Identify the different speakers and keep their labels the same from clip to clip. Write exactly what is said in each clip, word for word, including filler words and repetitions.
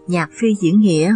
Speaker 1: Nhạc Phi diễn nghĩa.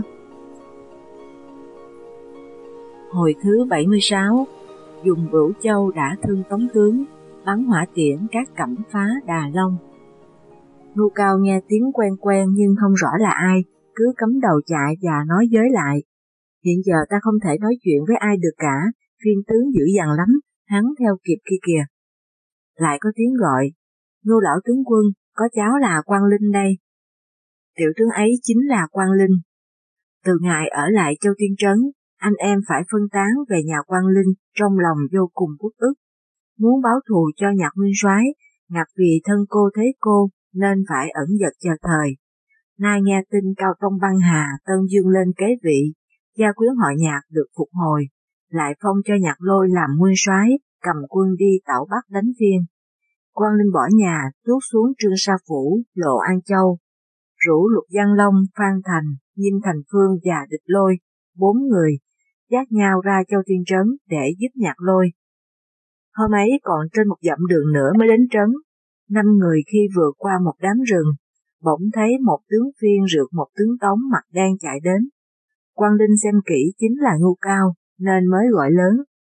Speaker 1: Hồi thứ bảy mươi sáu, dùng Bửu Châu đã thương Tống tướng, bắn hỏa tiễn các cẩm phá Đà Long. Ngưu Cao nghe tiếng quen quen nhưng không rõ là ai, cứ cắm đầu chạy và nói với lại. Hiện giờ ta không thể nói chuyện với ai được cả, phiên tướng dữ dằn lắm, hắn theo kịp kia kìa. Lại có tiếng gọi, Ngưu lão tướng quân, có cháu là Quang Linh đây. Tiểu tướng ấy chính là Quang Linh. Từ ngày ở lại Châu Tiên Trấn, anh em phải phân tán về nhà Quang Linh trong lòng vô cùng uất ức. Muốn báo thù cho Nhạc Nguyên Soái, ngặt vì thân cô thế cô nên phải ẩn dật chờ thời. Nay nghe tin Cao Tông băng hà Tân Dương lên kế vị, gia quyến họ Nhạc được phục hồi, lại phong cho Nhạc Lôi làm nguyên soái, cầm quân đi Tảo Bắc đánh Phiên. Quang Linh bỏ nhà tuốt xuống Trương Sa Phủ, Lộ An Châu, rủ Lục Giang Long, Phan Thành, Nhim Thành Phương và Địch Lôi, bốn người, dắt nhau ra Châu Tiên Trấn để giúp Nhạc Lôi. Hôm ấy còn trên một dặm đường nữa mới đến trấn, năm người khi vừa qua một đám rừng, bỗng thấy một tướng Phiên rượt một tướng Tống mặt đen chạy đến. Quang Linh xem kỹ chính là Ngưu Cao, nên mới gọi lớn.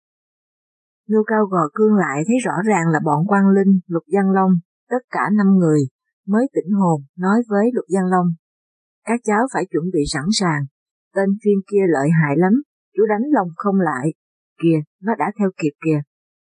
Speaker 1: Ngưu Cao gò cương lại thấy rõ ràng là bọn Quang Linh, Lục Giang Long, tất cả năm người, mới tỉnh hồn nói với Lục Giang Long. Các cháu phải chuẩn bị sẵn sàng, tên Phiên kia lợi hại lắm, chú đánh lòng không lại, kìa, nó đã theo kịp kìa.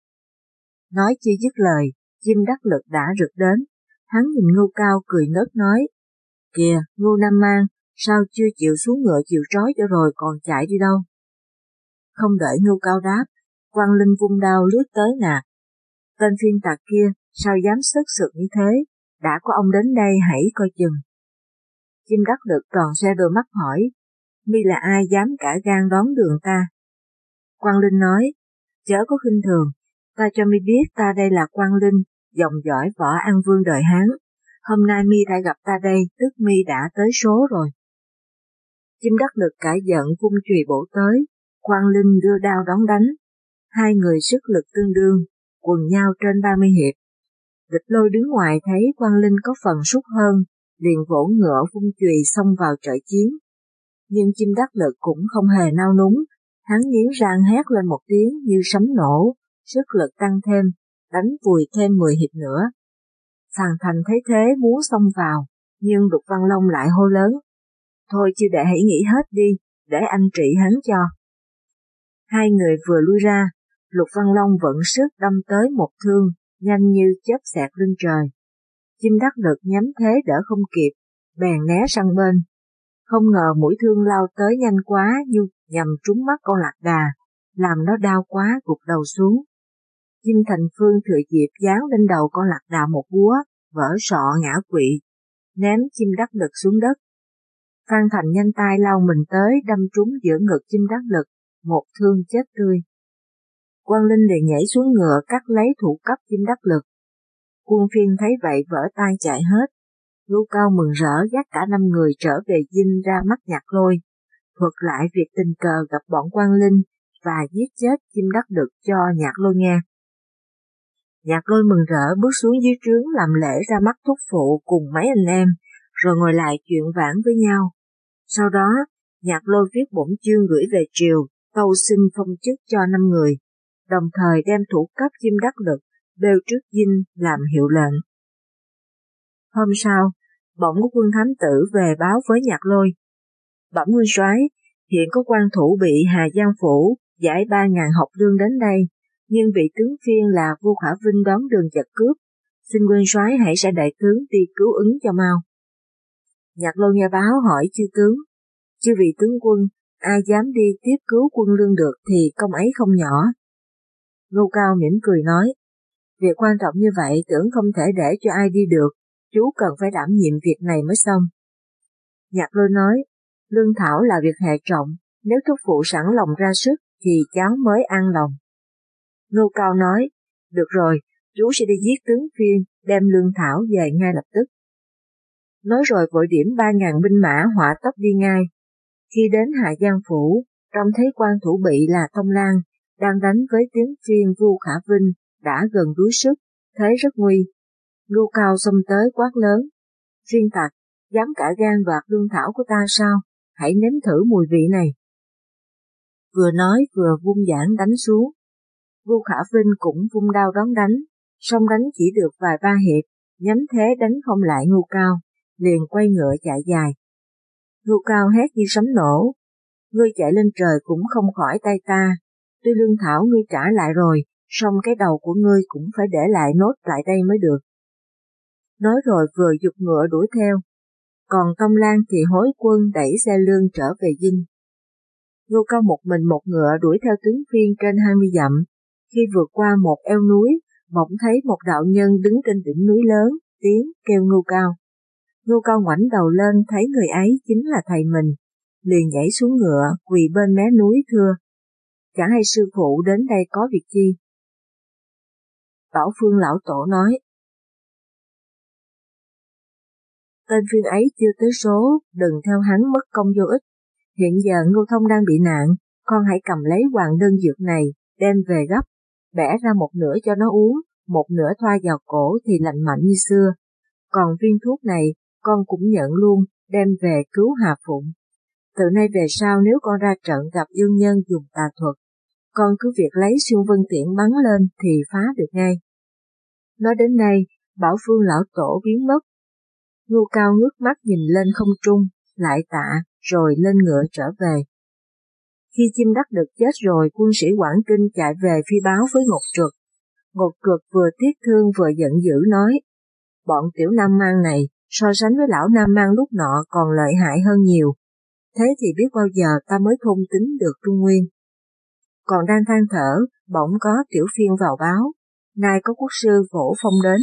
Speaker 1: Nói chưa dứt lời, chim đắc lực đã rực đến, hắn nhìn Ngưu Cao cười ngất nói, kìa, Ngưu Nam Mang, sao chưa chịu xuống ngựa chịu trói cho rồi còn chạy đi đâu? Không đợi Ngưu Cao đáp, Quang Linh vung đao lướt tới nạt. Tên Phiên tặc kia, sao dám sức sực như thế, đã có ông đến đây hãy coi chừng. Chim đắc lực tròn xoe đôi mắt hỏi, mi là ai dám cả gan đón đường ta? Quang Linh nói, chớ có khinh thường, ta cho mi biết ta đây là Quang Linh, dòng dõi Võ An Vương đời Hán. Hôm nay mi đã gặp ta đây, tức mi đã tới số rồi. Chim đắc lực cãi giận vung chùy bổ tới, Quang Linh đưa đao đón đánh. Hai người sức lực tương đương, quần nhau trên ba mươi hiệp. Địch Lôi đứng ngoài thấy Quang Linh có phần sút hơn, liền vỗ ngựa vung chùy xông vào trận chiến. Nhưng chim đắc lực cũng không hề nao núng, hắn nghiến răng hét lên một tiếng như sấm nổ, sức lực tăng thêm, đánh vùi thêm mười hiệp nữa. Phan Thành thấy thế muốn xông vào, nhưng Lục Văn Long lại hô lớn. Thôi chứ để hãy nghỉ hết đi, để anh trị hắn cho. Hai người vừa lui ra, Lục Văn Long vận sức đâm tới một thương, nhanh như chớp xẹt lưng trời. Chim đắc lực nhắm thế đỡ không kịp, bèn né sang bên. Không ngờ mũi thương lao tới nhanh quá như nhằm trúng mắt con lạc đà, làm nó đau quá gục đầu xuống. Chim Thành Phương thừa dịp giáng lên đầu con lạc đà một búa, vỡ sọ ngã quỵ, ném chim đắc lực xuống đất. Phan Thành nhanh tay lao mình tới đâm trúng giữa ngực chim đắc lực, một thương chết tươi. Quang Linh liền nhảy xuống ngựa cắt lấy thủ cấp chim đắc lực. Quân Phiên thấy vậy vỡ tay chạy hết. Ngưu Cao mừng rỡ dắt cả năm người trở về dinh ra mắt Nhạc Lôi, thuật lại việc tình cờ gặp bọn Quang Linh và giết chết chim đắc lực cho Nhạc Lôi nghe. Nhạc Lôi mừng rỡ bước xuống dưới trướng làm lễ ra mắt thúc phụ cùng mấy anh em, rồi ngồi lại chuyện vãn với nhau. Sau đó, Nhạc Lôi viết bổn chương gửi về triều, tâu xin phong chức cho năm người, đồng thời đem thủ cấp chim đắc lực bêu trước dinh làm hiệu lệnh. Hôm sau, bỗng có quân thám tử về báo với Nhạc Lôi. Bẩm nguyên soái, hiện có quan thủ bị Hà Giang Phủ giải ba ngàn học lương đến đây, nhưng bị tướng Phiên là Vua Khả Vinh đón đường giật cướp. Xin nguyên soái hãy sai đại tướng đi cứu ứng cho mau. Nhạc Lôi nghe báo hỏi chư tướng, chư vị tướng quân, ai dám đi tiếp cứu quân lương được thì công ấy không nhỏ. Ngưu Cao mỉm cười nói, việc quan trọng như vậy tưởng không thể để cho ai đi được, chú cần phải đảm nhiệm việc này mới xong. Nhạc Lôi nói, lương thảo là việc hệ trọng, nếu thúc phụ sẵn lòng ra sức thì cháu mới an lòng. Ngưu Cao nói, được rồi, chú sẽ đi giết tướng Phiên, đem lương thảo về ngay lập tức. Nói rồi vội điểm ba ngàn binh mã hỏa tốc đi ngay. Khi đến Hạ Giang Phủ, trông thấy quan thủ bị là Thông Lan, đang đánh với tướng Phiên Vua Khả Vinh, đã gần đuối sức, thế rất nguy. Ngưu Cao xông tới quát lớn, Phiên tặc, dám cả gan đoạt lương thảo của ta sao? Hãy nếm thử mùi vị này. Vừa nói vừa vung giảng đánh xuống. Vu Khả Vinh cũng vung đao đón đánh, song đánh chỉ được vài ba hiệp, nhắm thế đánh không lại Ngưu Cao, liền quay ngựa chạy dài. Ngưu Cao hét như sấm nổ, ngươi chạy lên trời cũng không khỏi tay ta, tuy lương thảo ngươi trả lại rồi, song cái đầu của ngươi cũng phải để lại nốt lại đây mới được. Nói rồi vừa giục ngựa đuổi theo, còn Tông Lan thì hối quân đẩy xe lương trở về dinh. Ngưu Cao một mình một ngựa đuổi theo tướng Phiên trên hai mươi dặm, khi vượt qua một eo núi, bỗng thấy một đạo nhân đứng trên đỉnh núi lớn, tiếng kêu Ngưu Cao. Ngưu Cao ngoảnh đầu lên thấy người ấy chính là thầy mình, liền nhảy xuống ngựa quỳ bên mé núi thưa: chẳng hay sư phụ đến đây có việc chi? Bảo Phương lão tổ nói: tên Phiên ấy chưa tới số, đừng theo hắn mất công vô ích. Hiện giờ Ngưu Thông đang bị nạn, con hãy cầm lấy hoàng đơn dược này, đem về gấp, bẻ ra một nửa cho nó uống, một nửa thoa vào cổ thì lành mạnh như xưa. Còn viên thuốc này, con cũng nhận luôn, đem về cứu Hà Phụng. Từ nay về sau nếu con ra trận gặp dương nhân dùng tà thuật, con cứ việc lấy xuyên vân tiễn bắn lên thì phá được ngay. Nói đến đây, Bảo Phương lão tổ biến mất. Ngưu Cao ngước mắt nhìn lên không trung, lại tạ, rồi lên ngựa trở về. Khi chim đắc được chết rồi, quân sĩ Quảng Kinh chạy về phi báo với Ngột Trượt. Ngột Trượt vừa tiếc thương vừa giận dữ nói: bọn tiểu Nam Mang này so sánh với lão Nam Mang lúc nọ còn lợi hại hơn nhiều. Thế thì biết bao giờ ta mới thôn tính được Trung Nguyên. Còn đang than thở, bỗng có Tiểu Phiên vào báo, nay có quốc sư Phổ Phong đến.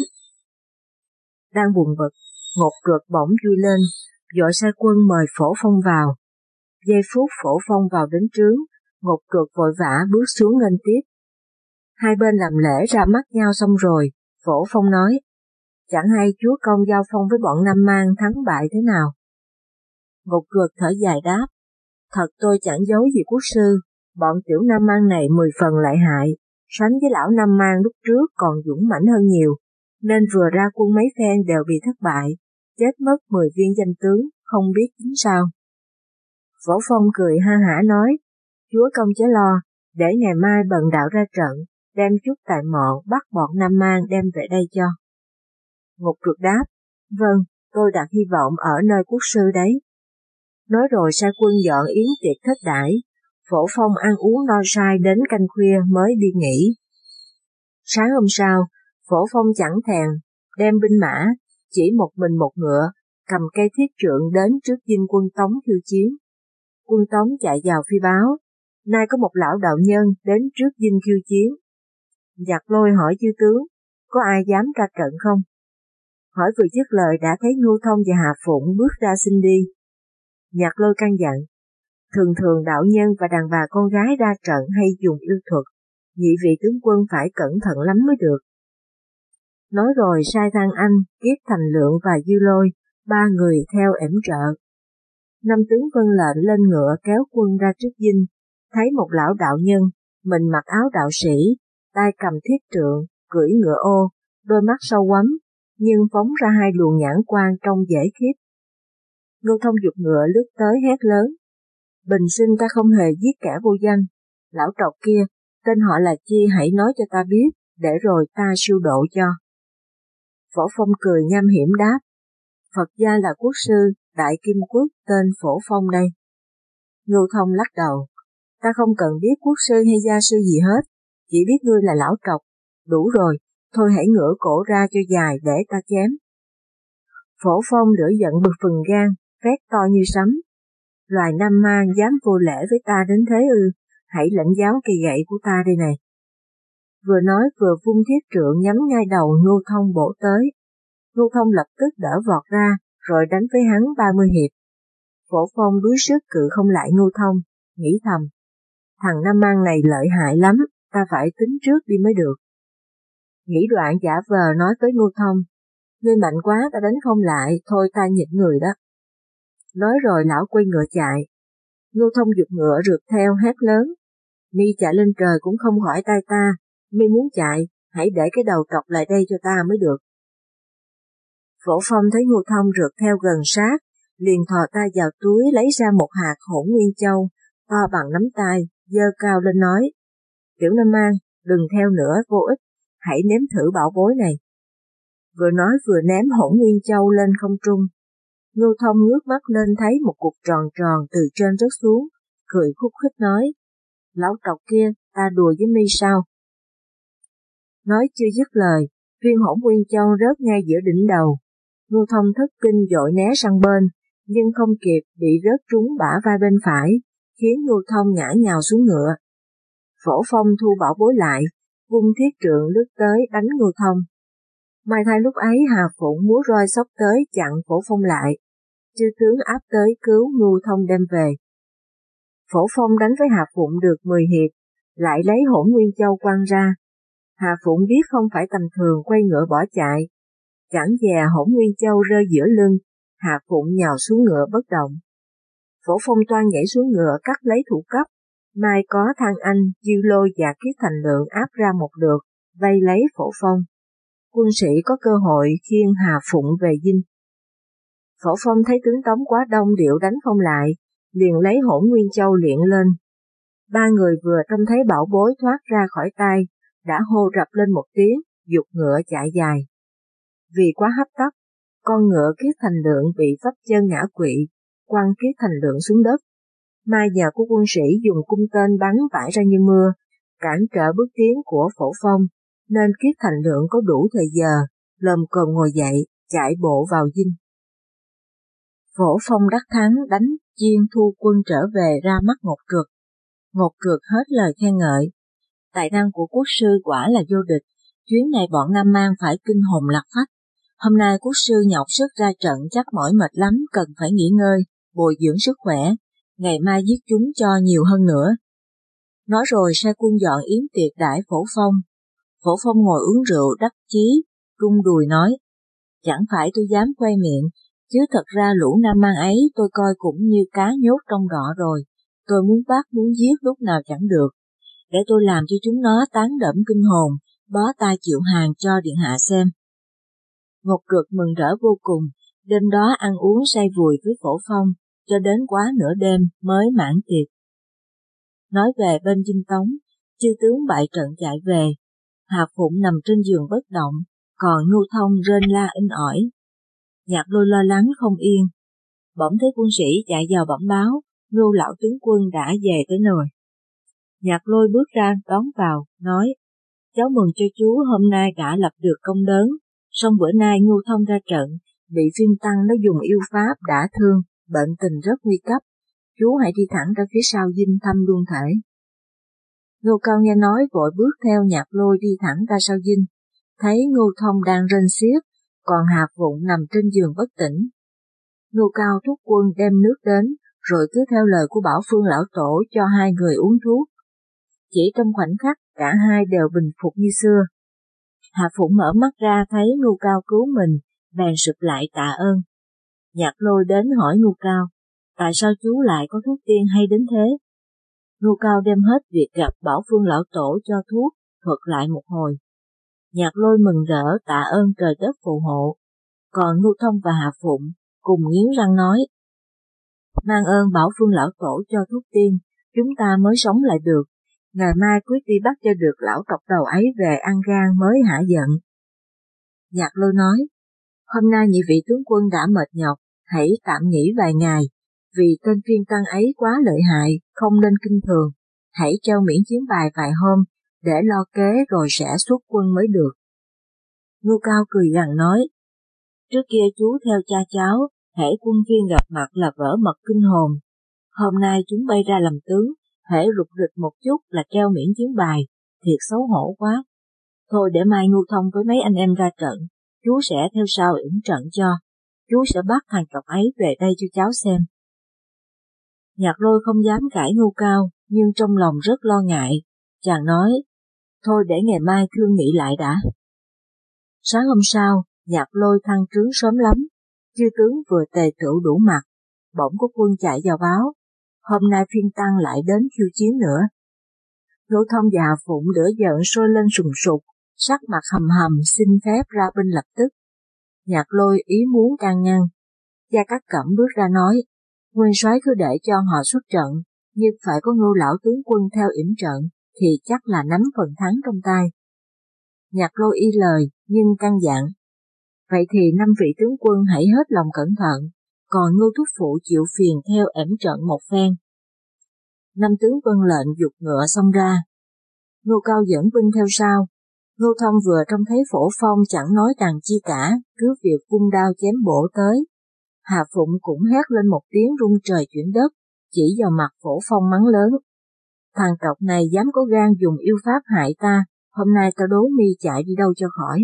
Speaker 1: Đang buồn bực, Ngột Trượt bỗng vui lên, dội sai quân mời Phổ Phong vào. Giây phút Phổ Phong vào đến trướng, Ngột Trượt vội vã bước xuống nghênh tiếp. Hai bên làm lễ ra mắt nhau xong rồi, Phổ Phong nói: chẳng hay chúa công giao phong với bọn Nam Mang thắng bại thế nào? Ngột Trượt thở dài đáp: thật tôi chẳng giấu gì quốc sư, bọn tiểu Nam Mang này mười phần lợi hại, sánh với lão Nam Mang lúc trước còn dũng mãnh hơn nhiều, nên vừa ra quân mấy phen đều bị thất bại, chết mất mười viên danh tướng, không biết chính sao. Phổ Phong cười ha hả nói: chúa công chớ lo, để ngày mai bần đạo ra trận, đem chút tài mọn bắt bọn Nam Mang đem về đây cho. Ngột Trượt đáp: vâng, tôi đặt hy vọng ở nơi quốc sư đấy. Nói rồi sai quân dọn yến tiệc thết đãi, Phổ Phong ăn uống no say đến canh khuya mới đi nghỉ. Sáng hôm sau, Phổ Phong chẳng thèn, đem binh mã, chỉ một mình một ngựa, cầm cây thiết trượng đến trước dinh quân Tống khiêu chiến. Quân Tống chạy vào phi báo, nay có một lão đạo nhân đến trước dinh khiêu chiến. Giặc Lôi hỏi chư tướng, có ai dám ra trận không? Hỏi vừa dứt lời đã thấy Ngưu Thông và Hà Phụng bước ra xin đi. Nhạc Lôi căn dặn: thường thường đạo nhân và đàn bà con gái ra trận hay dùng yêu thuật, nhị vị tướng quân phải cẩn thận lắm mới được. Nói rồi sai Thang Anh, Kiết Thành Lượng và Dư Lôi, ba người theo ẻm trợ. Năm tướng vân lệnh lên ngựa kéo quân ra trước dinh, thấy một lão đạo nhân, mình mặc áo đạo sĩ, tay cầm thiết trượng, cưỡi ngựa ô, đôi mắt sâu quắm, nhưng phóng ra hai luồng nhãn quang trông dễ khiếp. Ngưu Thông giục ngựa lướt tới hét lớn: bình sinh ta không hề giết kẻ vô danh, lão trọc kia, tên họ là chi hãy nói cho ta biết, để rồi ta siêu độ cho. Phổ Phong cười nham hiểm đáp: Phật gia là quốc sư, Đại Kim Quốc tên Phổ Phong đây. Ngưu Thông lắc đầu: ta không cần biết quốc sư hay gia sư gì hết, chỉ biết ngươi là lão trọc, đủ rồi, thôi hãy ngửa cổ ra cho dài để ta chém. Phổ Phong lửa giận bực phừng gan, phét to như sấm: loài Nam Mang dám vô lễ với ta đến thế ư, hãy lãnh giáo cây gậy của ta đây này. Vừa nói vừa vung thiết trượng nhắm ngay đầu Ngưu Thông bổ tới. Ngưu Thông lập tức đỡ vọt ra, rồi đánh với hắn ba mươi hiệp. Phổ Phong đuối sức cự không lại Ngưu Thông, nghĩ thầm: thằng Nam Mang này lợi hại lắm, ta phải tính trước đi mới được. Nghĩ đoạn giả vờ nói với Ngưu Thông: ngươi mạnh quá ta đánh không lại, thôi ta nhịn người đó. Nói rồi lão quay ngựa chạy. Ngưu Thông giục ngựa rượt theo hét lớn: mi chạy lên trời cũng không khỏi tay ta, mi muốn chạy, hãy để cái đầu trọc lại đây cho ta mới được. Phổ Phong thấy Ngưu Thông rượt theo gần sát, liền thò tay vào túi lấy ra một hạt hỗn nguyên châu, to bằng nắm tay, giơ cao lên nói: Tiểu Nam An, đừng theo nữa, vô ích, hãy nếm thử bảo bối này. Vừa nói vừa ném hỗn nguyên châu lên không trung. Ngưu Thông ngước mắt lên thấy một cục tròn tròn từ trên rớt xuống, cười khúc khích nói: Lão trọc kia, ta đùa với mi sao? Nói chưa dứt lời, viên hỗn nguyên châu rớt ngay giữa đỉnh đầu. Ngưu Thông thất kinh vội né sang bên, nhưng không kịp, bị rớt trúng bả vai bên phải, khiến Ngưu Thông ngã nhào xuống ngựa. Phổ Phong thu bảo bối lại, vung thiết trượng lướt tới đánh Ngưu Thông. May thay lúc ấy Hà Phụng múa roi xốc tới chặn Phổ Phong lại. Chư tướng áp tới cứu Ngưu Thông đem về. Phổ Phong đánh với Hà Phụng được mười hiệp, lại lấy hỗn nguyên châu quăng ra. Hà Phụng biết không phải tầm thường, quay ngựa bỏ chạy. Chẳng dè hỗn nguyên châu rơi giữa lưng, Hà Phụng nhào xuống ngựa bất động. Phổ Phong toan nhảy xuống ngựa cắt lấy thủ cấp, mai có Thang Anh, Diêu Lôi và Kiết Thành Lượng áp ra một lượt, vây lấy Phổ Phong. Quân sĩ có cơ hội khiêng Hà Phụng về dinh. Phổ Phong thấy tướng tống quá đông điệu đánh không lại, liền lấy hỗn nguyên châu luyện lên. Ba người vừa trông thấy bảo bối thoát ra khỏi tay, đã hô rập lên một tiếng, giục ngựa chạy dài. Vì quá hấp tấp, con ngựa Kiết Thành Lượng bị vấp chân ngã quỵ, quăng Kiết Thành Lượng xuống đất. Mai nhờ của quân sĩ dùng cung tên bắn vãi ra như mưa, cản trở bước tiến của Phổ Phong, nên Kiết Thành Lượng có đủ thời giờ, lồm cồm ngồi dậy, chạy bộ vào dinh. Phổ Phong đắc thắng đánh chiên thu quân trở về ra mắt Ngột Trượt. Ngột Trượt hết lời khen ngợi. Tài năng của quốc sư quả là vô địch, chuyến này bọn Nam Mang phải kinh hồn lạc phách. Hôm nay quốc sư nhọc sức ra trận chắc mỏi mệt lắm, cần phải nghỉ ngơi, bồi dưỡng sức khỏe, ngày mai giết chúng cho nhiều hơn nữa. Nói rồi sai quân dọn yến tiệc đãi Phổ Phong. Phổ Phong ngồi uống rượu đắc chí, rung đùi nói: Chẳng phải tôi dám khoe miệng, chứ thật ra lũ Nam Mang ấy tôi coi cũng như cá nhốt trong rọ rồi, tôi muốn bắt muốn giết lúc nào chẳng được. Để tôi làm cho chúng nó tán đẫm kinh hồn, bó tay chịu hàng cho điện hạ xem. Ngột Trượt mừng rỡ vô cùng, đêm đó ăn uống say vùi với Phổ Phong, cho đến quá nửa đêm mới mãn tiệc. Nói về bên dinh Tống, chư tướng bại trận chạy về, Hà Phụng nằm trên giường bất động, còn Ngưu Thông rên la inh ỏi. Nhạc Lôi lo lắng không yên, bỗng thấy quân sĩ chạy vào bẩm báo, Ngưu lão tướng quân đã về tới nơi. Nhạc Lôi bước ra đón vào, nói: Cháu mừng cho chú hôm nay đã lập được công lớn, song bữa nay Ngưu Thông ra trận, bị phiên tăng nó dùng yêu pháp đã thương, bệnh tình rất nguy cấp, chú hãy đi thẳng ra phía sau dinh thăm luôn thể. Ngưu Cao nghe nói vội bước theo Nhạc Lôi đi thẳng ra sau dinh, thấy Ngưu Thông đang rên xiết, còn Hà Phụng nằm trên giường bất tỉnh. Ngưu Cao thúc quân đem nước đến, rồi cứ theo lời của Bảo Phương lão tổ cho hai người uống thuốc. Chỉ trong khoảnh khắc cả hai đều bình phục như xưa. Hà Phụng mở mắt ra thấy Ngưu Cao cứu mình, bèn sụp lại tạ ơn. Nhạc Lôi đến hỏi Ngưu Cao: Tại sao chú lại có thuốc tiên hay đến thế? Ngưu Cao đem hết việc gặp Bảo Phương lão tổ cho thuốc, thuật lại một hồi. Nhạc Lôi mừng rỡ tạ ơn trời đất phù hộ. Còn Ngưu Thông và Hà Phụng cùng nghiến răng nói: Mang ơn Bảo Phương lão tổ cho thuốc tiên, chúng ta mới sống lại được. Ngày mai quyết đi bắt cho được lão tộc đầu ấy về ăn gan mới hả giận. Nhạc Lôi nói: Hôm nay nhị vị tướng quân đã mệt nhọc, hãy tạm nghỉ vài ngày, vì tên phiên tăng ấy quá lợi hại, không nên kinh thường, hãy treo miễn chiến bài vài hôm, để lo kế rồi sẽ xuất quân mới được. Ngưu Cao cười gằn nói: Trước kia chú theo cha cháu, hễ quân phiên gặp mặt là vỡ mật kinh hồn. Hôm nay chúng bay ra làm tướng, hễ rụt rịch một chút là treo miễn chiến bài, thiệt xấu hổ quá. Thôi để mai Ngưu Thông với mấy anh em ra trận, chú sẽ theo sau yểm trận cho, chú sẽ bắt thằng chọc ấy về đây cho cháu xem. Nhạc Lôi không dám cãi Ngưu Cao, nhưng trong lòng rất lo ngại, chàng nói: Thôi để ngày mai thương nghị lại đã. Sáng hôm sau, Nhạc Lôi thăng trướng sớm lắm, chư tướng vừa tề tựu đủ mặt, bỗng có quân chạy vào báo, hôm nay phiên tăng lại đến khiêu chiến nữa. Ngưu Thông và Hà Phụng lửa giận sôi lên sùng sục, sắc mặt hầm hầm xin phép ra binh lập tức. Nhạc Lôi ý muốn can ngăn. Gia Cát Cẩm bước ra nói, nguyên soái cứ để cho họ xuất trận, nhưng phải có Ngưu lão tướng quân theo yểm trận, thì chắc là nắm phần thắng trong tay. Nhạc Lôi y lời, nhưng căn dặn. Vậy thì năm vị tướng quân hãy hết lòng cẩn thận, còn Ngưu thúc phụ chịu phiền theo ẻm trận một phen. Năm tướng vâng lệnh giục ngựa xông ra. Ngưu Cao dẫn binh theo sau. Ngưu Thông vừa trông thấy Phổ Phong chẳng nói đằng chi cả, cứ việc vung đao chém bổ tới. Hà Phụng cũng hét lên một tiếng rung trời chuyển đất, chỉ vào mặt Phổ Phong mắng lớn. Thằng trọc này dám có gan dùng yêu pháp hại ta, hôm nay tao đố mi chạy đi đâu cho khỏi.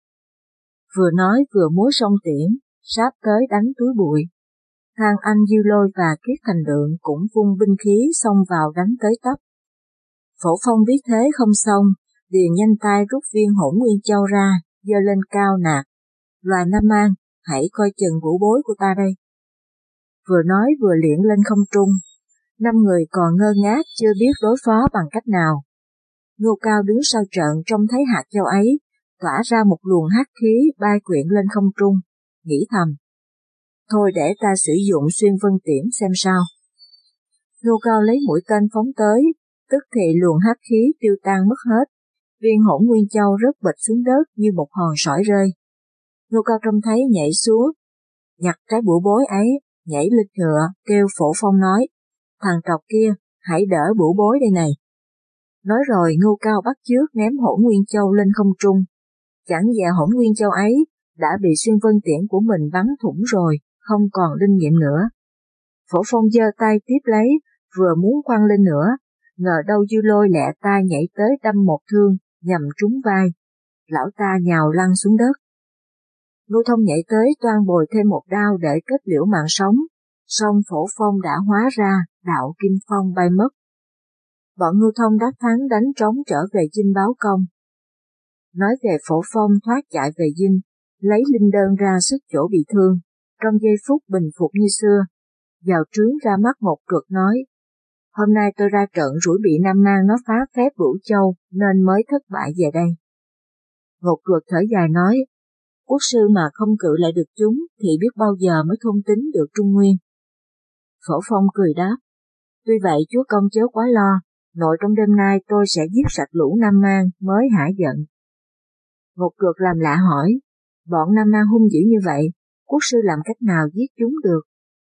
Speaker 1: Vừa nói vừa múa song tiễn, sáp tới đánh túi bụi. Thang Anh, Diêu Lôi và Kiết Thành Lượng cũng vung binh khí xông vào đánh tới tấp. Phổ Phong biết thế không xong, liền nhanh tay rút viên Hỗn Nguyên Châu ra, giơ lên cao nạt. Loài Nam An, hãy coi chừng vũ bối của ta đây. Vừa nói vừa liệng lên không trung, năm người còn ngơ ngác chưa biết đối phó bằng cách nào. Ngưu Cao đứng sau trận trông thấy hạt châu ấy, tỏa ra một luồng hắc khí bay quyện lên không trung, nghĩ thầm. Thôi để ta sử dụng xuyên vân tiễn xem sao. Ngưu Cao lấy mũi tên phóng tới, tức thì luồng hắc khí tiêu tan mất hết, viên Hỗn Nguyên Châu rớt bịch xuống đất như một hòn sỏi rơi. Ngưu Cao trông thấy nhảy xuống, nhặt trái bủa bối ấy, nhảy lên ngựa, kêu Phổ Phong nói, thằng trọc kia, hãy đỡ bủa bối đây này. Nói rồi Ngưu Cao bắt chước ném Hỗn Nguyên Châu lên không trung. Chẳng dè Hỗn Nguyên Châu ấy đã bị xuyên vân tiễn của mình bắn thủng rồi, không còn linh nghiệm nữa. Phổ Phong giơ tay tiếp lấy, vừa muốn quăng lên nữa, ngờ đâu Diêu Lôi lẹ tay nhảy tới đâm một thương, nhằm trúng vai. Lão ta nhào lăn xuống đất. Ngưu Thông nhảy tới toan bồi thêm một đao để kết liễu mạng sống, song Phổ Phong đã hóa ra đạo Kim Phong bay mất. Bọn Ngưu Thông đắc thắng đánh trống trở về dinh báo công. Nói về Phổ Phong thoát chạy về dinh, lấy linh đơn ra sức chỗ bị thương, trong giây phút bình phục như xưa. Vào trướng ra mắt một Truật nói, hôm nay tôi ra trận rủi bị Nam Mang nó phá phép Bửu Châu nên mới thất bại về đây. Ngột Truật thở dài nói, quốc sư mà không cự lại được chúng thì biết bao giờ mới thôn tính được Trung Nguyên. Phổ Phong cười đáp, tuy vậy chúa công chớ quá lo, nội trong đêm nay tôi sẽ giết sạch lũ Nam Mang mới hả giận. Ngột Truật làm lạ hỏi, bọn Nam Mang hung dữ như vậy, quốc sư làm cách nào giết chúng được?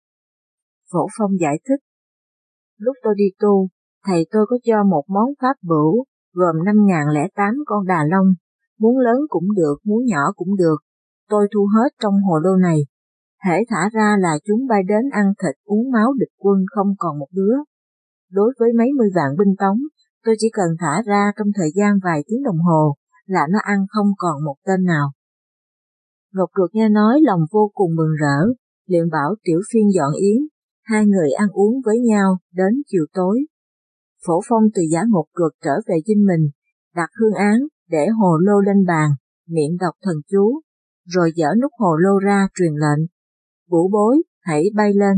Speaker 1: Phổ Phong giải thích, lúc tôi đi tu, thầy tôi có cho một món pháp bửu gồm năm nghìn lẻ tám con đà long, muốn lớn cũng được, muốn nhỏ cũng được, tôi thu hết trong hồ lô này. Hễ thả ra là chúng bay đến ăn thịt uống máu địch quân không còn một đứa. Đối với mấy mươi vạn binh tống, tôi chỉ cần thả ra trong thời gian vài tiếng đồng hồ, là nó ăn không còn một tên nào. Ngọc Truật nghe nói lòng vô cùng mừng rỡ, liền bảo Tiểu Phiên dọn yến, hai người ăn uống với nhau đến chiều tối. Phổ Phong từ Giả Ngọc Truật trở về dinh mình, đặt hương án, để hồ lô lên bàn, miệng đọc thần chú, rồi dở nút hồ lô ra truyền lệnh. Vũ bối, hãy bay lên.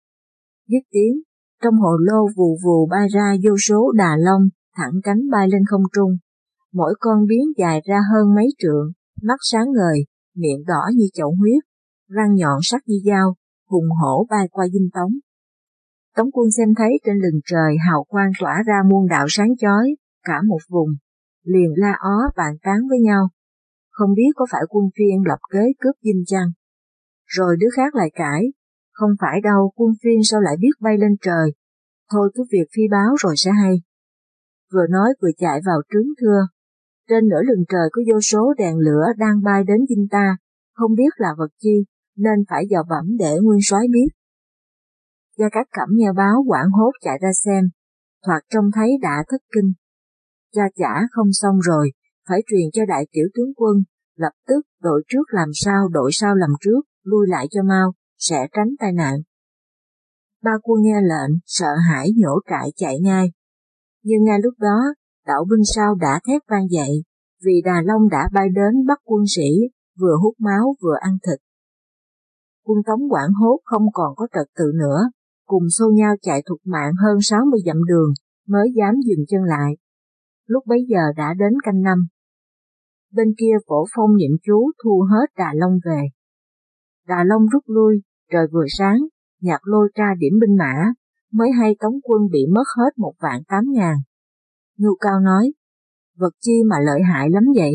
Speaker 1: Dứt tiếng, trong hồ lô vù vù bay ra vô số đà long, thẳng cánh bay lên không trung. Mỗi con biến dài ra hơn mấy trượng, mắt sáng ngời, miệng đỏ như chậu huyết, răng nhọn sắc như dao, hùng hổ bay qua dinh Tống. Tống quân xem thấy trên lừng trời hào quang tỏa ra muôn đạo sáng chói, cả một vùng, liền la ó bàn tán với nhau. Không biết có phải quân Phiên lập kế cướp dinh chăng? Rồi đứa khác lại cãi, không phải đâu, quân Phiên sao lại biết bay lên trời? Thôi cứ việc phi báo rồi sẽ hay. Vừa nói vừa chạy vào trướng thưa. Trên nửa lừng trời có vô số đèn lửa đang bay đến dinh ta, không biết là vật chi, nên phải dò bẩm để nguyên soái biết. Gia Cát Cẩm nghe báo hoảng hốt chạy ra xem, thoạt trông thấy đã thất kinh. Cha chả không xong rồi, phải truyền cho đại tiểu tướng quân, lập tức đội trước làm sao đội sau làm trước, lui lại cho mau, sẽ tránh tai nạn. Ba quân nghe lệnh, sợ hãi nhổ trại chạy ngay. Nhưng ngay lúc đó, đạo binh sau đã thét vang dậy, vì Đà Long đã bay đến bắt quân sĩ, vừa hút máu vừa ăn thịt. Quân Tống hoảng hốt không còn có trật tự nữa, cùng xô nhau chạy thục mạng hơn sáu mươi dặm đường, mới dám dừng chân lại. Lúc bấy giờ đã đến canh năm. Bên kia Phổ Phong niệm chú thu hết Đà Long về. Đà Long rút lui, trời vừa sáng, Nhạc Lôi tra điểm binh mã, mới hay Tống quân bị mất hết một vạn tám ngàn. Ngưu Cao nói, vật chi mà lợi hại lắm vậy?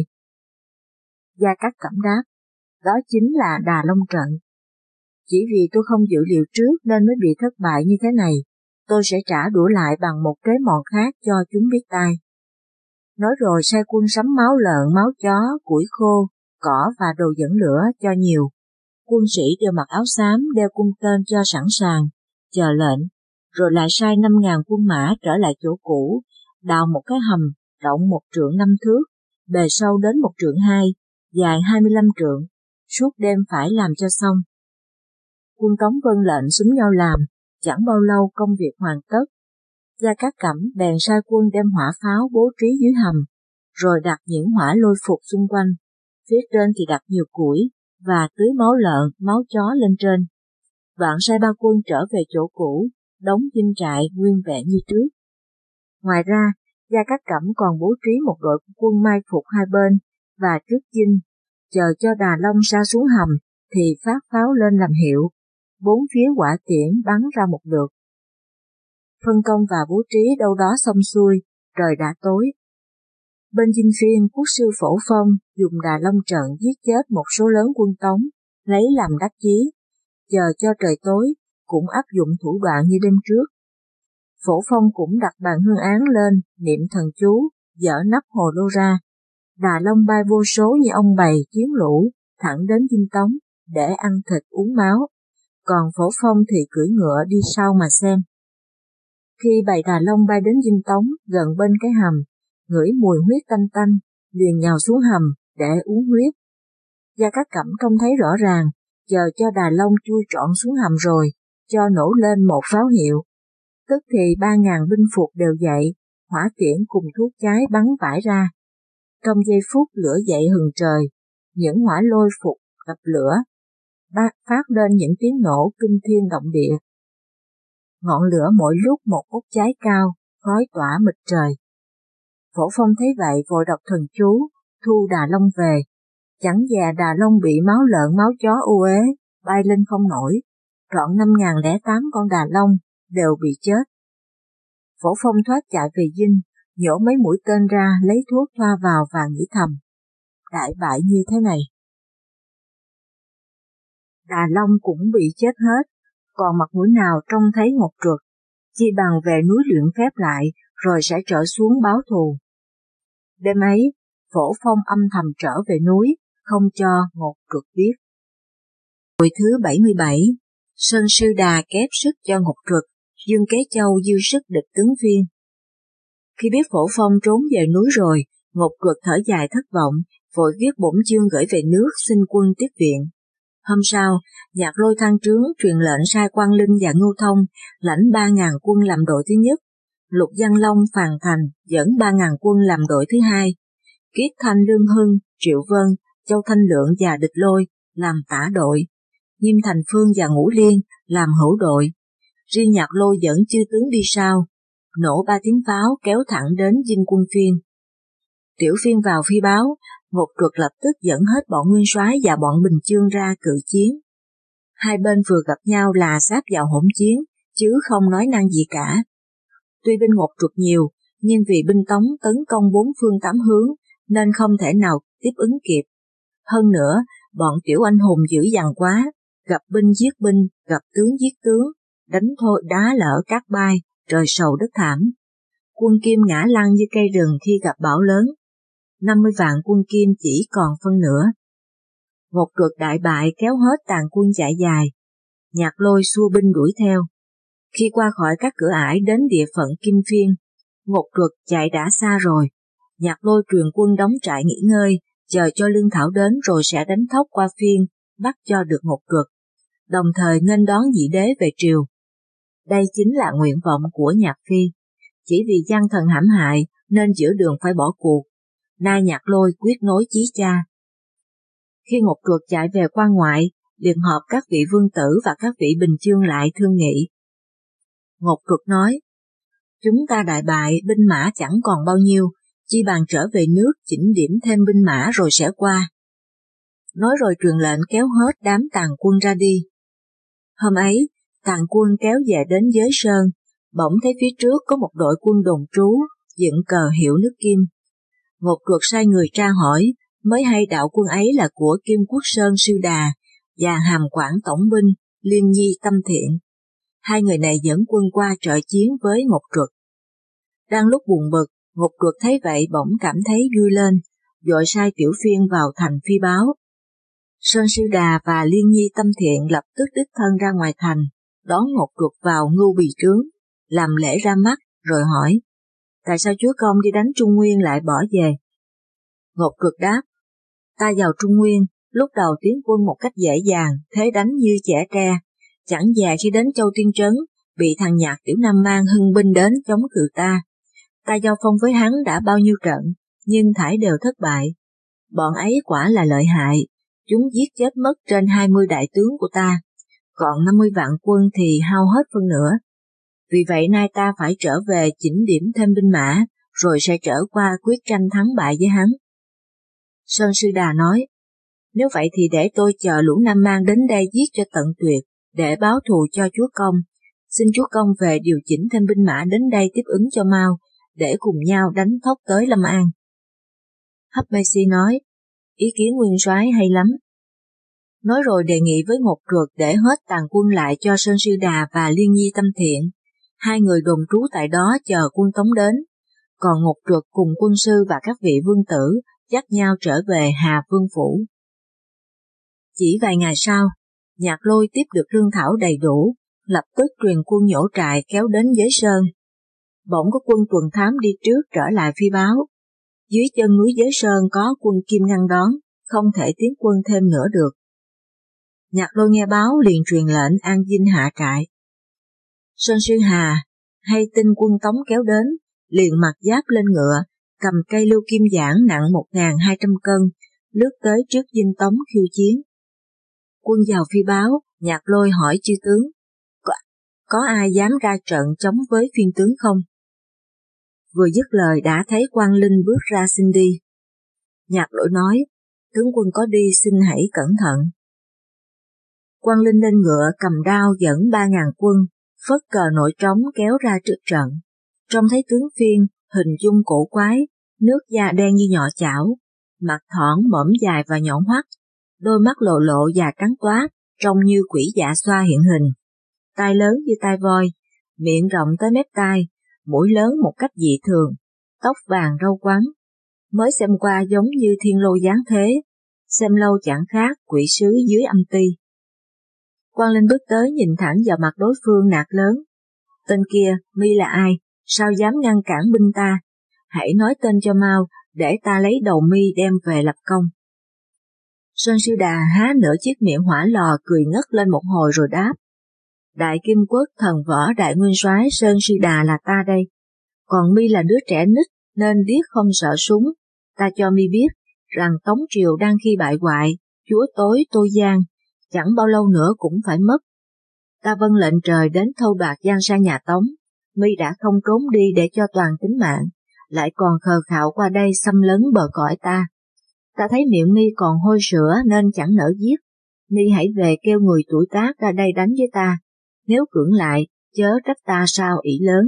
Speaker 1: Gia Cát Cẩm đáp, đó chính là Đà Long trận. Chỉ vì tôi không dự liệu trước nên mới bị thất bại như thế này, tôi sẽ trả đũa lại bằng một kế mọn khác cho chúng biết tai. Nói rồi sai quân sắm máu lợn, máu chó, củi khô, cỏ và đồ dẫn lửa cho nhiều. Quân sĩ đều mặc áo xám, đeo cung tên cho sẵn sàng, chờ lệnh, rồi lại sai năm ngàn quân mã trở lại chỗ cũ, đào một cái hầm rộng một trượng năm thước, bề sâu đến một trượng hai, dài hai mươi lăm trượng, suốt đêm phải làm cho xong. Quân Tống vâng lệnh xúm nhau làm, chẳng bao lâu công việc hoàn tất. Gia Cát Cẩm bèn sai quân đem hỏa pháo bố trí dưới hầm, rồi đặt những hỏa lôi phục xung quanh, phía trên thì đặt nhiều củi, và tưới máu lợn, máu chó lên trên. Đoạn sai ba quân trở về chỗ cũ, đóng dinh trại nguyên vẹn như trước. Ngoài ra, Gia Cát Cẩm còn bố trí một đội quân mai phục hai bên, và trước dinh, chờ cho Đà Long sa xuống hầm, thì phát pháo lên làm hiệu, bốn phía hỏa tiễn bắn ra một lượt. Phân công và bố trí đâu đó xong xuôi, trời đã tối. Bên dinh phiên, quốc sư Phổ Phong dùng Đà Long trận giết chết một số lớn quân Tống, lấy làm đắc chí, chờ cho trời tối, cũng áp dụng thủ đoạn như đêm trước. Phổ Phong cũng đặt bàn hương án lên, niệm thần chú, dỡ nắp hồ lô ra. Đà Long bay vô số như ông bầy chiến lũ, thẳng đến dinh Tống, để ăn thịt uống máu, còn Phổ Phong thì cưỡi ngựa đi sau mà xem. Khi bầy Đà Long bay đến dinh Tống, gần bên cái hầm, ngửi mùi huyết tanh tanh, liền nhào xuống hầm để uống huyết. Gia Cát Cẩm trông thấy rõ ràng, chờ cho Đà Long chui trọn xuống hầm rồi, cho nổ lên một pháo hiệu. Tức thì ba ngàn binh phục đều dậy, hỏa tiễn cùng thuốc cháy bắn vãi ra. Trong giây phút lửa dậy hừng trời, những hỏa lôi phục gặp lửa, phát lên những tiếng nổ kinh thiên động địa. Ngọn lửa mỗi lúc một bốc cháy cao, khói tỏa mịt trời. Phổ Phong thấy vậy vội đọc thần chú, thu Đà Long về. Chẳng dè Đà Long bị máu lợn máu chó u uế, bay lên không nổi. Trọn năm ngàn lẻ tám con Đà Long đều bị chết. Phổ Phong thoát chạy về dinh, nhổ mấy mũi tên ra lấy thuốc thoa vào và nghĩ thầm. Đại bại như thế này, Đà Long cũng bị chết hết, còn mặt mũi nào trông thấy Ngọc Truật, chi bằng về núi luyện phép lại, rồi sẽ trở xuống báo thù. Đêm ấy, Phổ Phong âm thầm trở về núi, không cho Ngọc Truật biết. Hồi thứ bảy mươi bảy, Sơn Sư Đà kép sức cho Ngọc Truật, Dương Kế Châu dư sức địch tướng Phiên. Khi biết Phổ Phong trốn về núi rồi, Ngọc Truật thở dài thất vọng, vội viết bổn chương gửi về nước xin quân tiếp viện. Hôm sau, Nhạc Lôi thăng trướng truyền lệnh sai Quang Linh và Ngưu Thông lãnh ba ngàn quân làm đội thứ nhất, Lục Văn Long, Phàn Thành dẫn ba ngàn quân làm đội thứ hai, Kiết Thanh, Lương Hưng, Triệu Vân, Châu Thanh Lượng và Địch Lôi làm tả đội, Nghiêm Thành Phương và Ngũ Liên làm hữu đội. Riêng Nhạc Lôi dẫn chư tướng đi sau, nổ ba tiếng pháo kéo thẳng đến dinh quân Phiên. Tiểu Phiên vào phi báo, Ngọc Truật lập tức dẫn hết bọn Nguyên Soái và bọn Bình Chương ra cự chiến. Hai bên vừa gặp nhau là sáp vào hỗn chiến, chứ không nói năng gì cả. Tuy binh Ngọc Truật nhiều, nhưng vì binh Tống tấn công bốn phương tám hướng, nên không thể nào tiếp ứng kịp. Hơn nữa, bọn tiểu anh hùng dữ dằn quá, gặp binh giết binh, gặp tướng giết tướng, đánh thôi đá lở cát bay, trời sầu đất thảm. Quân Kim ngã lăn như cây rừng khi gặp bão lớn. năm mươi vạn quân Kim chỉ còn phân nửa. Ngọc Truật đại bại kéo hết tàn quân chạy dài. Nhạc Lôi xua binh đuổi theo. Khi qua khỏi các cửa ải đến địa phận Kim Phiên, Ngọc Truật chạy đã xa rồi. Nhạc Lôi truyền quân đóng trại nghỉ ngơi, chờ cho lương thảo đến rồi sẽ đánh thốc qua Phiên, bắt cho được Ngọc Truật, đồng thời nghênh đón Nhị Đế về triều. Đây chính là nguyện vọng của Nhạc Phi. Chỉ vì gian thần hãm hại nên giữa đường phải bỏ cuộc. Nay Nhạc Lôi quyết nối chí cha. Khi Ngọc Truật chạy về quan ngoại, liền họp các vị vương tử và các vị bình chương lại thương nghị. Ngọc Truật nói, chúng ta đại bại, binh mã chẳng còn bao nhiêu, chi bằng trở về nước chỉnh điểm thêm binh mã rồi sẽ qua. nói rồi truyền lệnh kéo hết đám tàn quân ra đi. Hôm ấy, tàn quân kéo về đến Giới Sơn, bỗng thấy phía trước có một đội quân đồn trú, dựng cờ hiệu nước Kim. Ngột Truật sai người tra hỏi, mới hay đạo quân ấy là của Kim Quốc Sơn Sư Đà và Hàm Quảng Tổng binh Liên Nhi Tâm Thiện. Hai người này dẫn quân qua trợ chiến với Ngột Truật. Đang lúc buồn bực, Ngột Truật thấy vậy bỗng cảm thấy vui lên, vội sai Tiểu Phiên vào thành phi báo. Sơn Sư Đà và Liên Nhi Tâm Thiện lập tức đích thân ra ngoài thành, đón Ngột Truật vào ngưu bì trướng, làm lễ ra mắt, rồi hỏi, tại sao chúa công đi đánh Trung Nguyên lại bỏ về? Ngột Truật đáp, ta vào Trung Nguyên, lúc đầu tiến quân một cách dễ dàng, thế đánh như trẻ tre, chẳng dè khi đến Châu Tiên Trấn, bị thằng Nhạc Tiểu Nam Mang hưng binh đến chống cự ta. Ta giao phong với hắn đã bao nhiêu trận, nhưng thảy đều thất bại. Bọn ấy quả là lợi hại, chúng giết chết mất trên hai mươi đại tướng của ta, còn năm mươi vạn quân thì hao hết phân nửa. Vì vậy nay ta phải trở về chỉnh điểm thêm binh mã, rồi sẽ trở qua quyết tranh thắng bại với hắn. Sơn Sư Đà nói, nếu vậy thì để tôi chờ lũ Nam Mang đến đây giết cho tận tuyệt, để báo thù cho chúa công. Xin chúa công về điều chỉnh thêm binh mã đến đây tiếp ứng cho mau, để cùng nhau đánh thốc tới Lâm An. Hấp Mê Si nói, ý kiến nguyên soái hay lắm. Nói rồi đề nghị với Ngột Truật để hết tàn quân lại cho Sơn Sư Đà và Liên Nhi Tâm Thiện. Hai người đồn trú tại đó chờ quân tống đến, còn Ngột Truật cùng quân sư và các vị vương tử dắt nhau trở về Hà Vương Phủ. Chỉ vài ngày sau, Nhạc Lôi tiếp được lương thảo đầy đủ, lập tức truyền quân nhổ trại kéo đến Giới Sơn. Bỗng có quân tuần thám đi trước trở lại phi báo. Dưới chân núi Giới Sơn có quân Kim ngăn đón, không thể tiến quân thêm nữa được. Nhạc Lôi nghe báo liền truyền lệnh an dinh hạ trại. Sơn Sư Hà hay tin quân Tống kéo đến, liền mặc giáp lên ngựa, cầm cây lưu kim giảng nặng một nghìn hai trăm cân, lướt tới trước dinh Tống khiêu chiến. Quân vào phi báo, Nhạc Lôi hỏi chư tướng, có, có ai dám ra trận chống với phiên tướng không? Vừa dứt lời đã thấy Quang Linh bước ra xin đi. Nhạc Lôi nói, tướng quân có đi xin hãy cẩn thận. Quang Linh lên ngựa cầm đao dẫn ba ngàn quân, phất cờ nội trống kéo ra trước trận. Trông thấy tướng Phiên, hình dung cổ quái, nước da đen như nhọ chảo, mặt thỏn mõm dài và nhọn hoắt, đôi mắt lộ lộ và trắng toát, trông như quỷ dạ xoa hiện hình. Tai lớn như tai voi, miệng rộng tới mép tai, mũi lớn một cách dị thường, tóc vàng râu quắn. Mới xem qua giống như thiên lô giáng thế, xem lâu chẳng khác quỷ sứ dưới âm ti. Quang Linh bước tới nhìn thẳng vào mặt đối phương nạt lớn. Tên kia, mi là ai, sao dám ngăn cản binh ta? Hãy nói tên cho mau, để ta lấy đầu mi đem về lập công. Sơn Sư Đà há nửa chiếc miệng hỏa lò cười ngất lên một hồi rồi đáp. Đại Kim Quốc thần võ đại nguyên soái Sơn Sư Đà là ta đây. Còn mi là đứa trẻ nít nên điếc không sợ súng. Ta cho mi biết rằng Tống Triều đang khi bại hoại, chúa tối Tô Giang, chẳng bao lâu nữa cũng phải mất. Ta vâng lệnh trời đến thâu đoạt giang sang nhà Tống, mi đã không trốn đi để cho toàn tính mạng, lại còn khờ khạo qua đây xâm lấn bờ cõi ta. Ta thấy miệng mi còn hôi sữa nên chẳng nỡ giết, mi hãy về kêu người tuổi tác ra đây đánh với ta, nếu cưỡng lại, chớ trách ta sao ỷ lớn.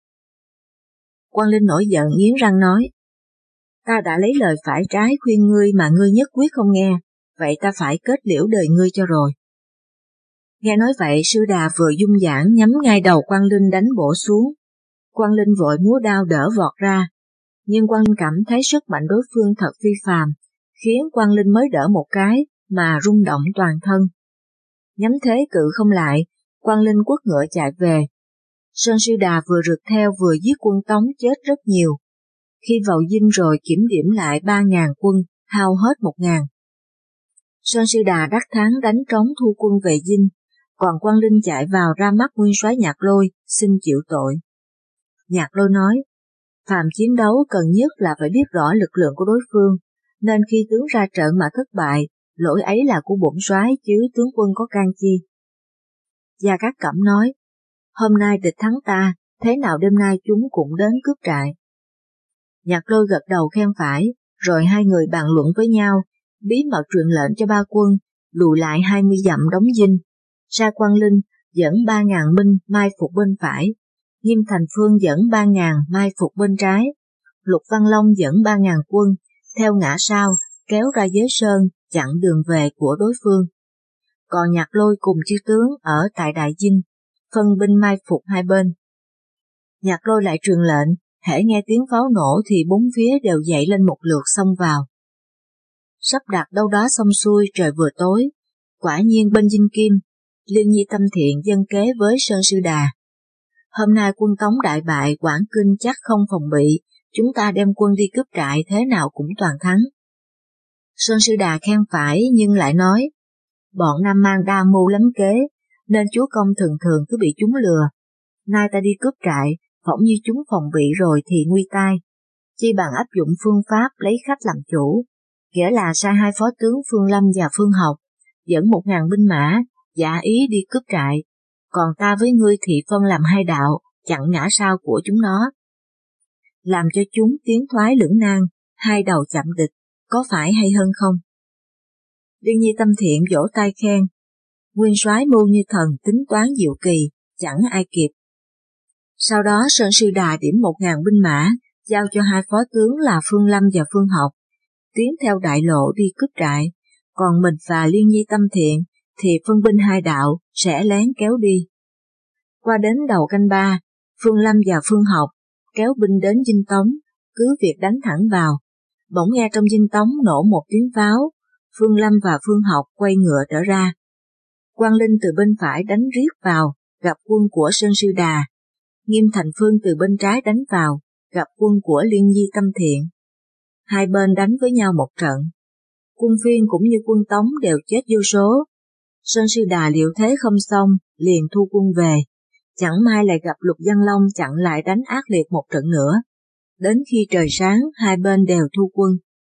Speaker 1: Quang Linh nổi giận nghiến răng nói, ta đã lấy lời phải trái khuyên ngươi mà ngươi nhất quyết không nghe, vậy ta phải kết liễu đời ngươi cho rồi. Nghe nói vậy, Sư Đà vừa dung dãn nhắm ngay đầu Quang Linh đánh bổ xuống. Quang Linh vội múa đao đỡ vọt ra, nhưng Quang Linh cảm thấy sức mạnh đối phương thật phi phàm, khiến Quang Linh mới đỡ một cái mà rung động toàn thân. Nhắm thế cự không lại, Quang Linh quất ngựa chạy về. Sơn Sư Đà vừa rượt theo vừa giết quân Tống chết rất nhiều. Khi vào dinh rồi kiểm điểm lại ba ngàn quân, hao hết một ngàn. Sơn Sư Đà đắc thắng đánh trống thu quân về dinh, còn Quang Linh chạy vào ra mắt nguyên soái Nhạc Lôi, xin chịu tội. Nhạc Lôi nói, phàm chiến đấu cần nhất là phải biết rõ lực lượng của đối phương, nên khi tướng ra trận mà thất bại, lỗi ấy là của bổn soái chứ tướng quân có can chi. Gia Cát Cẩm nói, hôm nay địch thắng ta, thế nào đêm nay chúng cũng đến cướp trại. Nhạc Lôi gật đầu khen phải, rồi hai người bàn luận với nhau, bí mật truyền lệnh cho ba quân lùi lại hai mươi dặm đóng dinh. Sa Quang Linh dẫn ba ngàn binh mai phục bên phải, Nghiêm Thành Phương dẫn ba ngàn mai phục bên trái. Lục Văn Long dẫn ba ngàn quân theo ngã sau kéo ra Giới Sơn chặn đường về của đối phương. Còn Nhạc Lôi cùng chư tướng ở tại Đại Dinh phân binh mai phục hai bên. Nhạc Lôi lại truyền lệnh, hễ nghe tiếng pháo nổ thì bốn phía đều dậy lên một lượt xông vào. Sắp đặt đâu đó xong xuôi trời vừa tối, quả nhiên bên Dinh Kim, Liên Nhi tâm thiện dân kế với Sơn Sư Đà. Hôm nay quân Tống đại bại, Quảng Kinh chắc không phòng bị, chúng ta đem quân đi cướp trại thế nào cũng toàn thắng. Sơn Sư Đà khen phải nhưng lại nói, bọn Nam Mang đa mưu lắm kế, nên chúa công thường thường cứ bị chúng lừa. Nay ta đi cướp trại, phỏng như chúng phòng bị rồi thì nguy tai. Chi bằng áp dụng phương pháp lấy khách làm chủ, nghĩa là sai hai phó tướng Phương Lâm và Phương Học, dẫn một ngàn binh mã, giả ý đi cướp trại, còn ta với ngươi thì phân làm hai đạo, chặn ngã sau của chúng nó. Làm cho chúng tiến thoái lưỡng nan, hai đầu chạm địch, có phải hay hơn không? Liên Nhi tâm thiện vỗ tay khen, nguyên soái mưu như thần, tính toán diệu kỳ, chẳng ai kịp. Sau đó Sơn Sư Đà điểm một ngàn binh mã, giao cho hai phó tướng là Phương Lâm và Phương Học, tiến theo đại lộ đi cướp trại, còn mình và Liên Nhi tâm thiện thì phân binh hai đạo sẽ lén kéo đi. Qua đến đầu canh ba, Phương Lâm và Phương Học kéo binh đến Dinh Tống, cứ việc đánh thẳng vào. Bỗng nghe trong Dinh Tống nổ một tiếng pháo, Phương Lâm và Phương Học quay ngựa trở ra. Quang Linh từ bên phải đánh riết vào, gặp quân của Sơn Sư Đà. Nghiêm Thành Phương từ bên trái đánh vào, gặp quân của Liên Nhi tâm thiện. Hai bên đánh với nhau một trận. Quân Phiên cũng như quân Tống đều chết vô số. Sơn Sư Đà liệu thế không xong, liền thu quân về. Chẳng may lại gặp Lục Văn Long chặn lại đánh ác liệt một trận nữa. Đến khi trời sáng, hai bên đều thu quân.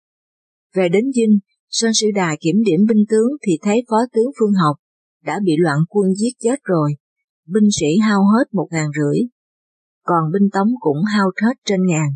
Speaker 1: Về đến Dinh, Sơn Sư Đà kiểm điểm binh tướng thì thấy phó tướng Phương Học đã bị loạn quân giết chết rồi. Binh sĩ hao hết một ngàn rưỡi, còn binh Tống cũng hao hết trên ngàn.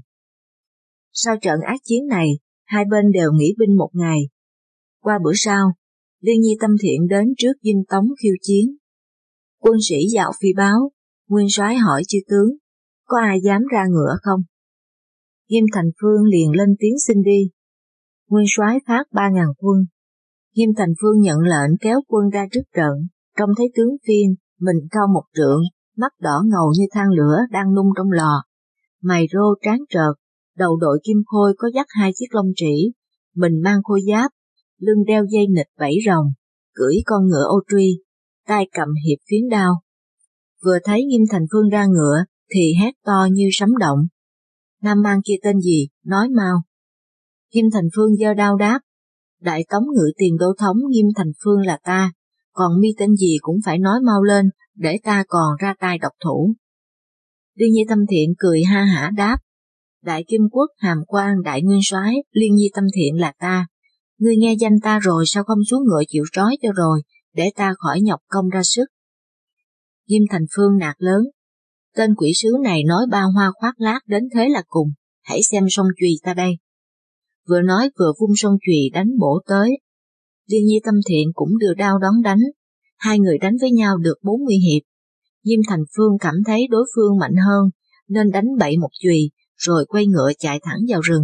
Speaker 1: Sau trận ác chiến này, hai bên đều nghỉ binh một ngày. Qua bữa sau, Liên Nhi tâm thiện đến trước Dinh Tống khiêu chiến. Quân sĩ dạo phi báo, nguyên soái hỏi chư tướng, có ai dám ra ngựa không? Nghiêm Thành Phương liền lên tiếng xin đi. Nguyên soái phát ba ngàn quân. Nghiêm Thành Phương nhận lệnh kéo quân ra trước trận, trông thấy tướng Phiên, mình cao một trượng, mắt đỏ ngầu như than lửa đang nung trong lò, mày rô trán trợt, đầu đội kim khôi có dắt hai chiếc lông trĩ, mình mang khôi giáp, lưng đeo dây nịt vảy rồng, cưỡi con ngựa ô truy, tay cầm hiệp phiến đao. Vừa thấy Nghiêm Thành Phương ra ngựa thì hét to như sấm động. Nam Mang kia tên gì, nói mau. Nghiêm Thành Phương giơ đao đáp, Đại Tống ngự tiền đô thống Nghiêm Thành Phương là ta, còn mi tên gì cũng phải nói mau lên, để ta còn ra tay độc thủ. Liên Nhi tâm thiện cười ha hả đáp, Đại Kim Quốc hàm quan đại nguyên soái Liên Nhi tâm thiện là ta, ngươi nghe danh ta rồi sao không xuống ngựa chịu trói cho rồi, để ta khỏi nhọc công ra sức. Nghiêm Thành Phương nạt lớn, tên quỷ sứ này nói ba hoa khoác lác đến thế là cùng, hãy xem song chùy ta đây. Vừa nói vừa vung song chùy đánh bổ tới. Liên Nhi tâm thiện cũng đưa đao đón đánh, hai người đánh với nhau được bốn mươi hiệp. Nghiêm Thành Phương cảm thấy đối phương mạnh hơn, nên đánh bậy một chùy, rồi quay ngựa chạy thẳng vào rừng.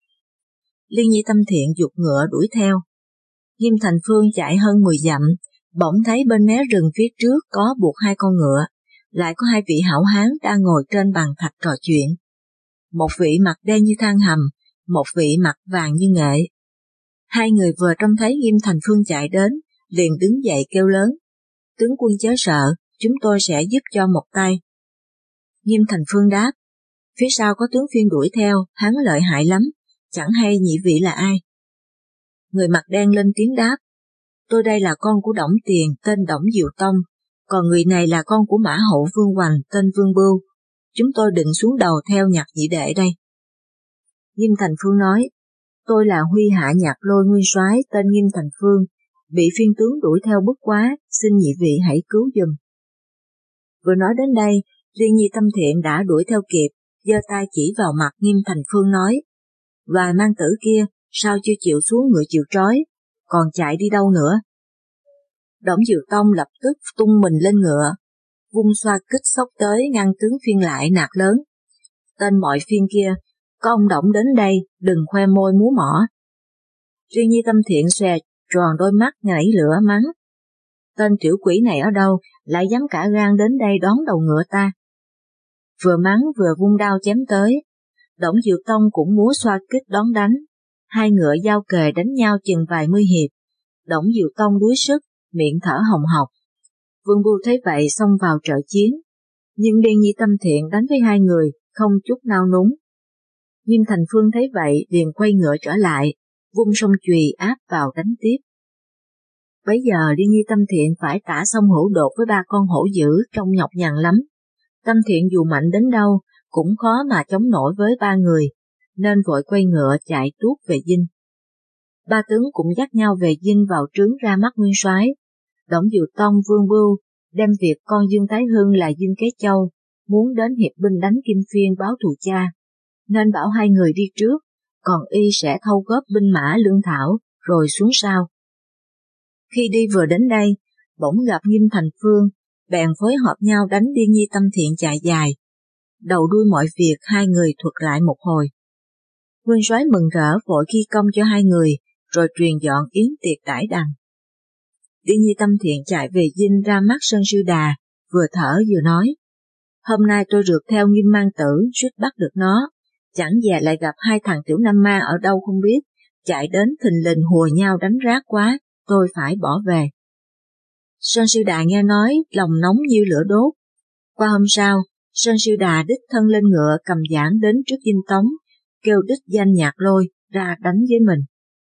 Speaker 1: Liên Nhi tâm thiện giục ngựa đuổi theo. Nghiêm Thành Phương chạy hơn mười dặm, bỗng thấy bên mé rừng phía trước có buộc hai con ngựa, lại có hai vị hảo hán đang ngồi trên bàn thạch trò chuyện. Một vị mặt đen như than hầm, một vị mặt vàng như nghệ. Hai người vừa trông thấy Nghiêm Thành Phương chạy đến, liền đứng dậy kêu lớn, tướng quân chớ sợ, chúng tôi sẽ giúp cho một tay. Nghiêm Thành Phương đáp, phía sau có tướng Phiên đuổi theo, hắn lợi hại lắm, chẳng hay nhị vị là ai. Người mặt đen lên tiếng đáp, tôi đây là con của Đổng Tiền, tên Đổng Diệu Tông, còn người này là con của Mã Hậu Vương Hoành, tên Vương Bưu. Chúng tôi định xuống đầu theo nhạc nhị đệ đây. Nghiêm Thành Phương nói, tôi là Huy Hạ Nhạc Lôi nguyên soái tên Nghiêm Thành Phương, bị phiên tướng đuổi theo bức quá, xin nhị vị hãy cứu giùm. Vừa nói đến đây, Liên Nhi tâm thiện đã đuổi theo kịp, giơ tay chỉ vào mặt Nghiêm Thành Phương nói, vài mang tử kia, sao chưa chịu xuống ngựa chịu trói, còn chạy đi đâu nữa? Đổng Diệu Tông lập tức tung mình lên ngựa, vung xoa kích xốc tới ngăn tướng Phiên lại, nạt lớn. Tên mọi Phiên kia, có ông Đổng đến đây, đừng khoe môi múa mỏ. Riêng Nhi Tâm Thiện xòe tròn đôi mắt nhảy lửa mắng. Tên tiểu quỷ này ở đâu, lại dám cả gan đến đây đón đầu ngựa ta. Vừa mắng vừa vung đao chém tới, Đổng Diệu Tông cũng múa xoa kích đón đánh. Hai ngựa giao kề đánh nhau chừng vài mươi hiệp, Đổng Diệu Tông đuối sức, miệng thở hồng hộc. Vương Bưu thấy vậy xông vào trợ chiến, nhưng Liên Nhi Tâm Thiện đánh với hai người, không chút nao núng. Nghiêm Thành Phương thấy vậy liền quay ngựa trở lại, vung song chùy áp vào đánh tiếp. Bấy giờ Liên Nhi Tâm Thiện phải tả sông hữu đột với ba con hổ dữ trông nhọc nhằn lắm. Tâm Thiện dù mạnh đến đâu cũng khó mà chống nổi với ba người, nên vội quay ngựa chạy tuốt về dinh. Ba tướng cũng dắt nhau về dinh vào trướng ra mắt nguyên soái. Đổng Diệu Tông Vương Bưu đem việc con Dương Thái Hưng là Dương Kế Châu muốn đến hiệp binh đánh Kim Phiên báo thù cha, nên bảo hai người đi trước, còn y sẽ thâu góp binh mã lương thảo rồi xuống sau. Khi đi vừa đến đây, bỗng gặp Nghiêm Thành Phương, bèn phối hợp nhau đánh Liên Nhi Tâm Thiện chạy dài. Đầu đuôi mọi việc hai người thuật lại một hồi. Nguyên soái mừng rỡ vội ghi công cho hai người, rồi truyền dọn yến tiệc đãi đằng. Liên Nhi Tâm Thiện chạy về dinh ra mắt Sơn Sư Đà, vừa thở vừa nói. Hôm nay tôi rượt theo Nghiêm Mang Tử, suýt bắt được nó, chẳng dè lại gặp hai thằng tiểu nam ma ở đâu không biết, chạy đến thình lình hùa nhau đánh rát quá, tôi phải bỏ về. Sơn Sư Đà nghe nói, lòng nóng như lửa đốt. Qua hôm sau, Sơn Sư Đà đích thân lên ngựa cầm giảng đến trước dinh Tống, kêu đích danh Nhạc Lôi ra đánh với mình.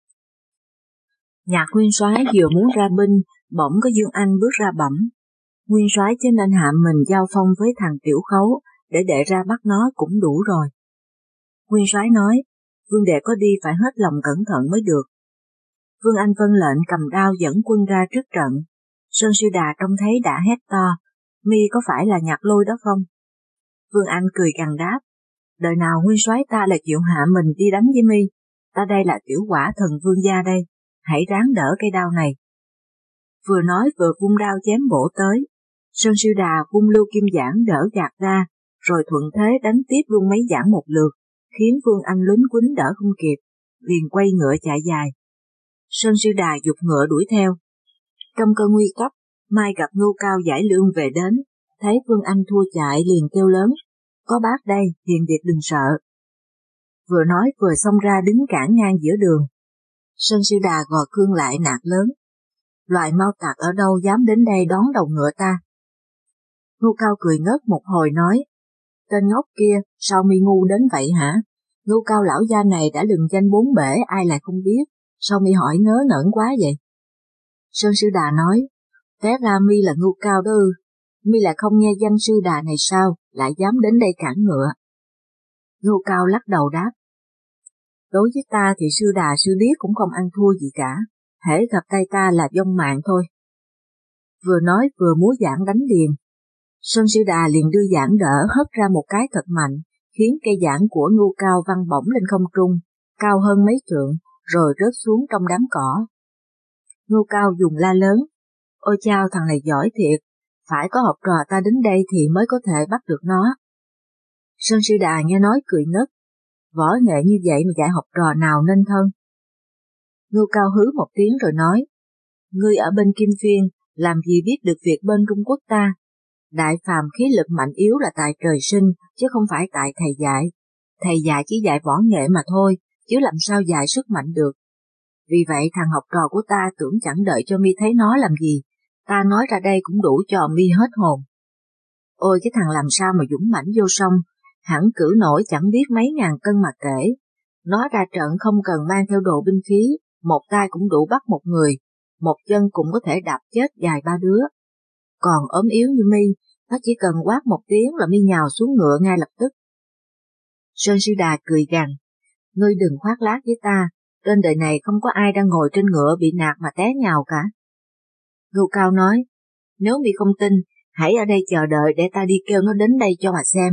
Speaker 1: Nhạc nguyên soái vừa muốn ra binh, bỗng có Dương Anh bước ra bẩm. Nguyên soái cho nên hạ mình giao phong với thằng tiểu khấu, để đệ ra bắt nó cũng đủ rồi. Nguyên soái nói, vương đệ có đi phải hết lòng cẩn thận mới được. Vương Anh vâng lệnh cầm đao dẫn quân ra trước trận. Sơn Sư Đà trông thấy đã hét to, mi có phải là Nhạc Lôi đó không? Vương Anh cười gằn đáp, đời nào nguyên soái ta là chịu hạ mình đi đánh với mi, ta đây là tiểu quả thần vương gia đây, hãy ráng đỡ cây đao này. Vừa nói vừa vung đao chém bổ tới, Sơn Sư Đà vung lưu kim giảng đỡ gạt ra, rồi thuận thế đánh tiếp luôn mấy giảng một lượt, khiến Vương Anh lúnh quýnh đỡ không kịp, liền quay ngựa chạy dài. Sơn Sư Đà giục ngựa đuổi theo. Trong cơn nguy cấp, mai gặp Ngưu Cao giải lương về đến, thấy Vương Anh thua chạy liền kêu lớn, có bác đây, hiền điệp đừng sợ. Vừa nói vừa xông ra đứng cản ngang giữa đường. Sơn Sư Đà gò cương lại nạt lớn, loại mau tặc ở đâu dám đến đây đón đầu ngựa ta. Ngưu Cao cười ngất một hồi nói, tên ngốc kia, sao mi ngu đến vậy hả? Ngưu Cao lão gia này đã lừng danh bốn bể ai lại không biết, sao mi hỏi ngớ ngẩn quá vậy? Sơn Sư Đà nói, té ra mi là Ngưu Cao đó ư, mi là không nghe danh Sư Đà này sao, lại dám đến đây cản ngựa. Ngưu Cao lắc đầu đáp, đối với ta thì Sư Đà Sư Điếc cũng không ăn thua gì cả, hễ gặp tay ta là vong mạng thôi. Vừa nói vừa múa giảng đánh liền. Sơn Sư Đà liền đưa giảng đỡ hất ra một cái thật mạnh, khiến cây giảng của Ngưu Cao văng bổng lên không trung, cao hơn mấy trượng, rồi rớt xuống trong đám cỏ. Ngưu Cao dùng la lớn, ôi chao thằng này giỏi thiệt, phải có học trò ta đến đây thì mới có thể bắt được nó. Sơn Sư Đà nghe nói cười ngất, võ nghệ như vậy mà dạy học trò nào nên thân. Ngưu Cao hứ một tiếng rồi nói, ngươi ở bên Kim Phiên, làm gì biết được việc bên Trung Quốc ta? Đại phàm khí lực mạnh yếu là tại trời sinh, chứ không phải tại thầy dạy. Thầy dạy chỉ dạy võ nghệ mà thôi, chứ làm sao dạy sức mạnh được. Vì vậy thằng học trò của ta tưởng chẳng đợi cho mi thấy nó làm gì, ta nói ra đây cũng đủ cho mi hết hồn. Ôi cái thằng làm sao mà dũng mãnh vô sông, hẳn cử nổi chẳng biết mấy ngàn cân mà kể. Nó ra trận không cần mang theo đồ binh khí, một tay cũng đủ bắt một người, một chân cũng có thể đạp chết vài ba đứa. Còn ốm yếu như mi, nó chỉ cần quát một tiếng là mi nhào xuống ngựa ngay lập tức. Sơn Sư Đà cười gằn, ngươi đừng khoác lác với ta, trên đời này không có ai đang ngồi trên ngựa bị nạt mà té nhào cả. Ngưu Cao nói, nếu mi không tin, hãy ở đây chờ đợi để ta đi kêu nó đến đây cho mà xem.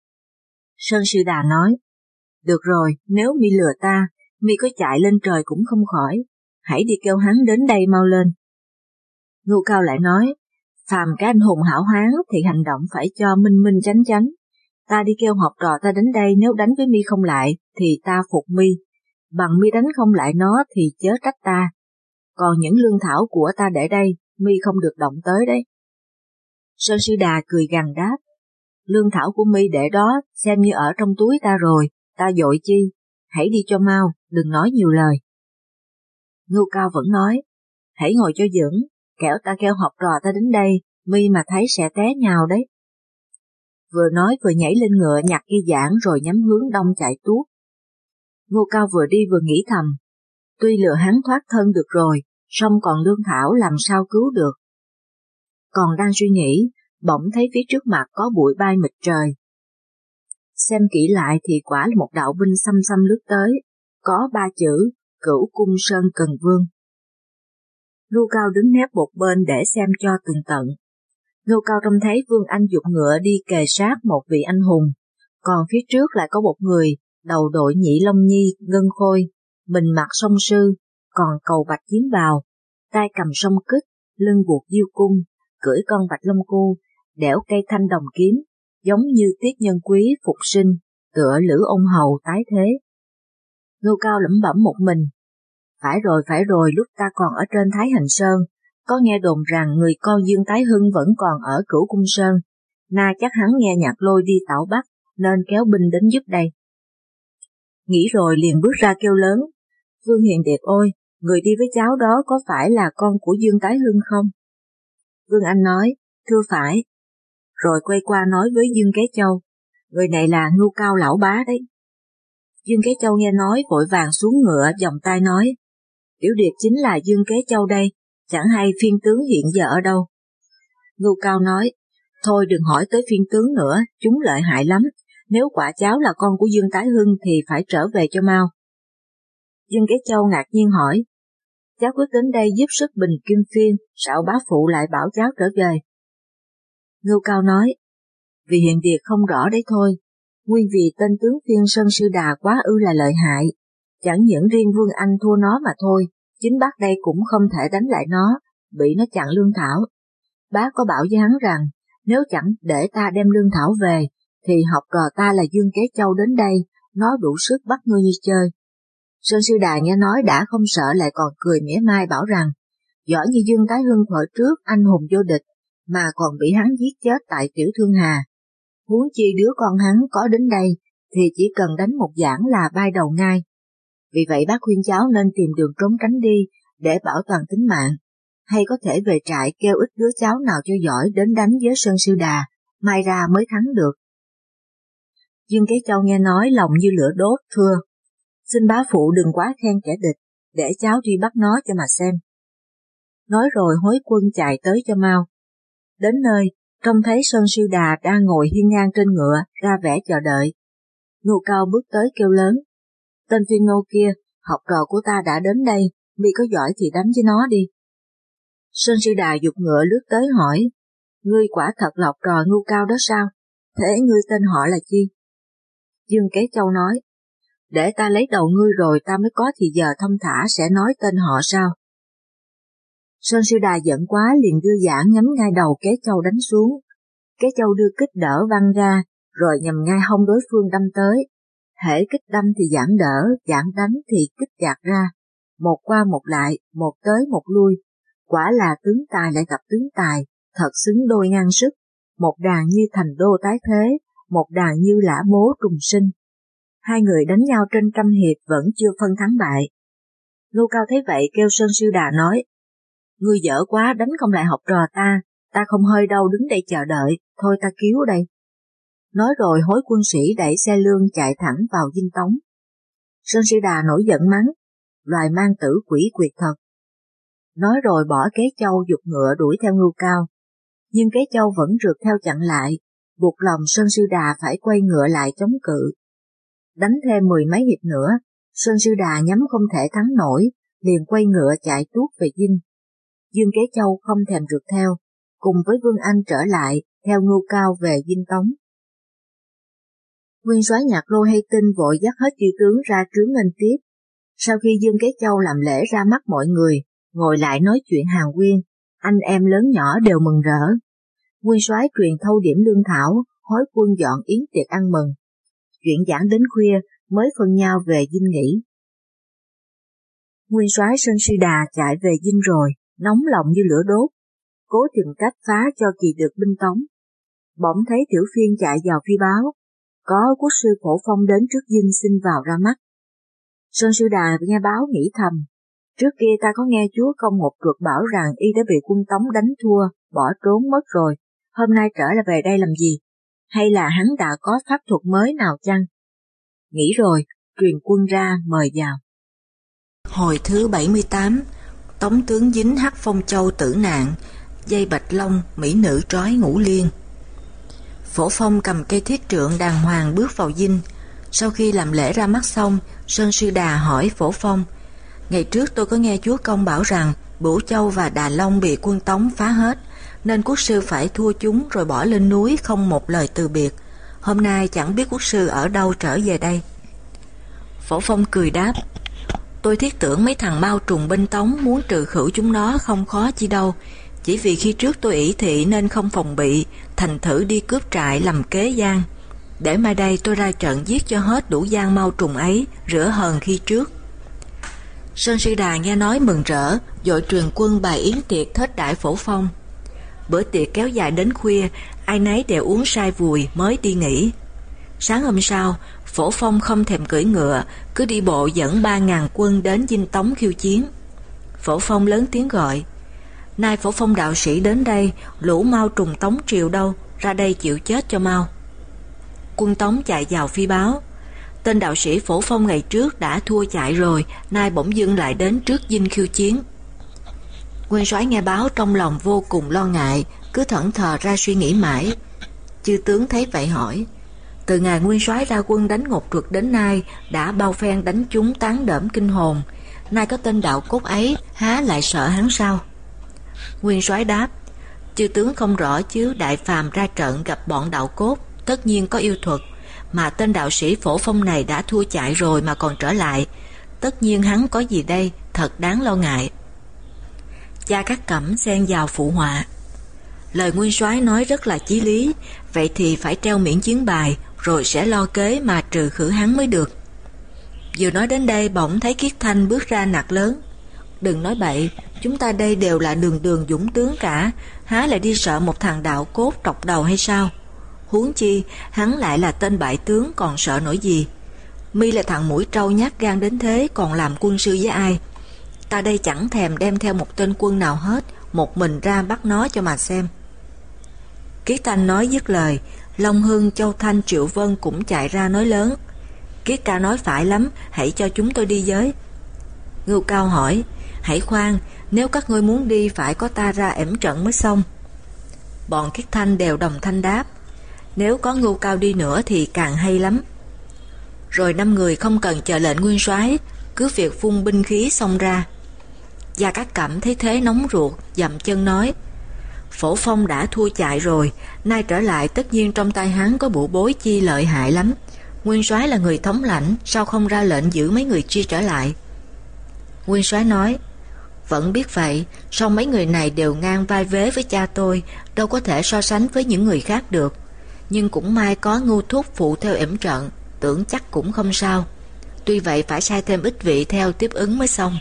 Speaker 1: Sơn Sư Đà nói, được rồi, nếu mi lừa ta, mi có chạy lên trời cũng không khỏi, hãy đi kêu hắn đến đây mau lên. Ngưu Cao lại nói, phàm cái anh hùng hảo hán thì hành động phải cho minh minh chánh chánh. Ta đi kêu học trò ta đến đây, nếu đánh với mi không lại thì ta phục mi, bằng mi đánh không lại nó thì chớ trách ta. Còn những lương thảo của ta để đây, mi không được động tới đấy. Sơn Sư Đà cười gằn đáp, lương thảo của mi để đó xem như ở trong túi ta rồi, ta vội chi, hãy đi cho mau, đừng nói nhiều lời. Ngưu Cao vẫn nói, hãy ngồi cho vững, kẻo ta kêu học trò ta đến đây, mi mà thấy sẽ té nhào đấy. Vừa nói vừa nhảy lên ngựa nhặt cây giảng rồi nhắm hướng đông chạy tuốt. Ngưu Cao vừa đi vừa nghĩ thầm, tuy lừa hắn thoát thân được rồi, song còn lương thảo làm sao cứu được. Còn đang suy nghĩ, bỗng thấy phía trước mặt có bụi bay mịt trời. Xem kỹ lại thì quả là một đạo binh xăm xăm lướt tới, có ba chữ, Cửu Cung Sơn Cần Vương. Ngưu Cao đứng nép một bên để xem cho tường tận. Ngưu Cao trông thấy Vương Anh giục ngựa đi kề sát một vị anh hùng, còn phía trước lại có một người, đầu đội nhị long nhi, ngân khôi, mình mặc song sư, còn cầu bạch chiến bào, tay cầm song kích, lưng buộc diêu cung, cưỡi con bạch long cu, đẽo cây thanh đồng kiếm, giống như tiết nhân quý phục sinh, tựa Lữ Ôn Hầu tái thế. Ngưu Cao lẩm bẩm một mình, phải rồi phải rồi, lúc ta còn ở trên Thái Hành Sơn, có nghe đồn rằng người con Dương Tái Hưng vẫn còn ở Cửu Cung Sơn, na chắc hắn nghe nhạc lôi đi Tảo Bắc, nên kéo binh đến giúp đây. Nghĩ rồi liền bước ra kêu lớn, Vương Hiền Điệp ơi, người đi với cháu đó có phải là con của Dương Tái Hưng không? Vương Anh nói, thưa phải. Rồi quay qua nói với Dương Kế Châu, người này là Ngưu Cao lão bá đấy. Dương Kế Châu nghe nói vội vàng xuống ngựa vòng tay nói, Tiểu Điệp chính là Dương Kế Châu đây, chẳng hay phiên tướng hiện giờ ở đâu. Ngưu Cao nói, thôi đừng hỏi tới phiên tướng nữa, chúng lợi hại lắm, nếu quả cháu là con của Dương Tái Hưng thì phải trở về cho mau. Dương Kế Châu ngạc nhiên hỏi, cháu quyết đến đây giúp sức bình Kim Phiên, sao bá phụ lại bảo cháu trở về? Ngưu Cao nói, vì Hiền Điệt không rõ đấy thôi, nguyên vì tên tướng Phiên Sơn Sư Đà quá ư là lợi hại, chẳng những riêng Vương Anh thua nó mà thôi, chính bác đây cũng không thể đánh lại nó, bị nó chặn lương thảo. Bác có bảo với hắn rằng, nếu chẳng để ta đem lương thảo về, thì học trò ta là Dương Kế Châu đến đây, nó đủ sức bắt ngươi như chơi. Sơn Sư Đà nghe nói đã không sợ lại còn cười mỉa mai bảo rằng, giỏi như Dương Tái Hưng thuở trước anh hùng vô địch, mà còn bị hắn giết chết tại Tiểu Thương Hà. Huống chi đứa con hắn có đến đây, thì chỉ cần đánh một giảng là bay đầu ngay. Vì vậy bác khuyên cháu nên tìm đường trốn tránh đi, để bảo toàn tính mạng, hay có thể về trại kêu ít đứa cháu nào cho giỏi đến đánh với Sơn Sư Đà, mai ra mới thắng được. Dương Kế Châu nghe nói lòng như lửa đốt, thưa, xin bá phụ đừng quá khen kẻ địch, để cháu đi bắt nó cho mà xem. Nói rồi hối quân chạy tới cho mau. Đến nơi, trông thấy Sơn Sư Đà đang ngồi hiên ngang trên ngựa, ra vẻ chờ đợi. Ngưu Cao bước tới kêu lớn, tên Phiên Ngô kia, học trò của ta đã đến đây, mi có giỏi thì đánh với nó đi. Sơn Sư Đà giục ngựa lướt tới hỏi, ngươi quả thật là học trò Ngưu Cao đó sao? Thế ngươi tên họ là chi? Dương Kế Châu nói, để ta lấy đầu ngươi rồi ta mới có thì giờ thông thả sẽ nói tên họ sao? Sơn Sư Đà giận quá liền đưa giảng nhắm ngay đầu Kế Châu đánh xuống. Kế Châu đưa kích đỡ văng ra, rồi nhằm ngay hông đối phương đâm tới. Hễ kích đâm thì giảng đỡ, giảng đánh thì kích gạt ra. Một qua một lại, một tới một lui. Quả là tướng tài lại gặp tướng tài, thật xứng đôi ngang sức. Một đàn như thành đô tái thế, một đàn như lã mố trùng sinh. Hai người đánh nhau trên trăm hiệp vẫn chưa phân thắng bại. Ngưu Cao thấy vậy kêu Sơn Sư Đà nói, ngươi dở quá, đánh không lại học trò ta, ta không hơi đâu đứng đây chờ đợi, thôi ta cứu đây. Nói rồi hối quân sĩ đẩy xe lương chạy thẳng vào dinh tống. Sơn Sư Đà nổi giận mắng, loài mang tử quỷ quyệt thật. Nói rồi bỏ Kế Châu giục ngựa đuổi theo Ngưu Cao, nhưng Kế Châu vẫn rượt theo chặn lại, buộc lòng Sơn Sư Đà phải quay ngựa lại chống cự. Đánh thêm mười mấy hiệp nữa, Sơn Sư Đà nhắm không thể thắng nổi, liền quay ngựa chạy tuốt về dinh. Dương Kế Châu không thèm rượt theo, cùng với Vương Anh trở lại, theo Ngưu Cao về dinh tống. Nguyên soái Nhạc Lôi hay tin vội dắt hết chư tướng ra trướng nghênh tiếp. Sau khi giương cái châu làm lễ ra mắt mọi người, ngồi lại nói chuyện hàn huyên, anh em lớn nhỏ đều mừng rỡ. Nguyên soái truyền thâu điểm lương thảo, hối quân dọn yến tiệc ăn mừng. Chuyện giảng đến khuya mới phân nhau về dinh nghỉ. Nguyên soái Sơn Sư Đà chạy về dinh rồi, nóng lòng như lửa đốt, cố tìm cách phá cho kỳ được binh tống. Bỗng thấy Tiểu Phiên chạy vào phi báo, có quốc sư Phổ Phong đến trước dinh xin vào ra mắt. Sơn Sư Đà nghe báo nghĩ thầm, trước kia ta có nghe chúa Công một Truật bảo rằng y đã bị quân Tống đánh thua, bỏ trốn mất rồi, hôm nay trở lại về đây làm gì? Hay là hắn đã có pháp thuật mới nào chăng? Nghĩ rồi, truyền quân ra mời vào.
Speaker 2: Hồi thứ bảy mươi tám, Tống tướng dính hắc phong châu tử nạn, dây bạch long, mỹ nữ trói ngũ liên. Phổ Phong cầm cây thiết trượng đàng hoàng bước vào dinh. Sau khi làm lễ ra mắt xong, Sơn Sư Đà hỏi Phổ Phong, ngày trước tôi có nghe chúa Công bảo rằng Bửu Châu và Đà Long bị quân Tống phá hết, nên quốc sư phải thua chúng rồi bỏ lên núi không một lời từ biệt. Hôm nay chẳng biết quốc sư ở đâu trở về đây. Phổ Phong cười đáp, tôi thiết tưởng mấy thằng Mao Trùng binh Tống muốn trừ khử chúng nó không khó chi đâu, chỉ vì khi trước tôi ỷ thị nên không phòng bị, thành thử đi cướp trại làm kế gian. Để mai đây tôi ra trận giết cho hết đủ gian Mao Trùng ấy, rửa hờn khi trước. Sơn Sư Đà nghe nói mừng rỡ, vội truyền quân bày yến tiệc thết đãi Phổ Phong. Bữa tiệc kéo dài đến khuya, ai nấy đều uống say vùi mới đi nghỉ. Sáng hôm sau, Phổ Phong không thèm cưỡi ngựa, cứ đi bộ dẫn ba ngàn quân đến dinh Tống khiêu chiến. Phổ Phong lớn tiếng gọi, nay Phổ Phong đạo sĩ đến đây, lũ Mao Trùng Tống triều đâu, ra đây chịu chết cho mau. Quân Tống chạy vào phi báo, tên đạo sĩ Phổ Phong ngày trước đã thua chạy rồi, nay bỗng dưng lại đến trước dinh khiêu chiến. Nguyên soái nghe báo trong lòng vô cùng lo ngại, cứ thẫn thờ ra suy nghĩ mãi. Chư tướng thấy vậy hỏi, từ ngày nguyên soái ra quân đánh Ngột Truật đến nay, đã bao phen đánh chúng tán đỡm kinh hồn, nay có tên đạo cốt ấy, há lại sợ hắn sao? Nguyên soái đáp, chư tướng không rõ chứ, đại phàm ra trận gặp bọn đạo cốt, tất nhiên có yêu thuật, mà tên đạo sĩ Phổ Phong này đã thua chạy rồi mà còn trở lại, tất nhiên hắn có gì đây, thật đáng lo ngại. Cha Cát Cẩm xen vào phụ họa, lời nguyên soái nói rất là chí lý, vậy thì phải treo miễn chiến bài, rồi sẽ lo kế mà trừ khử hắn mới được. Vừa nói đến đây bỗng thấy Kiết Thanh bước ra nạt lớn, đừng nói bậy, chúng ta đây đều là đường đường dũng tướng cả, há lại đi sợ một thằng đạo cốt trọc đầu hay sao? Huống chi hắn lại là tên bại tướng, còn sợ nổi gì? Mi là thằng mũi trâu nhát gan đến thế, còn làm quân sư với ai? Ta đây chẳng thèm đem theo một tên quân nào hết, một mình ra bắt nó cho mà xem. Kiết Thanh nói dứt lời, Long Hưng, Châu Thanh, Triệu Vân cũng chạy ra nói lớn, Kiết ca nói phải lắm, hãy cho chúng tôi đi với. Ngưu Cao hỏi, hãy khoan, nếu các ngươi muốn đi phải có ta ra ẻm trận mới xong. Bọn Kiết Thanh đều đồng thanh đáp, nếu có Ngưu Cao đi nữa thì càng hay lắm. Rồi năm người không cần chờ lệnh nguyên soái, cứ việc vung binh khí xông ra. Gia Cát Cẩm thấy thế nóng ruột, dậm chân nói, Phổ Phong đã thua chạy rồi, nay trở lại tất nhiên trong tay hắn có bộ bối chi lợi hại lắm. Nguyên soái là người thống lãnh, sao không ra lệnh giữ mấy người chi trở lại? Nguyên soái nói, vẫn biết vậy, song mấy người này đều ngang vai vế với cha tôi, đâu có thể so sánh với những người khác được. Nhưng cũng may có Ngưu Thúc phụ theo ểm trận, tưởng chắc cũng không sao. Tuy vậy phải sai thêm ít vị theo tiếp ứng mới xong.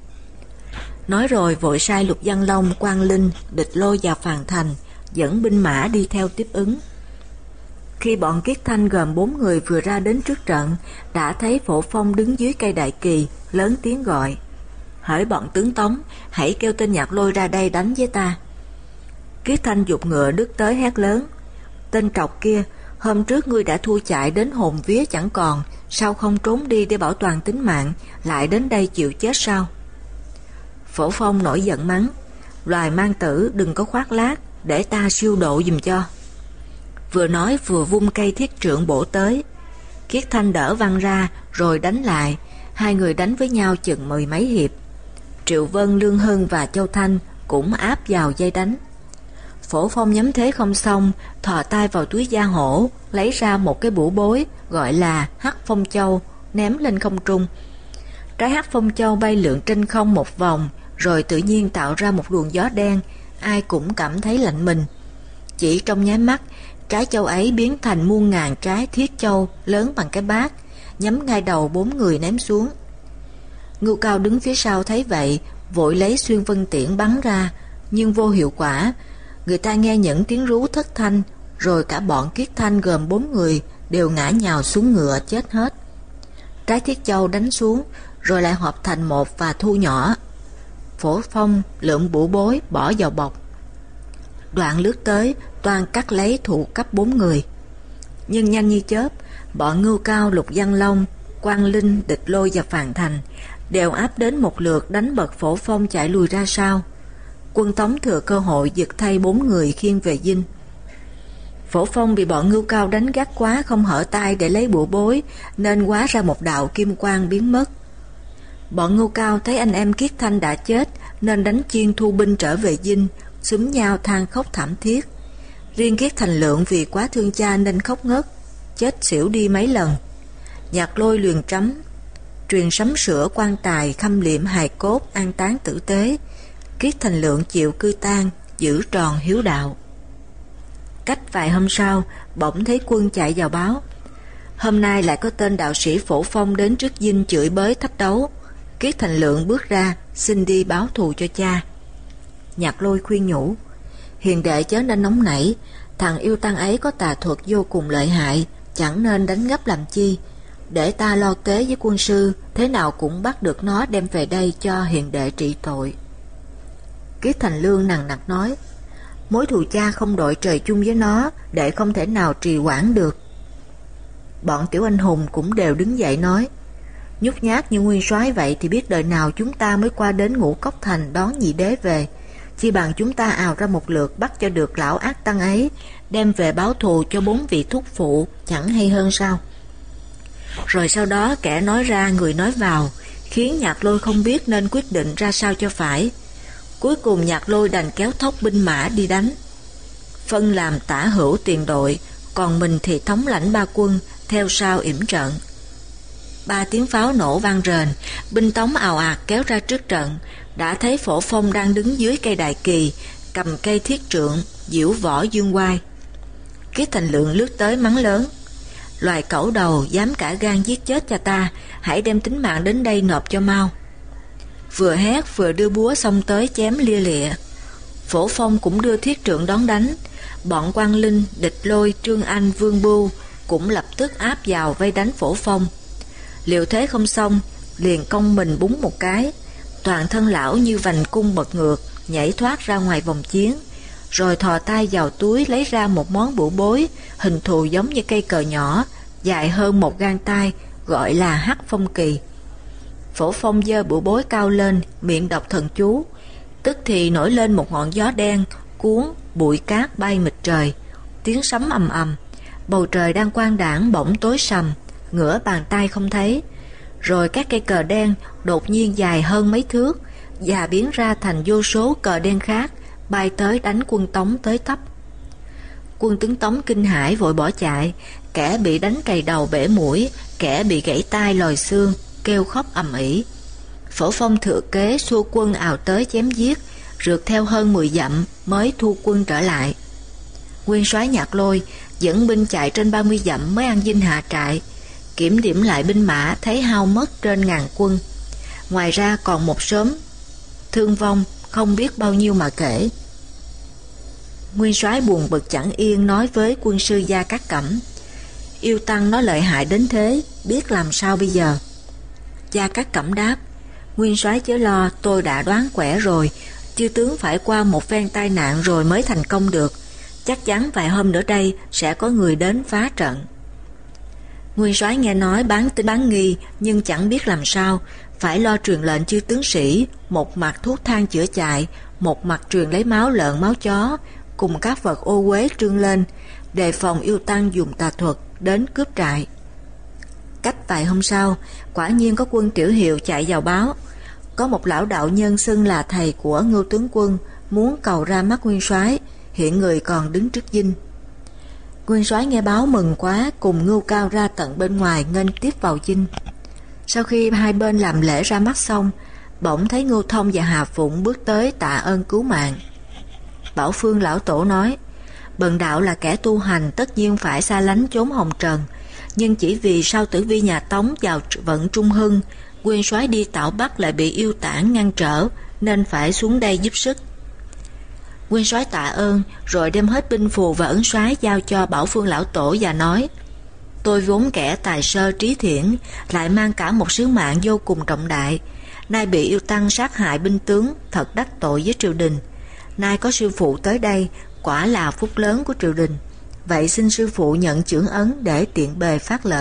Speaker 2: Nói rồi vội sai Lục Văn Long, Quang Linh, Địch Lô và Phàn Thành dẫn binh mã đi theo tiếp ứng. Khi bọn Kiết Thanh gồm bốn người vừa ra đến trước trận, đã thấy Phổ Phong đứng dưới cây đại kỳ, lớn tiếng gọi, hỡi bọn tướng Tống, hãy kêu tên Nhạc Lôi ra đây đánh với ta. Kiết Thanh giục ngựa đứt tới hét lớn, tên trọc kia, hôm trước ngươi đã thua chạy đến hồn vía chẳng còn, sao không trốn đi để bảo toàn tính mạng, lại đến đây chịu chết sao? Phổ Phong nổi giận mắng, loài mang tử đừng có khoác lác, để ta siêu độ giùm cho. Vừa nói vừa vung cây thiết trượng bổ tới. Kiết Thanh đỡ văng ra rồi đánh lại, hai người đánh với nhau chừng mười mấy hiệp. Triệu Vân, Lương Hưng và Châu Thanh cũng áp vào dây đánh. Phổ Phong nhắm thế không xong, thò tay vào túi da hổ, lấy ra một cái bủa bối gọi là Hắc Phong Châu, ném lên không trung. Trái hắc phong châu bay lượn trên không một vòng, rồi tự nhiên tạo ra một luồng gió đen, ai cũng cảm thấy lạnh mình. Chỉ trong nháy mắt, trái châu ấy biến thành muôn ngàn trái thiết châu lớn bằng cái bát, nhắm ngay đầu bốn người ném xuống. Ngưu Cao đứng phía sau thấy vậy, vội lấy xuyên vân tiễn bắn ra, nhưng vô hiệu quả. Người ta nghe những tiếng rú thất thanh, rồi cả bọn Kiết Thanh gồm bốn người đều ngã nhào xuống ngựa chết hết. Trái thiết châu đánh xuống, rồi lại hợp thành một và thu nhỏ. Phổ Phong lượm bủa bối bỏ vào bọc. Đoạn lướt tới, toan cắt lấy thụ cấp bốn người. Nhưng nhanh như chớp, bọn Ngưu Cao, Lục Văn Long, Quang Linh, Địch Lôi và Phàn Thành đều áp đến một lượt đánh bật Phổ Phong chạy lùi ra sau. Quân Tống thừa cơ hội giật thay bốn người khiêng về dinh. Phổ Phong bị bọn Ngưu Cao đánh gắt quá, không hở tay để lấy bủa bối, nên hóa ra một đạo kim quang biến mất. Bọn Ngưu Cao thấy anh em Kiết Thanh đã chết, nên đánh chiên thu binh trở về dinh, xúm nhau than khóc thảm thiết. Riêng Kiết Thành Lượng vì quá thương cha nên khóc ngất, chết xỉu đi mấy lần. Nhạc Lôi luyền trắm, truyền sắm sửa quan tài, khâm liệm hài cốt, an táng tử tế. Kiết Thành Lượng chịu cư tang, giữ tròn hiếu đạo. Cách vài hôm sau, bỗng thấy quân chạy vào báo, hôm nay lại có tên đạo sĩ Phổ Phong đến trước dinh chửi bới thách đấu. Kiết Thành Lượng bước ra, xin đi báo thù cho cha. Nhạc Lôi khuyên nhủ, hiền đệ chớ nên nóng nảy, thằng yêu tăng ấy có tà thuật vô cùng lợi hại, chẳng nên đánh gấp làm chi. Để ta lo kế với quân sư, thế nào cũng bắt được nó đem về đây cho hiền đệ trị tội. Kiết Thành Lương nằng nặc nói, mối thù cha không đội trời chung với nó, đệ không thể nào trì hoãn được. Bọn tiểu anh hùng cũng đều đứng dậy nói, nhút nhát như nguyên soái vậy thì biết đời nào chúng ta mới qua đến Ngũ Cốc Thành đón nhị đế về. Chi bằng chúng ta ào ra một lượt bắt cho được lão ác tăng ấy, đem về báo thù cho bốn vị thúc phụ, chẳng hay hơn sao? Rồi sau đó kẻ nói ra người nói vào, khiến Nhạc Lôi không biết nên quyết định ra sao cho phải. Cuối cùng Nhạc Lôi đành kéo thóc binh mã đi đánh, phân làm tả hữu tiền đội, còn mình thì thống lãnh ba quân theo sau yểm trận. Ba tiếng pháo nổ vang rền, binh Tống ào ạt kéo ra trước trận. Đã thấy Phổ Phong đang đứng dưới cây đại kỳ, cầm cây thiết trượng, diễu võ dương oai. Kiết Thành Lượng lướt tới mắng lớn, loài cẩu đầu dám cả gan giết chết cha ta, hãy đem tính mạng đến đây nộp cho mau. Vừa hét vừa đưa búa xông tới chém lia lịa. Phổ Phong cũng đưa thiết trượng đón đánh. Bọn Quang Linh, Địch Lôi, Trương Anh, Vương Bưu cũng lập tức áp vào vây đánh Phổ Phong. Liệu thế không xong, liền cong mình búng một cái, toàn thân lão như vành cung bật ngược, nhảy thoát ra ngoài vòng chiến, rồi thò tay vào túi lấy ra một món bủa bối, hình thù giống như cây cờ nhỏ, dài hơn một gang tay, gọi là hắc phong kỳ. Phổ Phong giơ bủa bối cao lên, miệng đọc thần chú, tức thì nổi lên một ngọn gió đen, cuốn bụi cát bay mịt trời, tiếng sấm ầm ầm, bầu trời đang quang đãng bỗng tối sầm, ngửa bàn tay không thấy. Rồi các cây cờ đen đột nhiên dài hơn mấy thước và biến ra thành vô số cờ đen khác, bay tới đánh quân Tống tới tấp. Quân tướng Tống kinh hãi vội bỏ chạy, kẻ bị đánh trầy đầu bể mũi, kẻ bị gãy tai lòi xương, kêu khóc ầm ĩ. Phổ Phong thừa kế xua quân ào tới chém giết, rượt theo hơn mười dặm mới thu quân trở lại. Nguyên soái Nhạc Lôi dẫn binh chạy trên ba mươi dặm mới an dinh hạ trại. Kiểm điểm lại binh mã thấy hao mất trên ngàn quân, ngoài ra còn một xóm thương vong không biết bao nhiêu mà kể. Nguyên soái buồn bực chẳng yên, nói với quân sư Gia Cát Cẩm, yêu tăng nó lợi hại đến thế, biết làm sao bây giờ? Gia Cát Cẩm đáp, nguyên soái chớ lo, tôi đã đoán quẻ rồi, chư tướng phải qua một phen tai nạn rồi mới thành công được, chắc chắn vài hôm nữa đây sẽ có người đến phá trận. Nguyên soái nghe nói bán tính bán nghi, nhưng chẳng biết làm sao, phải lo truyền lệnh chư tướng sĩ, một mặt thuốc thang chữa chạy, một mặt truyền lấy máu lợn máu chó cùng các vật ô uế trương lên, đề phòng yêu tăng dùng tà thuật đến cướp trại. Cách vài hôm sau, quả nhiên có quân Tiểu Hiệu chạy vào báo, có một lão đạo nhân xưng là thầy của Ngưu tướng quân muốn cầu ra mắt nguyên soái, hiện người còn đứng trước dinh. Nguyên soái nghe báo mừng quá, cùng Ngưu Cao ra tận bên ngoài nghênh tiếp vào dinh. Sau khi hai bên làm lễ ra mắt xong, bỗng thấy Ngưu Thông và Hà Phụng bước tới tạ ơn cứu mạng. Bảo Phương lão tổ nói, bần đạo là kẻ tu hành, tất nhiên phải xa lánh chốn hồng trần, nhưng chỉ vì sau tử vi nhà Tống vào vận Trung Hưng, nguyên soái đi Tảo Bắc lại bị yêu tản ngăn trở, nên phải xuống đây giúp sức. Nguyên soái tạ ơn, rồi đem hết binh phù và ấn soái giao cho Bảo Phương lão tổ và nói, tôi vốn kẻ tài sơ trí thiển, lại mang cả một sứ mạng vô cùng trọng đại, nay bị yêu tăng sát hại binh tướng, thật đắc tội với triều đình. Nay có sư phụ tới đây, quả là phúc lớn của triều đình. Vậy xin sư phụ nhận chưởng ấn để tiện bề phát lệnh.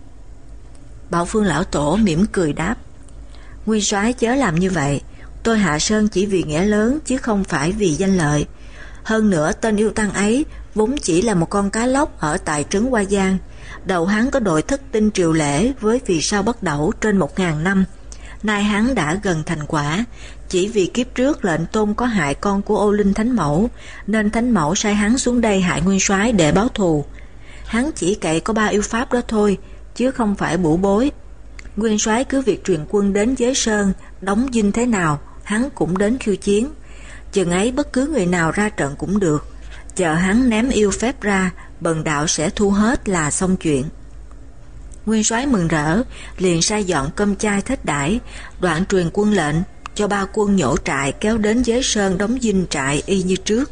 Speaker 2: Bảo Phương lão tổ mỉm cười đáp, nguyên soái chớ làm như vậy, tôi hạ sơn chỉ vì nghĩa lớn chứ không phải vì danh lợi. Hơn nữa tên yêu tăng ấy vốn chỉ là một con cá lóc ở tại trấn Hoa Giang. Đầu hắn có đội thất tinh triều lễ với vì sao bất đẩu trên một ngàn năm. Nay hắn đã gần thành quả, chỉ vì kiếp trước lệnh tôn có hại con của Ô Linh Thánh Mẫu, nên Thánh Mẫu sai hắn xuống đây hại nguyên soái để báo thù. Hắn chỉ cậy có ba yêu pháp đó thôi, chứ không phải bủ bối. Nguyên soái cứ việc truyền quân đến Giới Sơn, đóng dinh thế nào, hắn cũng đến khiêu chiến. Chừng ấy bất cứ người nào ra trận cũng được. Chờ hắn ném yêu phép ra, bần đạo sẽ thu hết là xong chuyện. Nguyên soái mừng rỡ, liền sai dọn cơm chay thết đãi, đoạn truyền quân lệnh cho ba quân nhổ trại kéo đến Giới Sơn đóng dinh trại y như trước.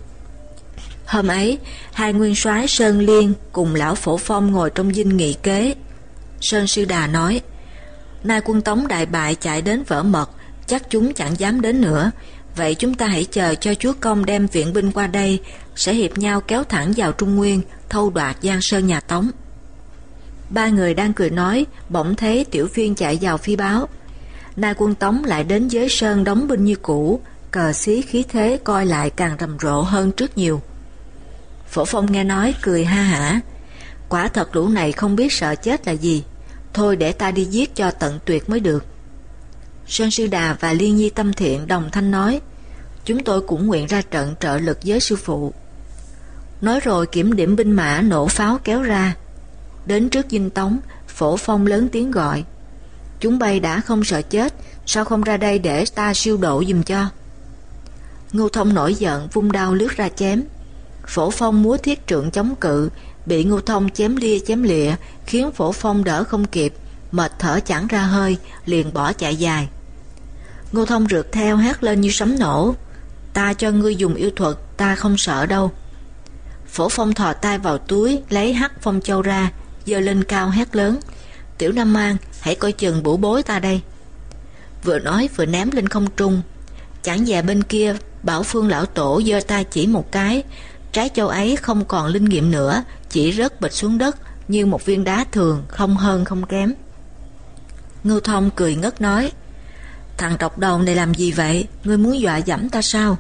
Speaker 2: Hôm ấy, hai nguyên soái Sơn Liên cùng lão Phổ Phong ngồi trong dinh nghị kế. Sơn Sư Đà nói, nay quân Tống đại bại chạy đến vỡ mật, chắc chúng chẳng dám đến nữa. Vậy chúng ta hãy chờ cho chúa công đem viện binh qua đây, sẽ hiệp nhau kéo thẳng vào Trung Nguyên, thâu đoạt Giang Sơn nhà Tống. Ba người đang cười nói, bỗng thấy Tiểu Phiên chạy vào phi báo. Nay quân Tống lại đến Giới Sơn đóng binh như cũ, cờ xí khí thế coi lại càng rầm rộ hơn trước nhiều. Phổ Phong nghe nói cười ha hả, quả thật lũ này không biết sợ chết là gì, thôi để ta đi giết cho tận tuyệt mới được. Sơn Sư Đà và Liên Nhi Tâm Thiện đồng thanh nói, chúng tôi cũng nguyện ra trận trợ lực với sư phụ. Nói rồi kiểm điểm binh mã nổ pháo kéo ra. Đến trước dinh Tống, Phổ Phong lớn tiếng gọi, chúng bay đã không sợ chết, sao không ra đây để ta siêu độ giùm cho. Ngưu Thông nổi giận vung đao lướt ra chém. Phổ Phong múa thiết trượng chống cự, bị Ngưu Thông chém lia chém lịa, khiến Phổ Phong đỡ không kịp, mệt thở chẳng ra hơi, liền bỏ chạy dài. Ngưu Thông rượt theo hét lên như sấm nổ, ta cho ngươi dùng yêu thuật, ta không sợ đâu. Phổ Phong thò tay vào túi lấy hắc phong châu ra, giơ lên cao hét lớn, Tiểu Nam Mang, hãy coi chừng bủ bối ta đây. Vừa nói vừa ném lên không trung. Chẳng dè bên kia, Bảo Phương lão tổ giơ tay chỉ một cái, trái châu ấy không còn linh nghiệm nữa, chỉ rớt bịch xuống đất như một viên đá thường, không hơn không kém. Ngưu Thông cười ngất nói, thằng trọc đầu này làm gì vậy, ngươi muốn dọa dẫm ta sao?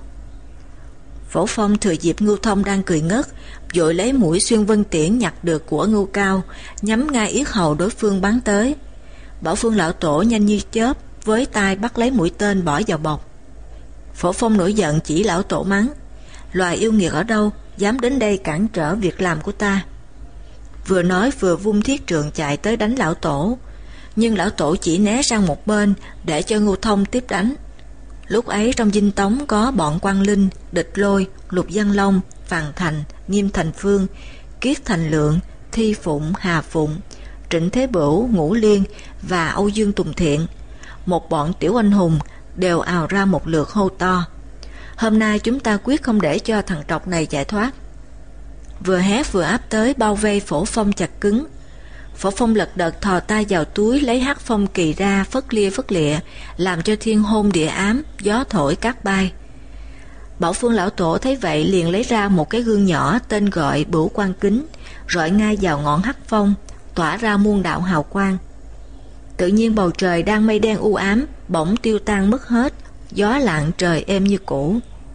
Speaker 2: Phổ Phong thừa dịp Ngưu Thông đang cười ngất, vội lấy mũi xuyên vân tiễn nhặt được của Ngưu Cao, nhắm ngay yết hầu đối phương bắn tới. Bảo Phương lão tổ nhanh như chớp, với tay bắt lấy mũi tên bỏ vào bọc. Phổ Phong nổi giận chỉ lão tổ mắng, loài yêu nghiệt ở đâu dám đến đây cản trở việc làm của ta. Vừa nói vừa vung thiết trượng chạy tới đánh lão tổ, nhưng lão tổ chỉ né sang một bên để cho Ngưu Thông tiếp đánh. Lúc ấy trong dinh Tống có bọn Quang Linh, Địch Lôi, Lục Văn Long, Phàn Thành, Nghiêm Thành Phương, Kiết Thành Lượng, Thi Phụng, Hà Phụng, Trịnh Thế Bửu, Ngũ Liên và Âu Dương Tùng Thiện, một bọn tiểu anh hùng, đều ào ra một lượt hô to, hôm nay chúng ta quyết không để cho thằng trọc này chạy thoát. Vừa hét vừa áp tới bao vây Phổ Phong chặt cứng. Phổ Phong lật đật thò tay vào túi lấy hắc phong kỳ ra, phất lia phất lịa, làm cho thiên hôn địa ám, gió thổi cát bay. Bảo Phương lão tổ thấy vậy liền lấy ra một cái gương nhỏ tên gọi Bửu Quang Kính, rọi ngay vào ngọn hắc phong, tỏa ra muôn đạo hào quang. Tự nhiên bầu trời đang mây đen u ám bỗng tiêu tan mất hết, gió lặng trời êm như cũ.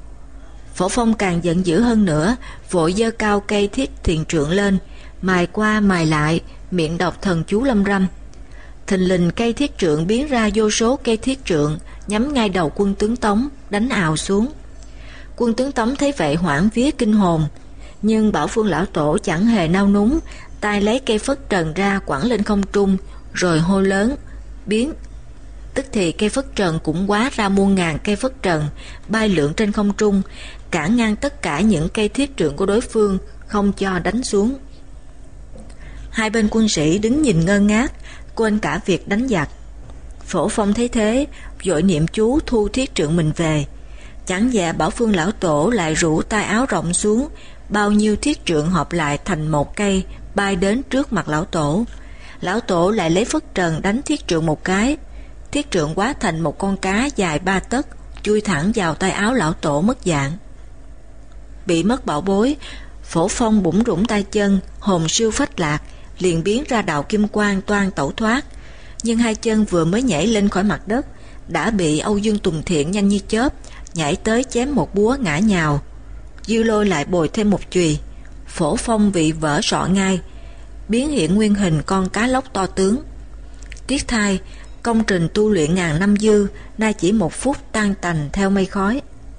Speaker 2: Phổ Phong càng giận dữ hơn nữa, vội giơ cao cây thiết thiền trượng lên, mài qua mài lại, miệng đọc thần chú lâm râm. Thình lình cây thiết trượng biến ra vô số cây thiết trượng, nhắm ngay đầu quân tướng Tống, đánh ào xuống. Quân tướng Tống thấy vậy hoảng vía kinh hồn, nhưng Bảo Phương lão tổ chẳng hề nao núng, tay lấy cây phất trần ra quẳng lên không trung, rồi hô lớn, biến. Tức thì cây phất trần cũng hóa ra muôn ngàn cây phất trần, bay lượn trên không trung, cản ngang tất cả những cây thiết trượng của đối phương, không cho đánh xuống. Hai bên quân sĩ đứng nhìn ngơ ngác, quên cả việc đánh giặc. Phổ Phong thấy thế, vội niệm chú thu thiết trượng mình về. Chẳng dạ Bảo Phương lão tổ lại rủ tay áo rộng xuống, bao nhiêu thiết trượng hợp lại thành một cây, bay đến trước mặt lão tổ. Lão tổ lại lấy phất trần đánh thiết trượng một cái, thiết trượng hóa thành một con cá dài ba tấc, chui thẳng vào tay áo lão tổ mất dạng. Bị mất bảo bối, Phổ Phong bủn rủn tay chân, hồn siêu phách lạc, liền biến ra đạo kim quang toan tẩu thoát. Nhưng hai chân vừa mới nhảy lên khỏi mặt đất, đã bị Âu Dương Tùng Thiện nhanh như chớp nhảy tới chém một búa ngã nhào. Dư Lôi lại bồi thêm một chùy, Phổ Phong bị vỡ sọ ngay, biến hiện nguyên hình con cá lóc to tướng. Tiếc thay, công trình tu luyện ngàn năm dư nay chỉ một phút tan tành theo mây khói.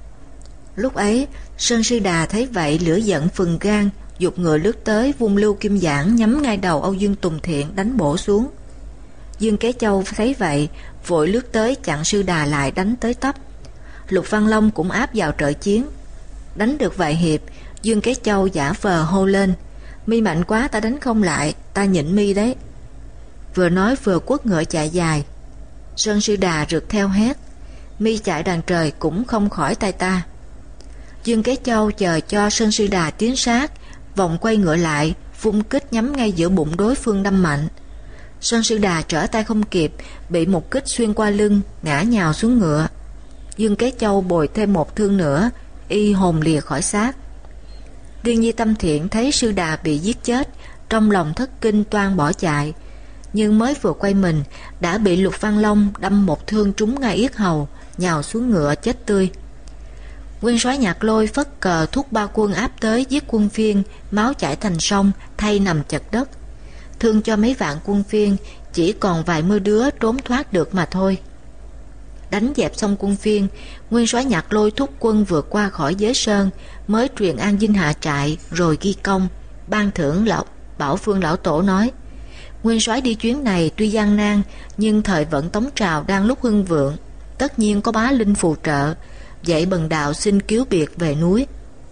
Speaker 2: Lúc ấy, Sơn Sư Đà thấy vậy lửa giận phừng gan, giục ngựa lướt tới, vung lưu kim giảng nhắm ngay đầu Âu Dương Tùng Thiện đánh bổ xuống. Dương Kế Châu thấy vậy, vội lướt tới chặn Sư Đà lại đánh tới tấp. Lục Văn Long cũng áp vào trợ chiến. Đánh được vài hiệp, Dương Kế Châu giả vờ hô lên: "Mi mạnh quá, ta đánh không lại, ta nhịn mi đấy." Vừa nói vừa quất ngựa chạy dài. Sơn Sư Đà rượt theo hét: "Mi chạy đàn trời cũng không khỏi tay ta." Dương Kế Châu chờ cho Sơn Sư Đà tiến sát, vòng quay ngựa lại, vung kích nhắm ngay giữa bụng đối phương đâm mạnh. Sơn Sư Đà trở tay không kịp, bị một kích xuyên qua lưng, ngã nhào xuống ngựa. Dương Kế Châu bồi thêm một thương nữa, y hồn lìa khỏi xác. Điên Nhi Tâm Thiện thấy Sư Đà bị giết chết, trong lòng thất kinh toan bỏ chạy, nhưng mới vừa quay mình đã bị Lục Văn Long đâm một thương trúng ngay yết hầu, nhào xuống ngựa chết tươi. Nguyên soái Nhạc Lôi phất cờ thúc ba quân áp tới giết quân Phiên, máu chảy thành sông, thay nằm chật đất. Thương cho mấy vạn quân Phiên, chỉ còn vài mươi đứa trốn thoát được mà thôi. Đánh dẹp xong quân Phiên, Nguyên soái Nhạc Lôi thúc quân vượt qua khỏi Giới Sơn, mới truyền an dinh hạ trại rồi ghi công, ban thưởng lão Bảo Phương lão tổ nói: "Nguyên soái đi chuyến này tuy gian nan, nhưng thời vận Tống Trào đang lúc hưng vượng, tất nhiên có bá linh phù trợ, vậy bần đạo xin cứu biệt về núi."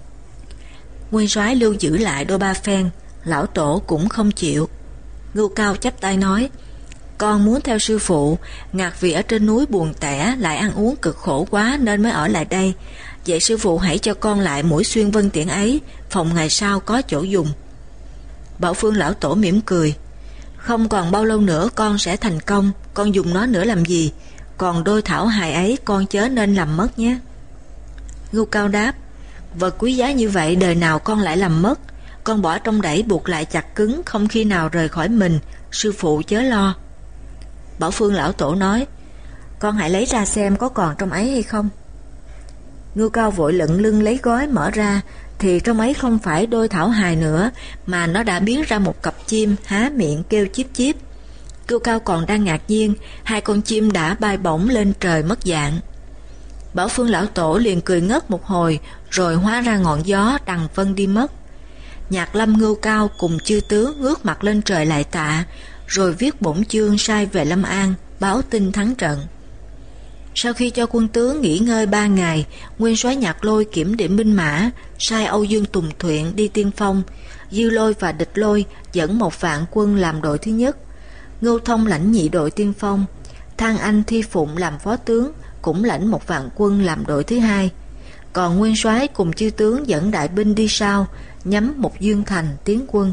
Speaker 2: Nguyên soái lưu giữ lại đôi ba phen, lão tổ cũng không chịu. Ngưu Cao chắp tay nói: "Con muốn theo sư phụ, ngạc vì ở trên núi buồn tẻ, lại ăn uống cực khổ quá nên mới ở lại đây. Vậy sư phụ hãy cho con lại mũi xuyên vân tiễn ấy, phòng ngày sau có chỗ dùng." Bảo Phương lão tổ mỉm cười: "Không còn bao lâu nữa con sẽ thành công, con dùng nó nữa làm gì? Còn đôi thảo hài ấy con chớ nên làm mất nhé." Ngưu Cao đáp: "Vật quý giá như vậy đời nào con lại làm mất? Con bỏ trong đẩy buộc lại chặt cứng, không khi nào rời khỏi mình, sư phụ chớ lo." Bảo Phương lão tổ nói: "Con hãy lấy ra xem có còn trong ấy hay không." Ngưu Cao vội lận lưng lấy gói mở ra, thì trong ấy không phải đôi thảo hài nữa, mà nó đã biến ra một cặp chim há miệng kêu chíp chíp. Ngưu Cao còn đang ngạc nhiên, hai con chim đã bay bổng lên trời mất dạng. Bảo Phương lão tổ liền cười ngất một hồi, rồi hóa ra ngọn gió đằng vân đi mất. Nhạc Lâm Ngưu Cao cùng chư tướng ngước mặt lên trời lại tạ, rồi viết bổn chương sai về Lâm An, báo tin thắng trận. Sau khi cho quân tướng nghỉ ngơi ba ngày, Nguyên soái Nhạc Lôi kiểm điểm binh mã, sai Âu Dương Tùng Thuyện đi tiên phong, Dư Lôi và Địch Lôi dẫn một vạn quân làm đội thứ nhất, Ngưu Thông lãnh nhị đội tiên phong, Thang Anh Thi Phụng làm phó tướng, cũng lãnh một vạn quân làm đội thứ hai. Còn Nguyên soái cùng chư tướng dẫn đại binh đi sau, nhắm Mục Dương Thành tiến quân.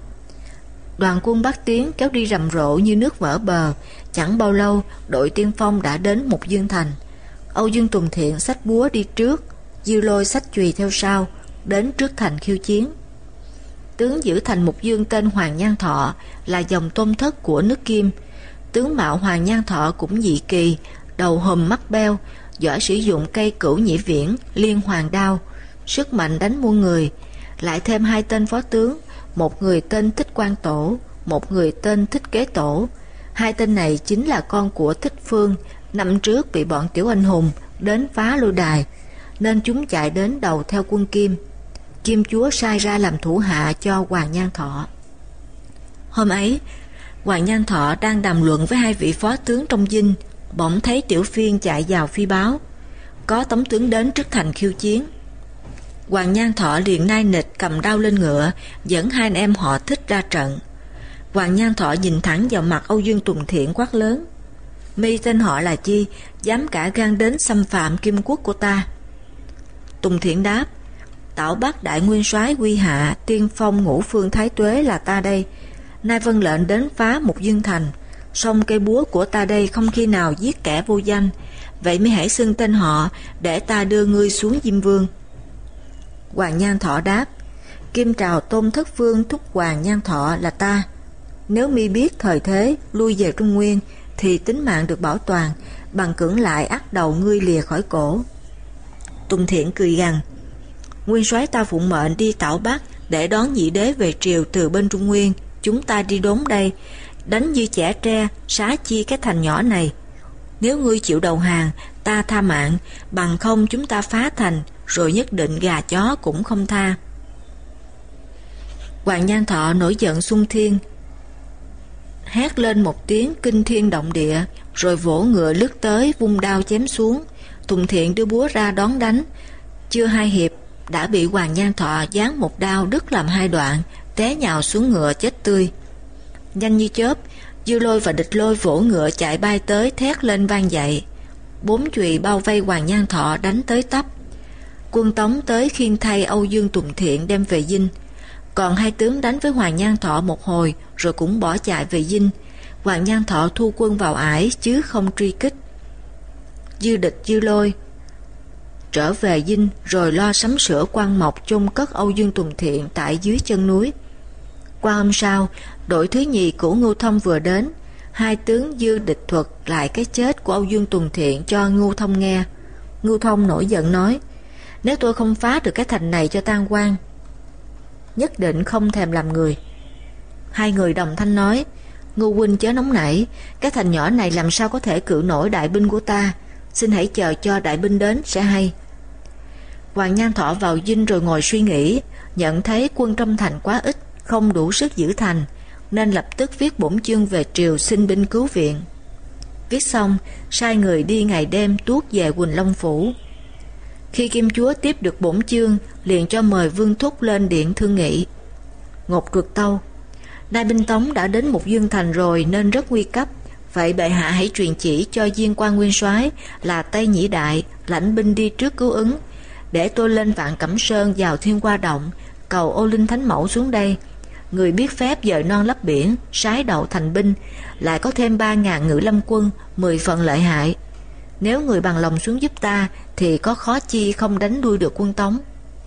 Speaker 2: Đoàn quân Bắc tiến kéo đi rầm rộ như nước vỡ bờ, chẳng bao lâu đội tiên phong đã đến Mục Dương Thành. Âu Dương Tùng Thiện xách búa đi trước, Dư Lôi xách chùy theo sau, đến trước thành khiêu chiến. Tướng giữ thành Mục Dương tên Hoàng Nhan Thọ, là dòng tôn thất của nước Kim. Tướng mạo Hoàng Nhan Thọ cũng dị kỳ, đầu hùm mắt beo, giỏi sử dụng cây cửu nhĩ viễn, liên hoàng đao, sức mạnh đánh muôn người. Lại thêm hai tên phó tướng, một người tên Thích Quan Tổ, một người tên Thích Kế Tổ. Hai tên này chính là con của Thích Phương, năm trước bị bọn tiểu anh hùng đến phá lôi đài, nên chúng chạy đến đầu theo quân Kim. Kim chúa sai ra làm thủ hạ cho Hoàng Nhan Thọ. Hôm ấy, Hoàng Nhan Thọ đang đàm luận với hai vị phó tướng trong dinh, bỗng thấy Tiểu Phiên chạy vào phi báo, có tống tướng đến trước thành khiêu chiến. Hoàng Nhan Thọ liền nai nịch cầm đao lên ngựa, dẫn hai anh em họ Thích ra trận. Hoàng Nhan Thọ nhìn thẳng vào mặt Âu Dương Tùng Thiện quát lớn: "Mi tên họ là chi, dám cả gan đến xâm phạm kim quốc của ta?" Tùng Thiện đáp: "Tảo Bắc đại nguyên soái Quy Hạ, tiên phong Ngũ Phương Thái Tuế là ta đây, nay vâng lệnh đến phá Mục Dương thành, song cây búa của ta đây không khi nào giết kẻ vô danh, vậy mi hãy xưng tên họ để ta đưa ngươi xuống Diêm Vương." Hoàng Nhan Thọ đáp: "Kim Trào Tôn Thất Vương thúc Hoàng Nhan Thọ là ta. Nếu mi biết thời thế lui về Trung Nguyên thì tính mạng được bảo toàn, bằng cưỡng lại ắt đầu ngươi lìa khỏi cổ." Tùng Thiện cười gằn: "Nguyên soái ta phụng mệnh đi Tảo Bắc để đón nhị đế về triều từ bên Trung Nguyên, chúng ta đi đốn đây, đánh như chẻ tre, xá chi cái thành nhỏ này. Nếu ngươi chịu đầu hàng, ta tha mạng, bằng không chúng ta phá thành, rồi nhất định gà chó cũng không tha." Hoàng Nhan Thọ nổi giận xung thiên, hét lên một tiếng kinh thiên động địa, rồi vỗ ngựa lướt tới vung đao chém xuống. Tùng Thiện đưa búa ra đón đánh, chưa hai hiệp đã bị Hoàng Nhan Thọ giáng một đao đứt làm hai đoạn, té nhào xuống ngựa chết tươi. Nhanh như chớp, Dư Lôi và Địch Lôi vỗ ngựa chạy bay tới, thét lên vang dậy. Bốn chùy bao vây Hoàng Nhan Thọ đánh tới tấp. Quân Tống tới khiêng thay Âu Dương Tùng Thiện đem về dinh. Còn hai tướng đánh với Hoàng Nhan Thọ một hồi rồi cũng bỏ chạy về dinh. Hoàng Nhan Thọ thu quân vào ải chứ không truy kích. Dư Địch Dư Lôi trở về dinh rồi lo sắm sửa quan mộc chôn cất Âu Dương Tùng Thiện tại dưới chân núi. Qua hôm sau, đội thứ nhì của Ngưu Thông vừa đến. Hai tướng Dư Địch thuật lại cái chết của Âu Dương Tùng Thiện cho Ngưu Thông nghe. Ngưu Thông nổi giận nói: "Nếu tôi không phá được cái thành này cho tan quan, nhất định không thèm làm người." Hai người đồng thanh nói: "Ngưu huynh chớ nóng nảy, cái thành nhỏ này làm sao có thể cự nổi đại binh của ta, xin hãy chờ cho đại binh đến sẽ hay." Hoàng Nhan Thọ vào dinh rồi ngồi suy nghĩ, nhận thấy quân trong thành quá ít, không đủ sức giữ thành, nên lập tức viết bổn chương về triều xin binh cứu viện. Viết xong, sai người đi ngày đêm tuốt về Quỳnh Long phủ. Khi Kim Chúa tiếp được bổn chương, liền cho mời Vương Thúc lên điện thương nghị. Ngột Cực tâu: "Nay binh Tống đã đến Mục Dương thành rồi nên rất nguy cấp, vậy bệ hạ hãy truyền chỉ cho Diên Quan nguyên soái là Tây Nhĩ Đại lãnh binh đi trước cứu ứng, để tôi lên Vạn Cẩm Sơn vào Thiên Hoa Động cầu Ô Linh Thánh Mẫu xuống đây. Người biết phép dời non lấp biển, sái đậu thành binh, lại có thêm ba ngàn ngự lâm quân, mười phần lợi hại. Nếu người bằng lòng xuống giúp ta thì có khó chi không đánh đuôi được quân Tống."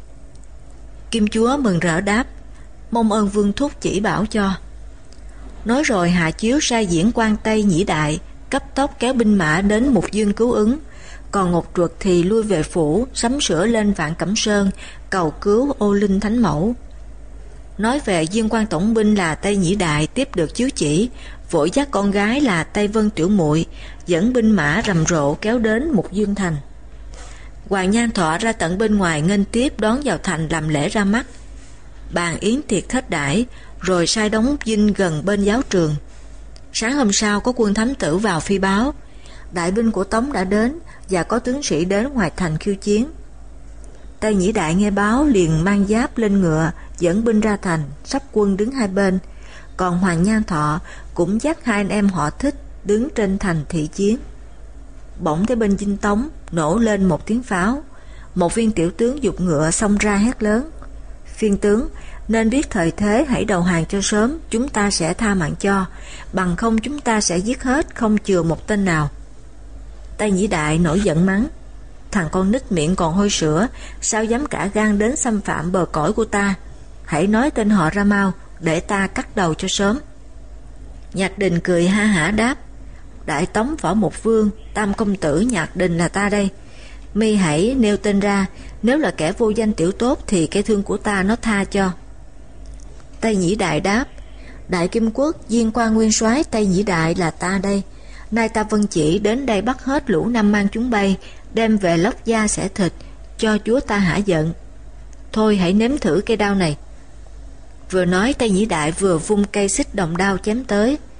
Speaker 2: Kim Chúa mừng rỡ đáp: "Mong ơn Vương Thúc chỉ bảo cho." Nói rồi hạ chiếu sai diễn quan Tây Nhĩ Đại cấp tốc kéo binh mã đến Mục Dương cứu ứng, còn Ngột Truật thì lui về phủ sắm sửa lên Vạn Cẩm Sơn cầu cứu Ô Linh Thánh Mẫu. Nói về Diên Quan tổng binh là Tây Nhĩ Đại tiếp được chiếu chỉ, vội dắt con gái là Tây Vân Tiểu Muội dẫn binh mã rầm rộ kéo đến Mục Dương thành. Hoàng Nhan Thọ ra tận bên ngoài nghênh tiếp đón vào thành làm lễ ra mắt, bàn yến tiệc thết đãi, rồi sai đóng dinh gần bên giáo trường. Sáng hôm sau có quân thám tử vào phi báo, đại binh của Tống đã đến và có tướng sĩ đến ngoài thành khiêu chiến. Tây Nhĩ Đại nghe báo liền mang giáp lên ngựa dẫn binh ra thành, sắp quân đứng hai bên, còn Hoàng Nhan Thọ cũng dắt hai anh em họ Thích đứng trên thành thị chiến. Bỗng thấy bên dinh Tống nổ lên một tiếng pháo, một viên tiểu tướng giục ngựa xông ra hét lớn: "Phiên tướng, nên biết thời thế, hãy đầu hàng cho sớm, chúng ta sẽ tha mạng cho, bằng không chúng ta sẽ giết hết, không chừa một tên nào." Tây Nhĩ Đại nổi giận mắng: "Thằng con nít miệng còn hôi sữa, sao dám cả gan đến xâm phạm bờ cõi của ta? Hãy nói tên họ ra mau, để ta cắt đầu cho sớm." Nhạc Đình cười ha hả đáp: "Đại Tống Võ Mục Vương, Tam công tử Nhạc Đình là ta đây. Mi hãy nêu tên ra, nếu là kẻ vô danh tiểu tốt thì cái thương của ta nó tha cho." Tây Nhĩ Đại đáp: "Đại Kim Quốc Diên Quan nguyên soái Tây Nhĩ Đại là ta đây. Nay ta vân chỉ đến đây bắt hết lũ Nam Mang chúng bay, đem về lóc da xẻ thịt, cho chúa ta hả giận. Thôi hãy nếm thử cây đao này." Vừa nói Tây Nhĩ Đại vừa vung cây xích đồng đao chém tới.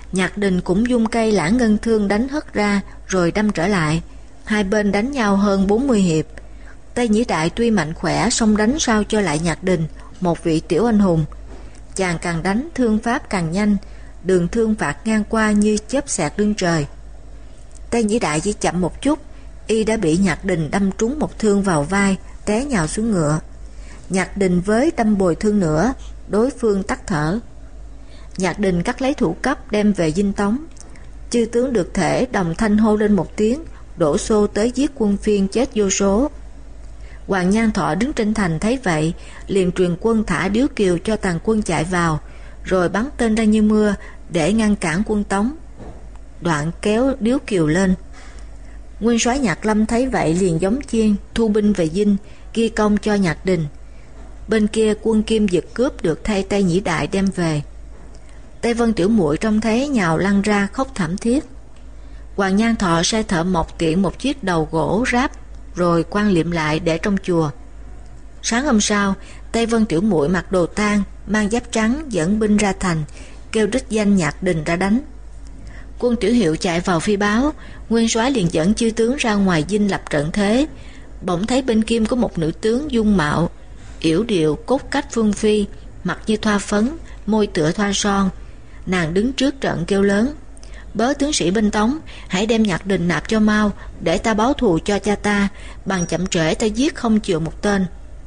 Speaker 2: Nhạc Đình cũng dung cây lãng ngân thương đánh hất ra rồi đâm trở lại. Hai bên đánh nhau hơn bốn mươi hiệp. Tây Nhĩ Đại tuy mạnh khỏe song đánh sao cho lại Nhạc Đình, một vị tiểu anh hùng. Chàng càng đánh thương pháp càng nhanh, đường thương phạt ngang qua như chớp xẹt lưng trời. Tây Nhĩ Đại chỉ chậm một chút, y đã bị Nhạc Đình đâm trúng một thương vào vai, té nhào xuống ngựa. Nhạc Đình với đâm bồi thương nữa, đối phương tắt thở. Nhạc Đình cắt lấy thủ cấp đem về dinh tống. Chư tướng được thể đồng thanh hô lên một tiếng, đổ xô tới giết quân Phiên chết vô số. Hoàng Nhan Thọ đứng trên thành thấy vậy, liền truyền quân thả điếu kiều cho tàn quân chạy vào, rồi bắn tên ra như mưa để ngăn cản quân Tống. Đoạn kéo điếu kiều lên. Nguyên soái Nhạc Lâm thấy vậy liền giống chiên thu binh về dinh, ghi công cho Nhạc Đình. Bên kia quân Kim giật cướp được thay Tây Nhĩ Đại đem về. Tây Vân Tiểu Muội trông thấy nhào lăn ra khóc thảm thiết. Hoàng Nhan Thọ sai thợ mộc tiện một chiếc đầu gỗ ráp rồi quan liệm lại để trong chùa. Sáng hôm sau, Tây Vân Tiểu Muội mặc đồ tang, mang giáp trắng dẫn binh ra thành, kêu đích danh Nhạc Đình ra đánh. Quân Tiểu Hiệu chạy vào phi báo, nguyên soái liền dẫn chư tướng ra ngoài dinh lập trận thế. Bỗng thấy bên Kim có một nữ tướng dung mạo yểu điệu, cốt cách phương phi, mặt như thoa phấn, môi tựa thoa son. Nàng đứng trước trận kêu lớn: Bớ tướng sĩ bên Tống, hãy đem Nhạc Đình nạp cho mau, để ta báo thù cho cha ta, bằng chậm trễ ta giết không chừa một tên.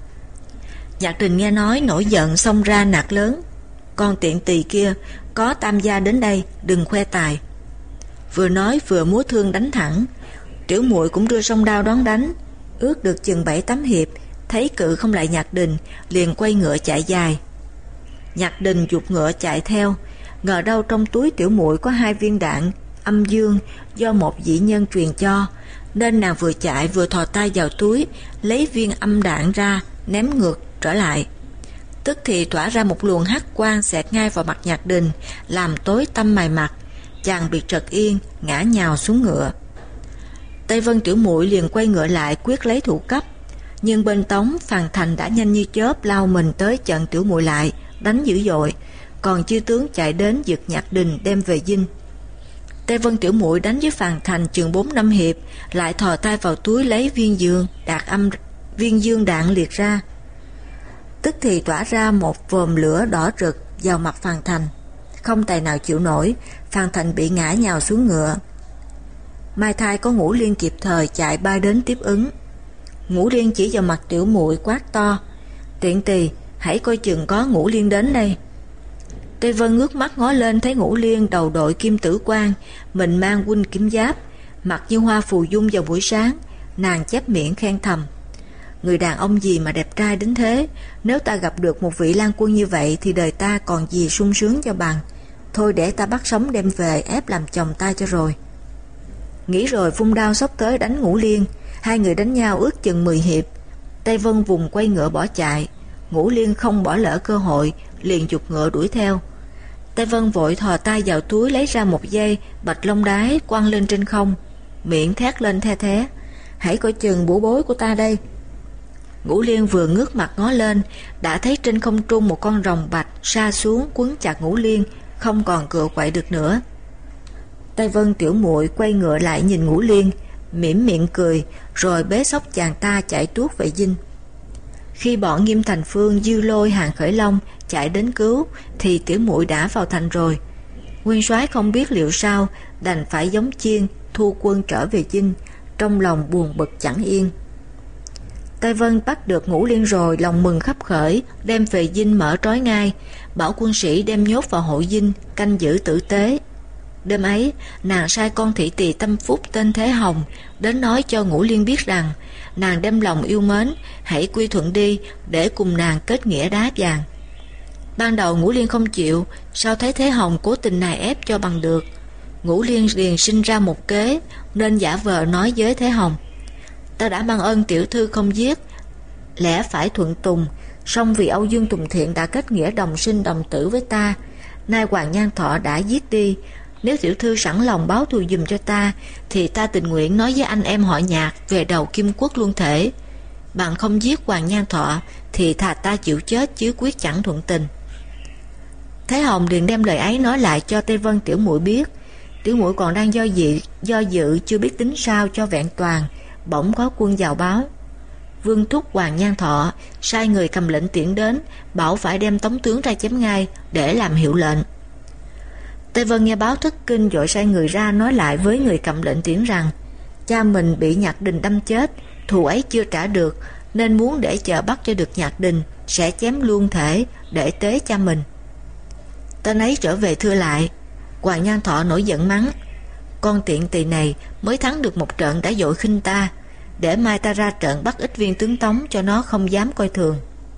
Speaker 2: Nhạc Đình nghe nói nổi giận xông ra nạt lớn: Con tiện tỳ kia, có tam gia đến đây, đừng khoe tài. Vừa nói vừa múa thương đánh thẳng. Tiểu Muội cũng đưa song đao đón đánh, ước được chừng bảy tám hiệp, thấy cự không lại Nhạc Đình, liền quay ngựa chạy dài. Nhạc Đình giục ngựa chạy theo, ngờ đâu trong túi Tiểu Muội có hai viên đạn âm dương do một vị nhân truyền cho, nên nàng vừa chạy vừa thò tay vào túi lấy viên âm đạn ra ném ngược trở lại. Tức thì tỏa ra một luồng hắc quang xẹt ngay vào mặt Nhạc Đình, làm tối tăm mày mặt. Chàng bị trật yên, ngã nhào xuống ngựa. Tây Vân Tiểu Muội liền quay ngựa lại quyết lấy thủ cấp, nhưng bên Tống Phàn Thành đã nhanh như chớp lao mình tới chặn Tiểu Muội lại, đánh dữ dội. Còn chư tướng chạy đến giật Nhạc Đình đem về dinh. Tây Vân Tiểu Muội đánh với Phàn Thành chừng bốn năm hiệp, lại thò tay vào túi lấy viên dương đạt âm viên dương đạn liệt ra. Tức thì tỏa ra một vòm lửa đỏ rực vào mặt Phàn Thành, không tài nào chịu nổi. Phàn Thành bị ngã nhào xuống ngựa. Mai Thai có Ngũ Liên kịp thời chạy bay đến tiếp ứng. Ngũ Liên chỉ vào mặt Tiểu Muội quát to: Tiện tỳ, hãy coi chừng có Ngũ Liên đến đây. Tây Vân ngước mắt ngó lên thấy Ngũ Liên đầu đội kim tử quan, mình mang huynh kiếm giáp, mặt như hoa phù dung vào buổi sáng. Nàng chép miệng khen thầm: Người đàn ông gì mà đẹp trai đến thế, nếu ta gặp được một vị lang quân như vậy thì đời ta còn gì sung sướng cho bằng. Thôi để ta bắt sống đem về ép làm chồng ta cho rồi. Nghĩ rồi vung đao xốc tới đánh Ngũ Liên. Hai người đánh nhau ước chừng mười hiệp. Tây Vân vùng quay ngựa bỏ chạy. Ngũ Liên không bỏ lỡ cơ hội, liền giục ngựa đuổi theo. Tây Vân vội thò tay vào túi lấy ra một dây bạch long đái quăng lên trên không, miệng thét lên the thé: Hãy coi chừng bổ bối của ta đây. Ngũ Liên vừa ngước mặt ngó lên, đã thấy trên không trung một con rồng bạch sa xuống quấn chặt Ngũ Liên, không còn cựa quậy được nữa. Tây Vân Tiểu Muội quay ngựa lại nhìn Ngũ Liên, mỉm miệng cười, rồi bế xốc chàng ta chạy tuốt về dinh. Khi bọn Nghiêm Thành Phương, Dư Lôi, Hàn Khởi Long chạy đến cứu, thì Tiểu Muội đã vào thành rồi. Nguyên soái không biết liệu sao, đành phải giống chiên thu quân trở về dinh, trong lòng buồn bực chẳng yên. Tây Vân bắt được Ngũ Liên rồi, lòng mừng khắp khởi, đem về dinh mở trói ngay, bảo quân sĩ đem nhốt vào hộ dinh, canh giữ tử tế. Đêm ấy, nàng sai con thị tỳ Tâm Phúc tên Thế Hồng đến nói cho Ngũ Liên biết rằng nàng đem lòng yêu mến, hãy quy thuận đi để cùng nàng kết nghĩa đá vàng. Ban đầu Ngũ Liên không chịu, sau thấy Thế Hồng cố tình nài ép cho bằng được, Ngũ Liên liền sinh ra một kế, nên giả vờ nói với Thế Hồng: Ta đã mang ơn tiểu thư không giết, lẽ phải thuận tùng, song vì Âu Dương Tùng Thiện đã kết nghĩa đồng sinh đồng tử với ta, nay Hoàng Nhan Thọ đã giết đi. Nếu tiểu thư sẵn lòng báo thù giùm cho ta, thì ta tình nguyện nói với anh em họ Nhạc về đầu Kim Quốc luôn thể. Bằng không giết Hoàng Nhan Thọ thì thà ta chịu chết chứ quyết chẳng thuận tình. Thế Hồng liền đem lời ấy nói lại cho Tây Vân tiểu muội biết. Tiểu muội còn đang do dự, do dự chưa biết tính sao cho vẹn toàn, bỗng có quân vào báo. Vương thúc Hoàng Nhan Thọ sai người cầm lệnh tiễn đến, bảo phải đem tống tướng ra chém ngay để làm hiệu lệnh. Tây Vân nghe báo thất kinh, vội sai người ra nói lại với người cầm lệnh tiễn rằng cha mình bị Nhạc Đình đâm chết, thù ấy chưa trả được, nên muốn để chờ bắt cho được Nhạc Đình sẽ chém luôn thể để tế cha mình. Tên ấy trở về thưa lại. Hoàng Nhan Thọ nổi giận mắng: con tiện tỳ này mới thắng được một trận đã vội khinh ta, để mai ta ra trận bắt ít viên tướng Tống cho nó không dám coi thường.